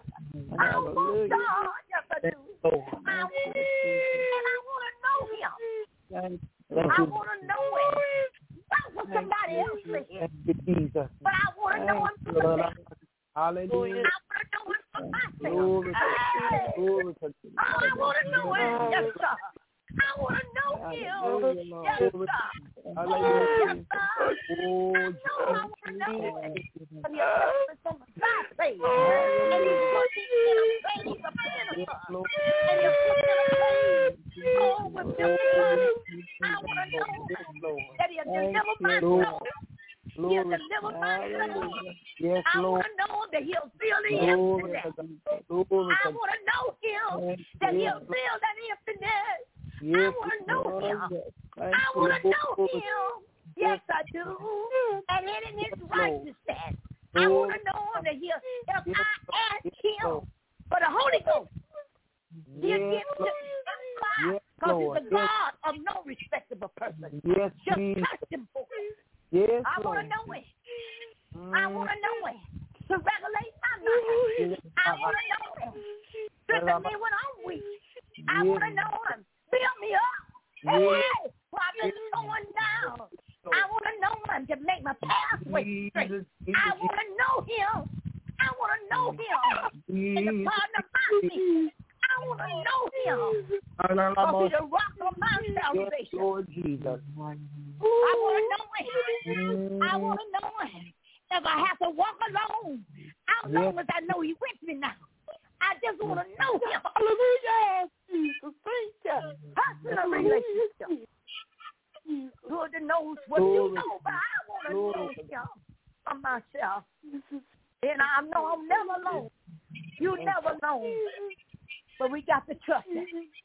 I want Hallelujah. God, yes I Thank do. you, Lord. I want him, and I want to know him. Thank Thank I you. want to know him. Not what somebody else says, Thank you, Jesus. but I want to know him for myself. Hallelujah. I want to know him for myself. Glory to Hey. Glory to Oh, I want to know him. Yes, sir. I want to know him. Hallelujah, Lord. Yes, sir. Hallelujah. Yes, sir. Oh, I know I want to know him. Jesus. And you're putting some side face. And you put me in a place of pentecost. And you put me in a place, oh, with difficulty. I want to know that he'll deliver my soul. He'll deliver my soul. Yes, I Lord. want to know that he'll fill the Glory emptiness. to God. Glory I to want to know him, that he'll fill that emptiness. I Yes, want to know him. Thank I you. want to know him. Yes, I do. And in his righteousness, I want to know him that he'll, if I ask him for the Holy Ghost, he'll Yes, give me Lord. the Yes, because Lord. he's a God of no respectable person. Yes, Just Jesus. trust him for it. Yes, I want Lord. to know him. I want to know him. To regulate my mind. I want to know him. Strengthen me when I'm weak. I want to know him. Build me up. Hey, while I've been going down. I want to know him to make my pathway straight. I want to know him. I want to know him. And the pardon of my sin. I I want to know him. Because he's the rock of my salvation. Lord Jesus. I want to know him. I want to know him. If I have to walk alone, as long as I know he's with me now. I just want to know him. Hallelujah. Jesus, thank you. Personal relationship. Good to know what you know, but I want to know him for myself. And I know I'm never alone. You never alone. But we got to trust him.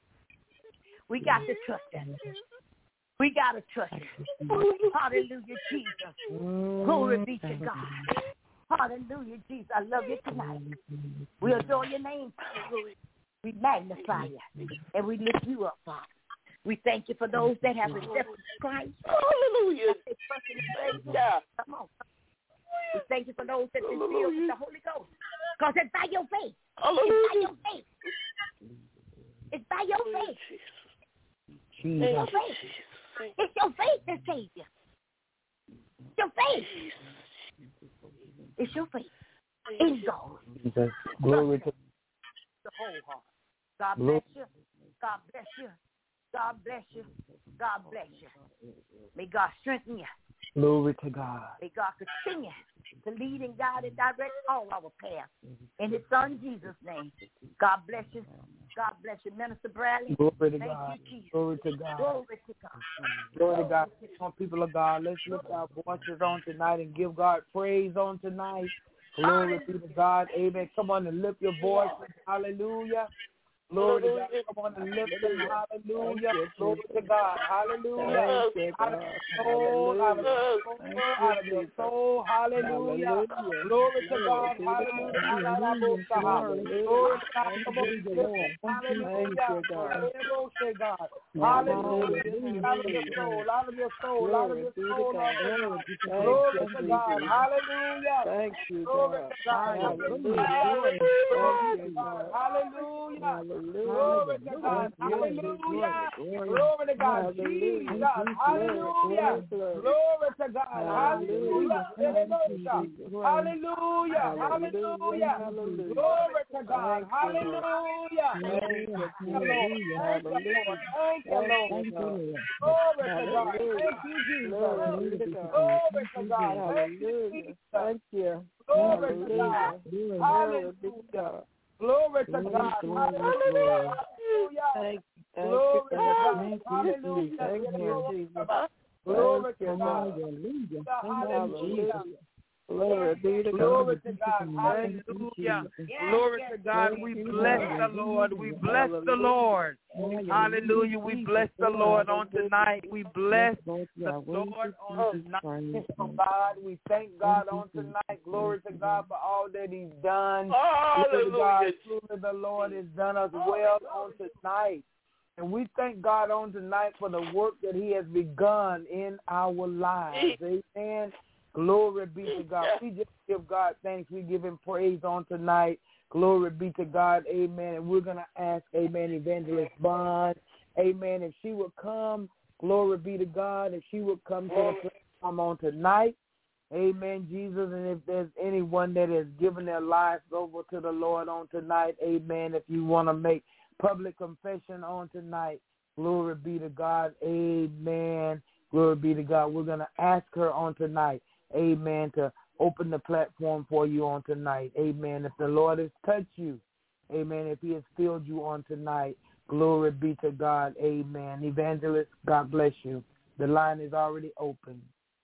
We got to trust him. We got to trust him. Hallelujah, Jesus. Glory be to God. Hallelujah, Jesus. I love you tonight. We adore your name. We magnify you. And we lift you up, Father. We thank you for those that have accepted Christ. Hallelujah. Come on. We thank you for those that are filled with the Holy Ghost. Because it's by your faith. It's by your faith. It's by your faith. It's your faith. It's your faith that saves you. It's your faith. It's your faith. In God. Glory to the whole heart. God bless you. God bless you. God bless you. God bless you. May God strengthen you. Glory to God. May God continue to lead and guide and direct all our paths. In his son Jesus' name. God bless you. God bless you. Minister Bradley. Glory to Thank God. you, Jesus. Glory to God. Glory to God. Glory to God. Come on, people of God, let's lift our voices on tonight and give God praise on tonight. Glory be to God. Amen. Come on and lift your voices. Hallelujah. Glory to God. Come on and lift them. Hallelujah. Glory to God. Hallelujah. Out of your soul, out of your soul, out of your soul. Hallelujah. Glory to God. Hallelujah. Glory to God. Come on and lift them. Hallelujah. God. Hallelujah. Out of your soul, out of your soul, out of your soul. Glory to God. Hallelujah. Thank you, Glory God. to God. Hallelujah. Hallelujah. Glory to God. Hallelujah. Glory to God. Jesus. Hallelujah. Glory to God. Hallelujah. Hallelujah. Hallelujah. Glory to God. Hallelujah. Thank you, Lord. Thank you, Lord. Glory to God. Thank you, Jesus. Glory to God. Thank you, Jesus. Thank you. Glory to God. Hallelujah. Glory to God. Hallelujah. Thank you. Glory to God. Hallelujah. Thank you, Jesus. Glory to God. Hallelujah. Glory be to God. Glory to God. Hallelujah. Glory to God. We bless the Lord. We bless the Lord. Hallelujah. We bless the Lord on tonight. We bless the Lord on tonight. Oh God, we thank God on tonight. Glory to God for all that he's done. Glory to God. Truly the Lord has done us well on tonight. And we thank God on tonight for the work that he has begun in our lives. Amen. Glory be to God. We just give God thanks. We give him praise on tonight. Glory be to God. Amen. And we're going to ask, amen, Evangelist Bond, amen, if she would come, glory be to God, if she would come to the platform on tonight. Amen, Jesus. And if there's anyone that has given their lives over to the Lord on tonight, amen, if you want to make public confession on tonight, glory be to God. Amen. Glory be to God. We're going to ask her on tonight, amen, to open the platform for you on tonight. Amen. If the Lord has touched you, amen, if he has filled you on tonight, glory be to God. Amen. Evangelist, God bless you. The line is already open.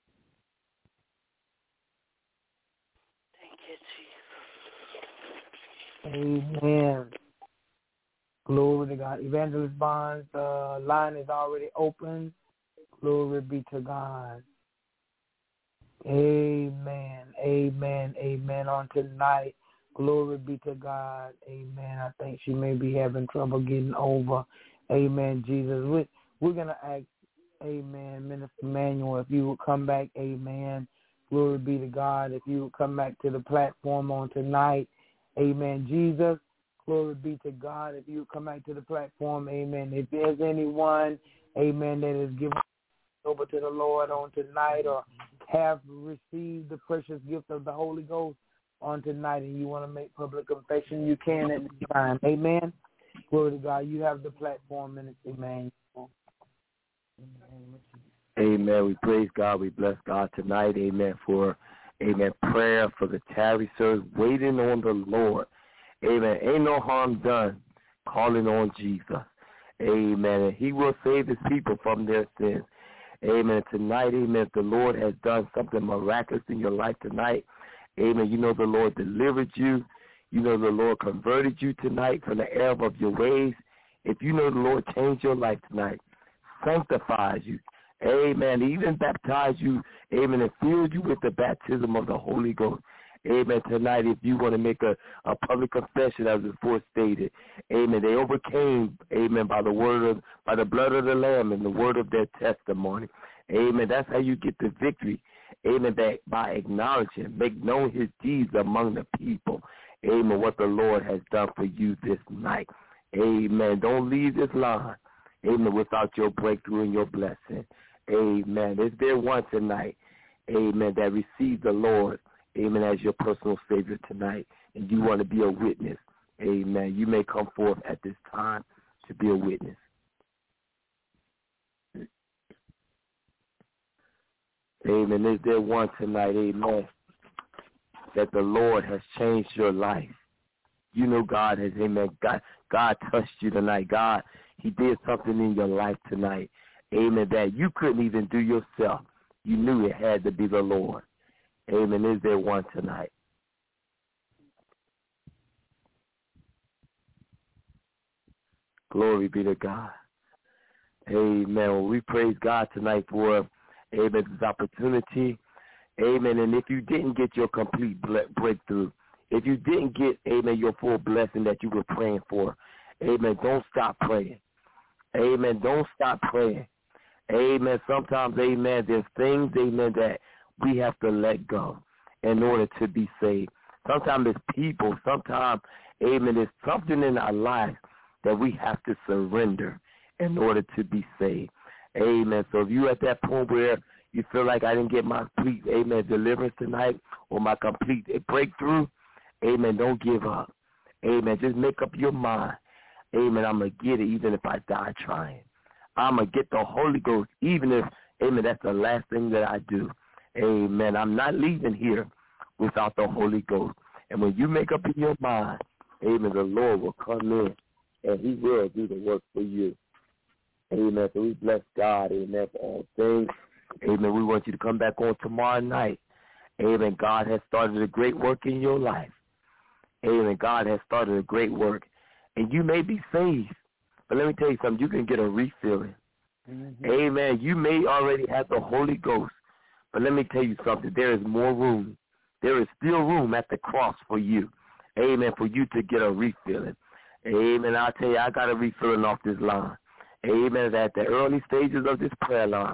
Thank you, Jesus. Amen. Glory to God. Evangelist Bonds, the line is already open. Glory be to God. Amen. Amen. Amen. On tonight, glory be to God. Amen. I think she may be having trouble getting over. Amen. Jesus. We, we're going to ask, amen, Minister Manuel, if you would come back. Amen. Glory be to God. If you would come back to the platform on tonight. Amen. Jesus. Glory be to God. If you would come back to the platform. Amen. If there's anyone, amen, that is given over to the Lord on tonight or have received the precious gift of the Holy Ghost on tonight and you want to make public confession, you can at this time. Amen. Glory to God. You have the platform, Minister Emmanuel. Amen. We praise God. We bless God tonight. Amen. For, amen, prayer for the tarry service, waiting on the Lord. Amen. Ain't no harm done calling on Jesus. Amen. And he will save his people from their sins. Amen. Tonight, amen, the Lord has done something miraculous in your life tonight. Amen. You know the Lord delivered you. You know the Lord converted you tonight from the error of your ways. If you know the Lord changed your life tonight, sanctifies you. Amen. He even baptized you. Amen. And filled you with the baptism of the Holy Ghost. Amen. Tonight, if you want to make a, a public confession, as before stated, amen, they overcame, amen, by the word of, by the blood of the Lamb and the word of their testimony. Amen. That's how you get the victory. Amen. That by acknowledging, make known his deeds among the people. Amen. What the Lord has done for you this night. Amen. Don't leave this line, amen, without your breakthrough and your blessing. Amen. Is there one tonight, amen, that received the Lord, amen, as your personal Savior tonight, and you want to be a witness? Amen. You may come forth at this time to be a witness. Amen. Is there one tonight, amen, that the Lord has changed your life? You know God has, amen, God, God touched you tonight. God, he did something in your life tonight, amen, that you couldn't even do yourself. You knew it had to be the Lord. Amen. Is there one tonight? Glory be to God. Amen. Well, we praise God tonight for, amen, this opportunity. Amen. And if you didn't get your complete breakthrough, if you didn't get, amen, your full blessing that you were praying for, amen, don't stop praying. Amen. Don't stop praying. Amen. Sometimes, amen, there's things, amen, that we have to let go in order to be saved. Sometimes it's people. Sometimes, amen, there's something in our life that we have to surrender in order to be saved. Amen. So if you're at that point where you feel like I didn't get my complete, amen, deliverance tonight or my complete breakthrough, amen, don't give up. Amen. Just make up your mind. Amen. I'm going to get it even if I die trying. I'm going to get the Holy Ghost even if, amen, that's the last thing that I do. Amen. I'm not leaving here without the Holy Ghost. And when you make up in your mind, amen, the Lord will come in and he will do the work for you. Amen. So we bless God, amen, for all things. Amen. We want you to come back on tomorrow night. Amen. God has started a great work in your life. Amen. God has started a great work. And you may be saved. But let me tell you something. You can get a refilling. Mm-hmm. Amen. You may already have the Holy Ghost. But let me tell you something. There is more room. There is still room at the cross for you. Amen. For you to get a refilling. Amen. I'll tell you, I got a refilling off this line. Amen. At the early stages of this prayer line.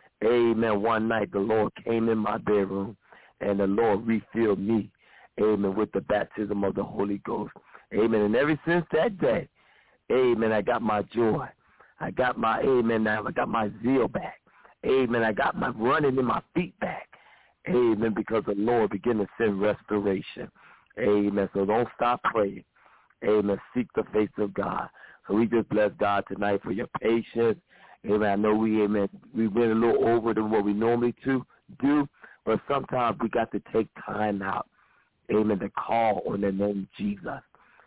Amen. One night the Lord came in my bedroom and the Lord refilled me. Amen. With the baptism of the Holy Ghost. Amen. And ever since that day, amen, I got my joy. I got my, amen, now I got my zeal back. Amen. I got my running in my feet back. Amen. Because the Lord began to send restoration. Amen. So don't stop praying. Amen. Seek the face of God. So we just bless God tonight for your patience. Amen. I know we, amen, we went a little over than what we normally to do, but sometimes we got to take time out. Amen. To call on the name of Jesus.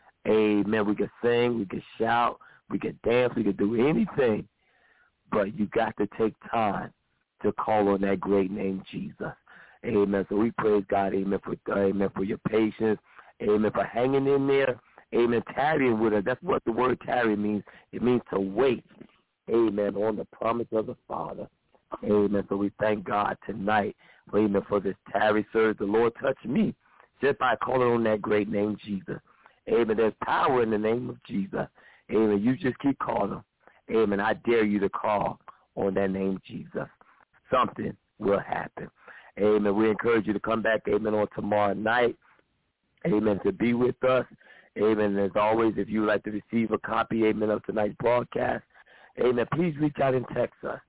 Amen. We can sing, we can shout, we can dance, we can do anything, but you got to take time to call on that great name, Jesus. Amen. So we praise God, amen, for, amen, for your patience. Amen. For hanging in there. Amen. Tarrying with us. That's what the word tarry means. It means to wait. Amen. On the promise of the Father. Amen. So we thank God tonight, for, amen, for this tarry service. The Lord touched me just by calling on that great name, Jesus. Amen. There's power in the name of Jesus. Amen. You just keep calling. Amen. I dare you to call on that name, Jesus. Something will happen. Amen. We encourage you to come back, amen, on tomorrow night. Amen. To be with us. Amen. As always, if you would like to receive a copy, amen, of tonight's broadcast, amen, please reach out and text us.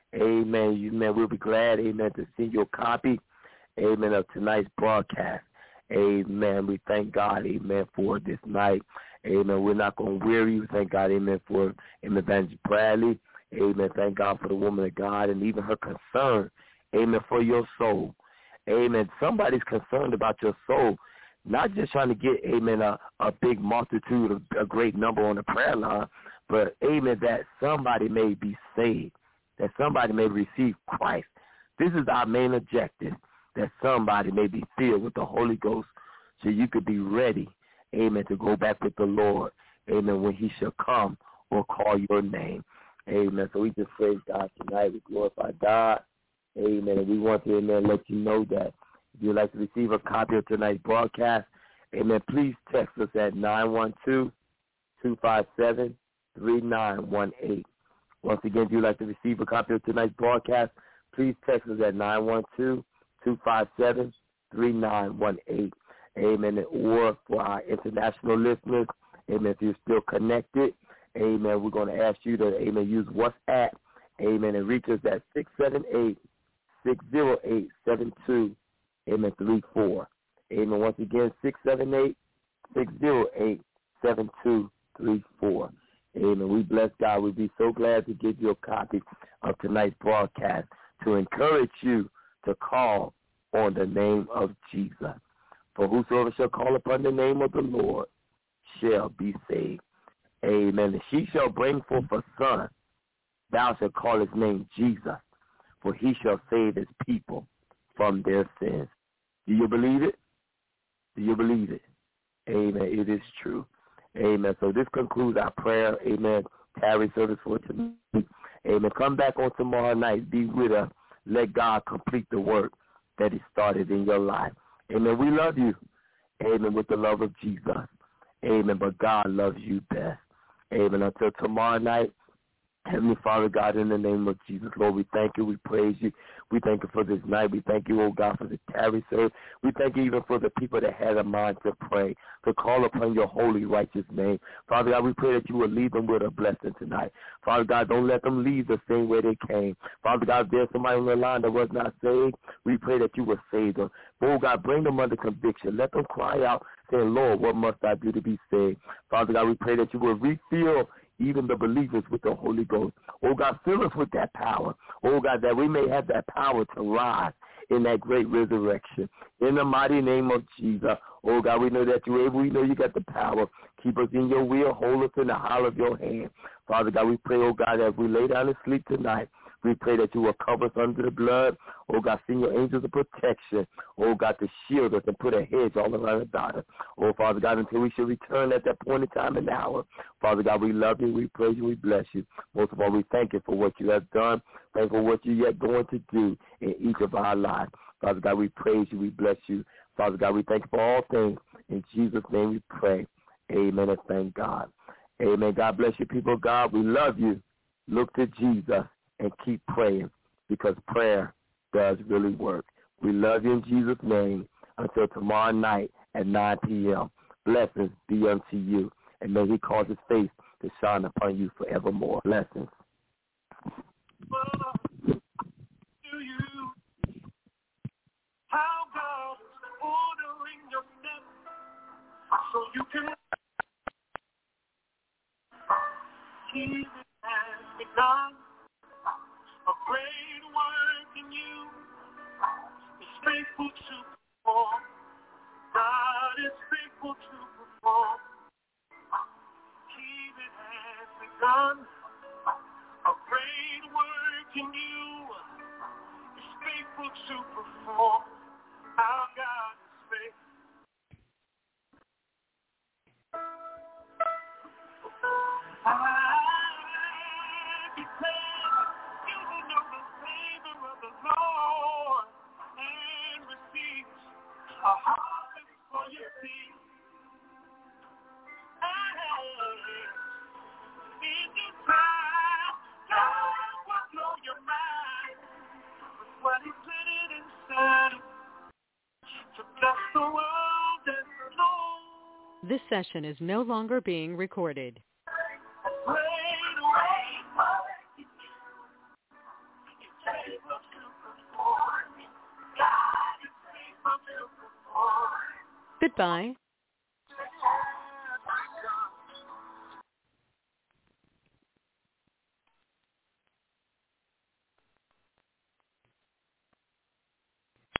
Amen. You, man, we'll be glad, amen, to send you a copy, amen, of tonight's broadcast. Amen. We thank God, amen, for this night. Amen. We're not going to weary. We thank God, amen, for Amen, Evangelist Bradley. Amen. Thank God for the woman of God and even her concern, amen, for your soul. Amen. Somebody's concerned about your soul, not just trying to get, amen, a, a big multitude, a, a great number on the prayer line, but, amen, that somebody may be saved, that somebody may receive Christ. This is our main objective, that somebody may be filled with the Holy Ghost so you could be ready, amen, to go back with the Lord, amen, when he shall come or call your name. Amen. So we just praise God tonight. We glorify God. Amen. And we want to, amen, let you know that if you'd like to receive a copy of tonight's broadcast, amen, please text us at nine one two, two five seven, three nine one eight. Once again, if you'd like to receive a copy of tonight's broadcast, please text us at nine one two, two five seven, three nine one eight. Amen. Or for our international listeners, amen, if you're still connected, amen, we're going to ask you to, amen, use WhatsApp, amen, and reach us at six seven eight, six zero eight, seven two, amen, three four. Amen. Once again, six seven eight, six zero eight, seven two three four. Amen. We bless God. We'd be so glad to give you a copy of tonight's broadcast to encourage you to call on the name of Jesus. For whosoever shall call upon the name of the Lord shall be saved. Amen. And she shall bring forth a son. Thou shalt call his name Jesus, for he shall save his people from their sins. Do you believe it? Do you believe it? Amen. It is true. Amen. So this concludes our prayer. Amen. Tarry service for tonight. Amen. Come back on tomorrow night. Be with us. Let God complete the work that he started in your life. Amen. We love you. Amen. With the love of Jesus. Amen. But God loves you best. Amen. Until tomorrow night, Heavenly Father, God, in the name of Jesus, Lord, we thank you. We praise you. We thank you for this night. We thank you, oh God, for the tarry service. We thank you even for the people that had a mind to pray, to call upon your holy, righteous name. Father God, we pray that you will leave them with a blessing tonight. Father God, don't let them leave the same way they came. Father God, if there's somebody on the line that was not saved, we pray that you will save them. Oh God, bring them under conviction. Let them cry out, saying, Lord, what must I do to be saved? Father God, we pray that you will refill even the believers with the Holy Ghost. Oh, God, fill us with that power. Oh, God, that we may have that power to rise in that great resurrection. In the mighty name of Jesus. Oh, God, we know that you're able. We know you got the power. Keep us in your will. Hold us in the hollow of your hand. Father God, we pray, oh, God, as we lay down and sleep tonight, we pray that you will cover us under the blood. Oh, God, send your angels of protection. Oh, God, to shield us and put a hedge all around the daughter. Oh, Father God, until we shall return at that point in time and hour. Father God, we love you, we praise you, we bless you. Most of all, we thank you for what you have done. Thank you for what you're yet going to do in each of our lives. Father God, we praise you, we bless you. Father God, we thank you for all things. In Jesus' name we pray. Amen and thank God. Amen. God bless you, people of God. We love you. Look to Jesus. And keep praying, because prayer does really work. We love you in Jesus' name. Until tomorrow night at nine p.m. Blessings be unto you. And may he cause his face to shine upon you forevermore. Blessings. To you, how God is ordering your steps so you can keep it as begun. A great work in you is faithful to perform. God is faithful to perform. He that has begun a great work in you is faithful to perform. Our God is faithful. I declare Lord, and receive a harvest for your seed. And in due time, God will blow your mind with what He put it inside to bless the world and the Lord. This session is no longer being recorded. Goodbye.